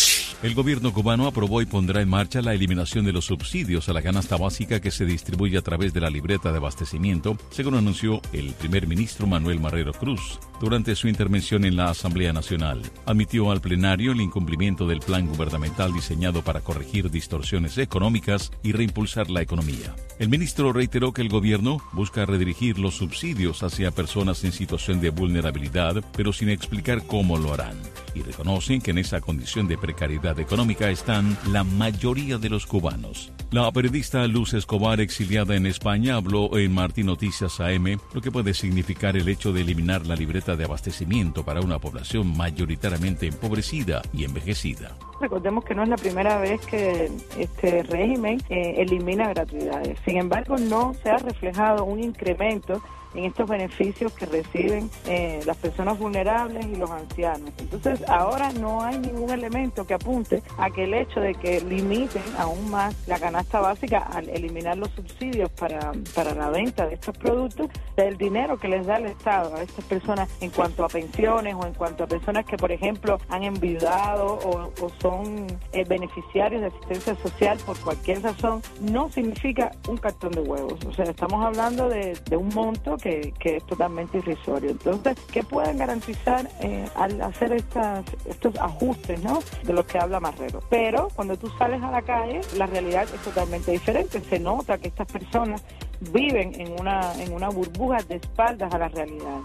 El gobierno cubano aprobó y pondrá en marcha la eliminación de los subsidios a la canasta básica que se distribuye a través de la libreta de abastecimiento, según anunció el primer ministro Manuel Marrero Cruz durante su intervención en la Asamblea Nacional. Admitió al plenario el incumplimiento del plan gubernamental diseñado para corregir distorsiones económicas y reimpulsar la economía. El ministro reiteró que el gobierno busca redirigir los subsidios hacia personas en situación de vulnerabilidad, pero sin explicar cómo lo harán. Y reconocen que en esa condición de precariedad económica están la mayoría de los cubanos. La periodista Luz Escobar, exiliada en España, habló en Martín Noticias A M lo que puede significar el hecho de eliminar la libreta de abastecimiento para una población mayoritariamente empobrecida y envejecida. Recordemos que no es la primera vez que este régimen eh, elimina gratuidades. Sin embargo, no se ha reflejado un incremento en estos beneficios que reciben eh, las personas vulnerables y los ancianos. Entonces, ahora no hay ningún elemento que apunte a que el hecho de que limiten aún más la canasta básica al eliminar los subsidios para, para la venta de estos productos, del dinero que les da el Estado a estas personas en cuanto a pensiones o en cuanto a personas que, por ejemplo, han enviudado o, o son eh, beneficiarios de asistencia social por cualquier razón, no significa un cartón de huevos. O sea, estamos hablando de, de un monto Que, que es totalmente irrisorio. Entonces, ¿qué pueden garantizar eh, al hacer estas, estos ajustes, ¿no?, de los que habla Marrero? Pero cuando tú sales a la calle, la realidad es totalmente diferente. Se nota que estas personas viven en una, en una burbuja de espaldas a la realidad.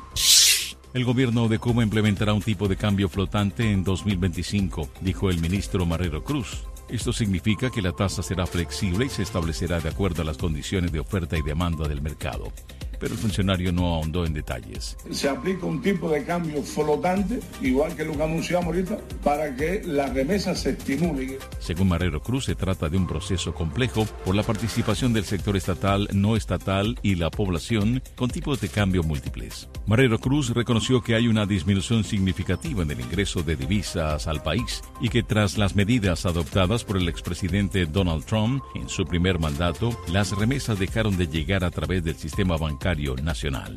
El gobierno de Cuba implementará un tipo de cambio flotante en dos mil veinticinco, dijo el ministro Marrero Cruz. Esto significa que la tasa será flexible y se establecerá de acuerdo a las condiciones de oferta y demanda del mercado. Pero el funcionario no ahondó en detalles. Se aplica un tipo de cambio flotante, igual que lo que anunciamos ahorita, para que las remesas se estimulen. Según Marrero Cruz, se trata de un proceso complejo por la participación del sector estatal, no estatal y la población con tipos de cambio múltiples. Marrero Cruz reconoció que hay una disminución significativa en el ingreso de divisas al país y que tras las medidas adoptadas por el expresidente Donald Trump en su primer mandato, las remesas dejaron de llegar a través del sistema bancario nacional.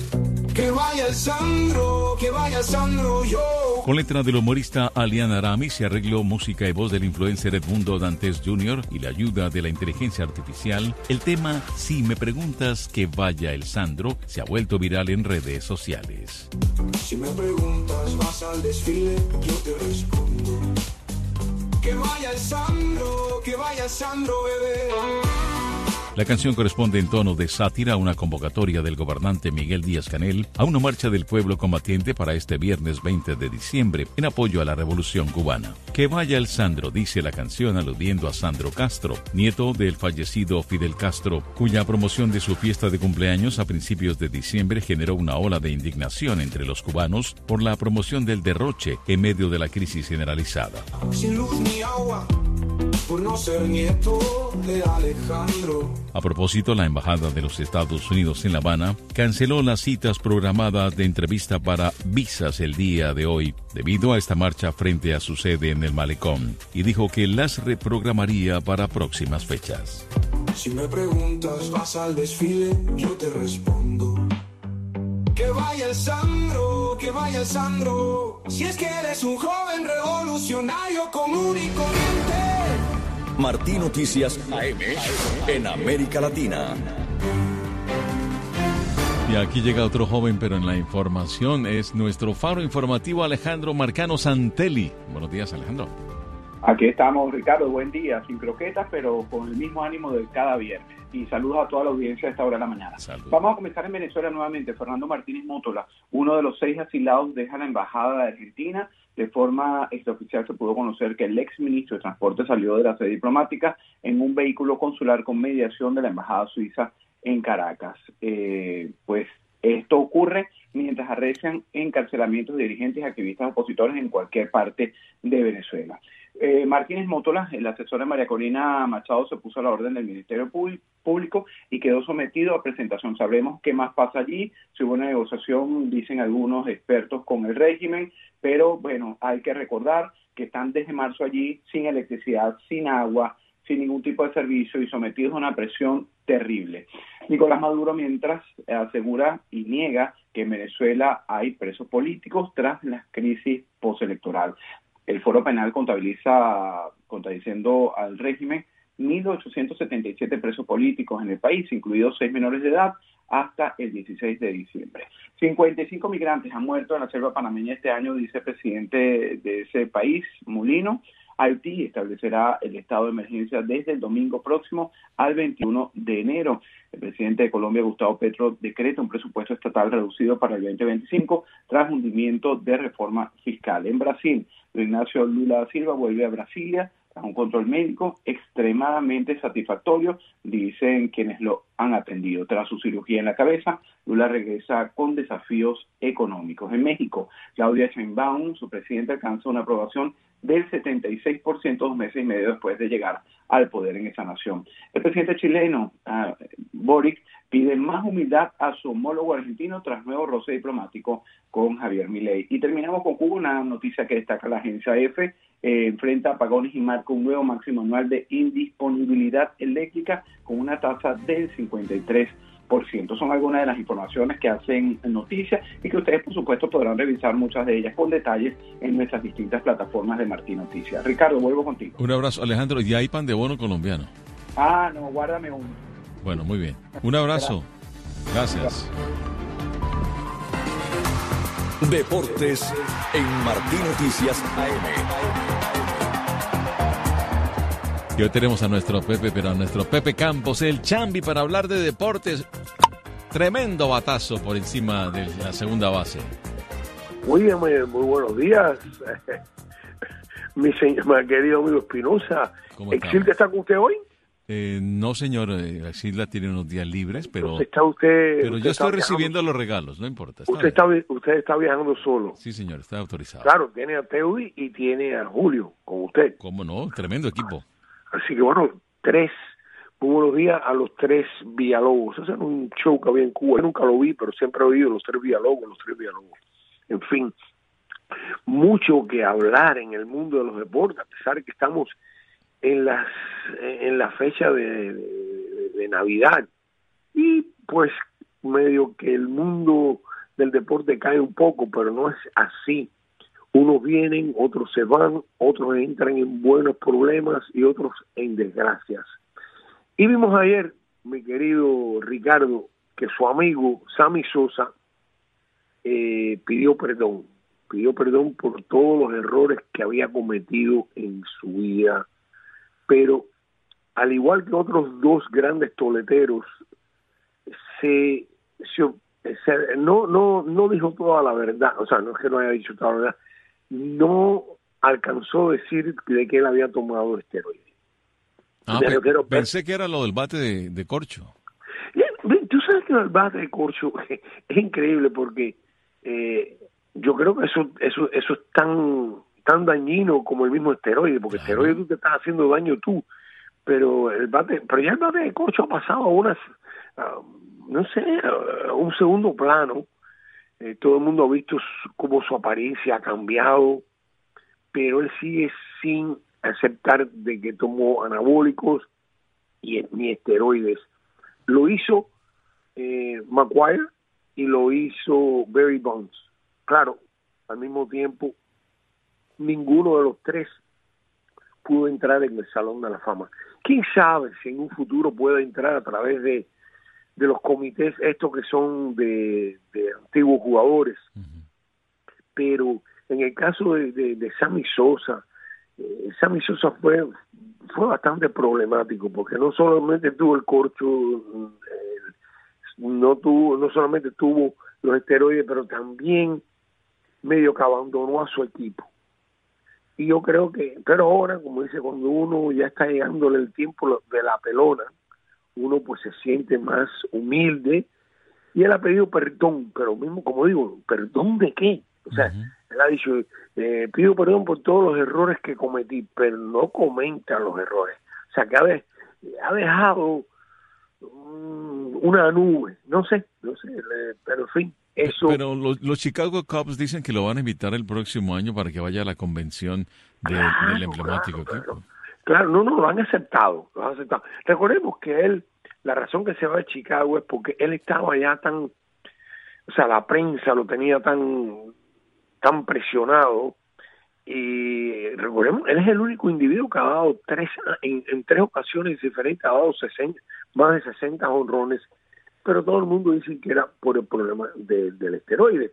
Que vaya Sandro, que vaya Sandro, yo. Con letra del humorista Alian Aramis y arreglo, música y voz del influencer Edmundo Dantes junior y la ayuda de la inteligencia artificial, el tema Si me preguntas que vaya el Sandro se ha vuelto viral en redes sociales. Si me preguntas vas al desfile, yo te respondo. Que vaya el Sandro, que vaya Sandro, bebé. La canción corresponde en tono de sátira a una convocatoria del gobernante Miguel Díaz-Canel a una marcha del pueblo combatiente para este viernes veinte de diciembre en apoyo a la Revolución Cubana. Que vaya el Sandro, dice la canción aludiendo a Sandro Castro, nieto del fallecido Fidel Castro, cuya promoción de su fiesta de cumpleaños a principios de diciembre generó una ola de indignación entre los cubanos por la promoción del derroche en medio de la crisis generalizada. Sin luz ni agua, por no ser nieto de Alejandro. A propósito, la Embajada de los Estados Unidos en La Habana canceló las citas programadas de entrevista para visas el día de hoy debido a esta marcha frente a su sede en el Malecón y dijo que las reprogramaría para próximas fechas. Si me preguntas, vas al desfile, yo te respondo. Que vaya el Sandro. Sandro, que vaya el Sandro. Si es que eres un joven revolucionario común y corriente. Martín Noticias A M en América Latina. Y aquí llega otro joven, pero en la información es nuestro faro informativo Alejandro Marcano Santelli. Buenos días, Alejandro. Aquí estamos, Ricardo, buen día, sin croquetas, pero con el mismo ánimo de cada viernes. Y saludos a toda la audiencia a esta hora de la mañana. Saludos. Vamos a comenzar en Venezuela nuevamente. Fernando Martínez Mótola, uno de los seis asilados, deja la embajada de Argentina. De forma extraoficial se pudo conocer que el ex ministro de Transporte salió de la sede diplomática en un vehículo consular con mediación de la embajada suiza en Caracas. Eh, pues esto ocurre mientras arrecian encarcelamientos de dirigentes y activistas opositores en cualquier parte de Venezuela. Eh, Martínez Mótola, el asesor de María Corina Machado, se puso a la orden del Ministerio Público y quedó sometido a presentación. Sabremos qué más pasa allí, si hubo una negociación, dicen algunos expertos, con el régimen, pero bueno, hay que recordar que están desde marzo allí sin electricidad, sin agua, sin ningún tipo de servicio y sometidos a una presión terrible. Nicolás Maduro, mientras, asegura y niega que en Venezuela hay presos políticos tras la crisis postelectoral. El Foro Penal contabiliza, contradiciendo al régimen, mil ochocientos setenta y siete presos políticos en el país, incluidos seis menores de edad, hasta el dieciséis de diciembre. cincuenta y cinco migrantes han muerto en la selva panameña este año, dice el presidente de ese país, Mulino. Haití establecerá el estado de emergencia desde el domingo próximo al veintiuno de enero. El presidente de Colombia, Gustavo Petro, decreta un presupuesto estatal reducido para el veinte veinticinco tras hundimiento de reforma fiscal. En Brasil, Luis Ignacio Lula da Silva vuelve a Brasilia tras un control médico extremadamente satisfactorio, dicen quienes lo han atendido. Tras su cirugía en la cabeza, Lula regresa con desafíos económicos. En México, Claudia Sheinbaum, su presidenta, alcanza una aprobación del setenta y seis por ciento dos meses y medio después de llegar al poder en esa nación. El presidente chileno, uh, Boric, pide más humildad a su homólogo argentino tras nuevo roce diplomático con Javier Milei. Y terminamos con Cuba, una noticia que destaca la agencia EFE, eh, enfrenta apagones y marca un nuevo máximo anual de indisponibilidad eléctrica con una tasa del cincuenta y tres por ciento. Son algunas de las informaciones que hacen noticias y que ustedes, por supuesto, podrán revisar muchas de ellas con detalles en nuestras distintas plataformas de Martín Noticias. Ricardo, vuelvo contigo. Un abrazo, Alejandro. ¿Y hay pan de bono colombiano? Ah, no, guárdame uno. Bueno, muy bien. Un abrazo. Gracias. Deportes en Martín Noticias A M. Y hoy tenemos a nuestro Pepe, pero a nuestro Pepe Campos, el Chambi, para hablar de deportes. Tremendo batazo por encima de la segunda base. Muy bien, muy, muy buenos días. Mi, señor, mi querido amigo Espinosa. ¿Exilda está con usted hoy? Eh, no, señor. Exilda tiene unos días libres, pero, está usted, pero usted yo está estoy recibiendo viajando. los regalos, no importa. Está Usted está, usted está viajando solo. Sí, señor, está autorizado. Claro, tiene a Teudi y tiene a Julio con usted. ¿Cómo no? Tremendo equipo. Así que bueno, tres, muy buenos días a los tres Villalobos. Ese es un show que había en Cuba. Yo nunca lo vi, pero siempre he oído los tres Villalobos, los tres Villalobos. En fin, mucho que hablar en el mundo de los deportes, a pesar de que estamos en las en la fecha de, de, de Navidad. Y pues medio que el mundo del deporte cae un poco, pero no es así. Unos vienen, otros se van, otros entran en buenos problemas y otros en desgracias. Y vimos ayer, mi querido Ricardo, que su amigo Sammy Sosa eh, pidió perdón. Pidió perdón por todos los errores que había cometido en su vida. Pero, al igual que otros dos grandes toleteros, se, se, se no, no, no dijo toda la verdad. O sea, no es que no haya dicho toda la verdad. No alcanzó a decir de que él había tomado esteroides. Ah, pe quiero... pensé que era lo del bate de, de corcho. Tú sabes que el bate de corcho es increíble porque eh, yo creo que eso eso eso es tan tan dañino como el mismo esteroide, porque claro. Esteroide tú te estás haciendo daño tú, pero el bate, pero ya el bate de corcho ha pasado a unas, uh, no sé, a un segundo plano. Eh, todo el mundo ha visto su, cómo su apariencia ha cambiado, pero él sigue sin aceptar de que tomó anabólicos y ni esteroides. Lo hizo eh, Maguire y lo hizo Barry Bonds. claro, al mismo tiempo, ninguno de los tres pudo entrar en el Salón de la Fama. ¿Quién sabe si en un futuro puede entrar a través de, de los comités estos que son de, de antiguos jugadores? Uh-huh. Pero en el caso de, de, de Sammy Sosa, eh, Sammy Sosa fue, fue bastante problemático porque no solamente tuvo el corcho, eh, no tuvo, no solamente tuvo los esteroides, pero también medio que abandonó a su equipo. Y yo creo que, pero ahora, como dice, cuando uno ya está llegándole el tiempo de la pelona, uno pues se siente más humilde y él ha pedido perdón, pero mismo, como digo, ¿perdón de qué? O sea, uh-huh. él ha dicho, eh, pido perdón por todos los errores que cometí, pero no comenta los errores. O sea, que ha, de, ha dejado um, una nube, no sé, no sé, le, pero en fin. Eso. Pero los, los Chicago Cubs dicen que lo van a invitar el próximo año para que vaya a la convención de, claro, del emblemático claro, equipo. Claro. claro, no, no, lo han aceptado, lo han aceptado. Recordemos que él, la razón que se va de Chicago es porque él estaba ya tan, o sea, la prensa lo tenía tan, tan presionado y recordemos, él es el único individuo que ha dado tres, en, en tres ocasiones diferentes, ha dado sesenta, más de sesenta jonrones. Pero todo el mundo dice que era por el problema de, del esteroide.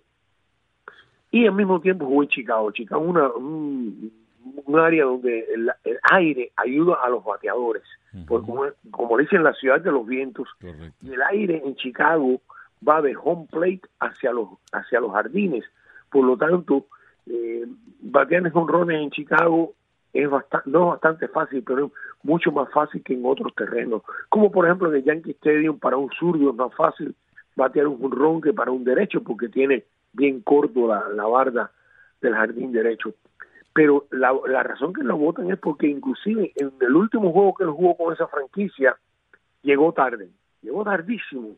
Y al mismo tiempo jugó en Chicago. Chicago es una, un, un área donde el, el aire ayuda a los bateadores. Uh-huh. Porque como, como dicen, la ciudad de los vientos. Correcto. Y el aire en Chicago va de home plate hacia los hacia los jardines. Por lo tanto, eh, batear en jonrones en Chicago es bastante, no es bastante fácil, pero es mucho más fácil que en otros terrenos. Como por ejemplo en el Yankee Stadium, para un zurdo es más fácil batear un jonrón que para un derecho, porque tiene bien corto la, la barda del jardín derecho. Pero la, la razón que lo votan es porque inclusive en el último juego que él jugó con esa franquicia, llegó tarde, llegó tardísimo,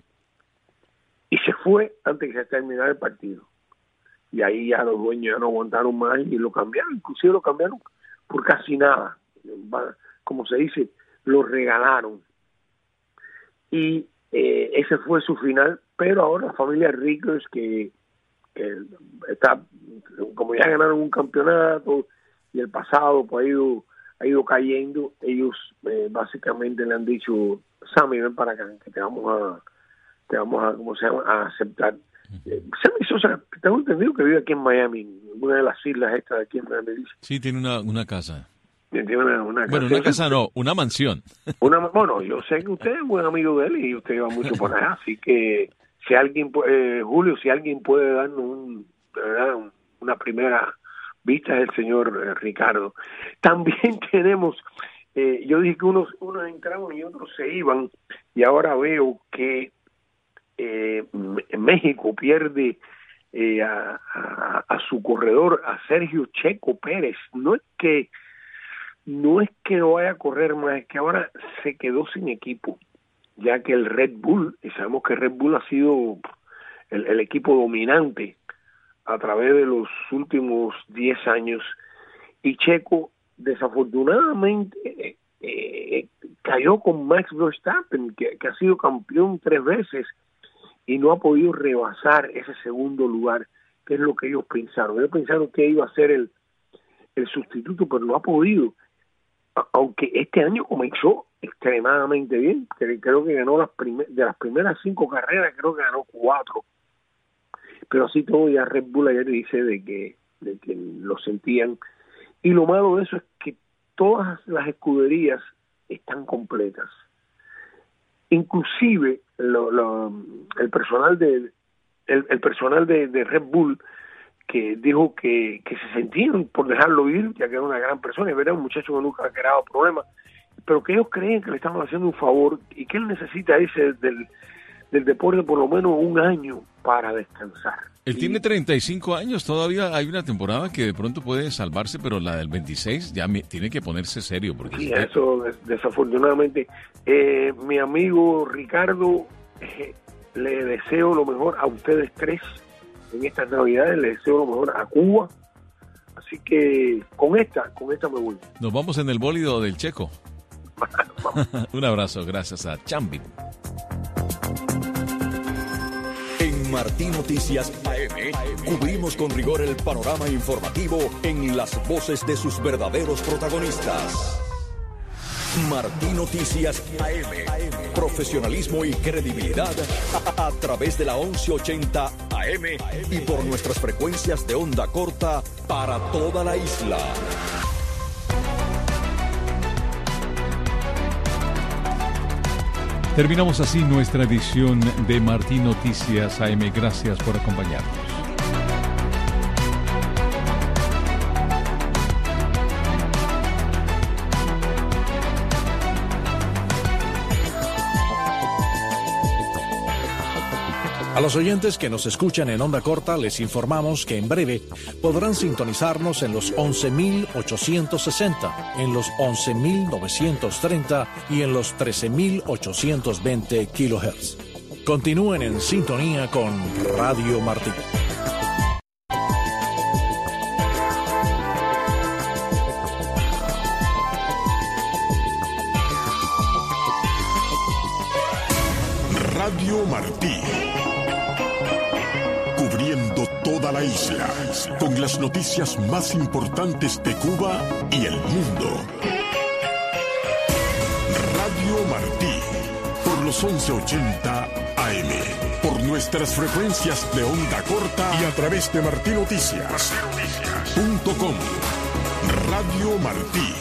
y se fue antes que se terminara el partido. Y ahí ya los dueños ya no aguantaron más y lo cambiaron, inclusive lo cambiaron por casi nada, como se dice, lo regalaron. Y eh, ese fue su final, pero ahora la familia Rickers, que, que está, como ya ganaron un campeonato y el pasado pues ha ido, ha ido cayendo, ellos eh, básicamente le han dicho, Sammy, ven para acá, que te vamos a, te vamos a, ¿cómo se llama?, a aceptar. Eh, Sammy Sosa, tengo entendido que vive aquí en Miami, en una de las islas estas de aquí en Miami. Sí, tiene una, una casa. Tiene una, una bueno, casa. una casa no, una mansión. Una, bueno, yo sé que usted es un buen amigo de él y usted va mucho por allá, así que si alguien, eh, Julio, si alguien puede darnos un, ¿verdad?, una primera vista es el señor eh, Ricardo. También tenemos, eh, yo dije que unos, unos entraban y otros se iban, y ahora veo que Eh, México pierde eh, a, a, a su corredor, a Sergio Checo Pérez. No es que no es que no vaya a correr más, es que ahora se quedó sin equipo, ya que el Red Bull, y sabemos que Red Bull ha sido el, el equipo dominante a través de los últimos diez años, y Checo desafortunadamente eh, eh, cayó con Max Verstappen, que, que ha sido campeón tres veces, y no ha podido rebasar ese segundo lugar, que es lo que ellos pensaron. Ellos pensaron que iba a ser el, el sustituto, pero no ha podido. Aunque este año comenzó extremadamente bien, creo que ganó las primer, de las primeras cinco carreras, creo que ganó cuatro. Pero así todo, ya Red Bull ayer dice de que, de que lo sentían. Y lo malo de eso es que todas las escuderías están completas. Inclusive lo, lo, el personal de el, el personal de, de Red Bull, que dijo que, que se sentían por dejarlo ir, ya que era una gran persona, y era un muchacho que nunca ha creado problemas, pero que ellos creen que le estaban haciendo un favor y que él necesita irse del, del deporte por lo menos un año para descansar. Él y, tiene treinta y cinco años, todavía hay una temporada que de pronto puede salvarse, pero la del veintiséis ya me, tiene que ponerse serio. Porque sí, eso des, desafortunadamente. Eh, mi amigo Ricardo, eh, le deseo lo mejor a ustedes tres en estas Navidades, le deseo lo mejor a Cuba, así que con esta, con esta me voy. Nos vamos en el bólido del Checo. Un abrazo, gracias a Chambi. En Martín Noticias A M M, cubrimos con rigor el panorama informativo en las voces de sus verdaderos protagonistas. Martí Noticias A M. Profesionalismo y credibilidad a, a través de la once ochenta A M y por nuestras frecuencias de onda corta para toda la isla. Terminamos así nuestra edición de Martí Noticias A M. Gracias por acompañarnos. A los oyentes que nos escuchan en onda corta les informamos que en breve podrán sintonizarnos en los once mil ochocientos sesenta, en los once mil novecientos treinta y en los trece mil ochocientos veinte kilohertz. Continúen en sintonía con Radio Martí. Radio Martí. Cubriendo toda la isla, con las noticias más importantes de Cuba y el mundo. Radio Martí, por los once ochenta A M, por nuestras frecuencias de onda corta y a través de martinoticias punto com. Radio Martí.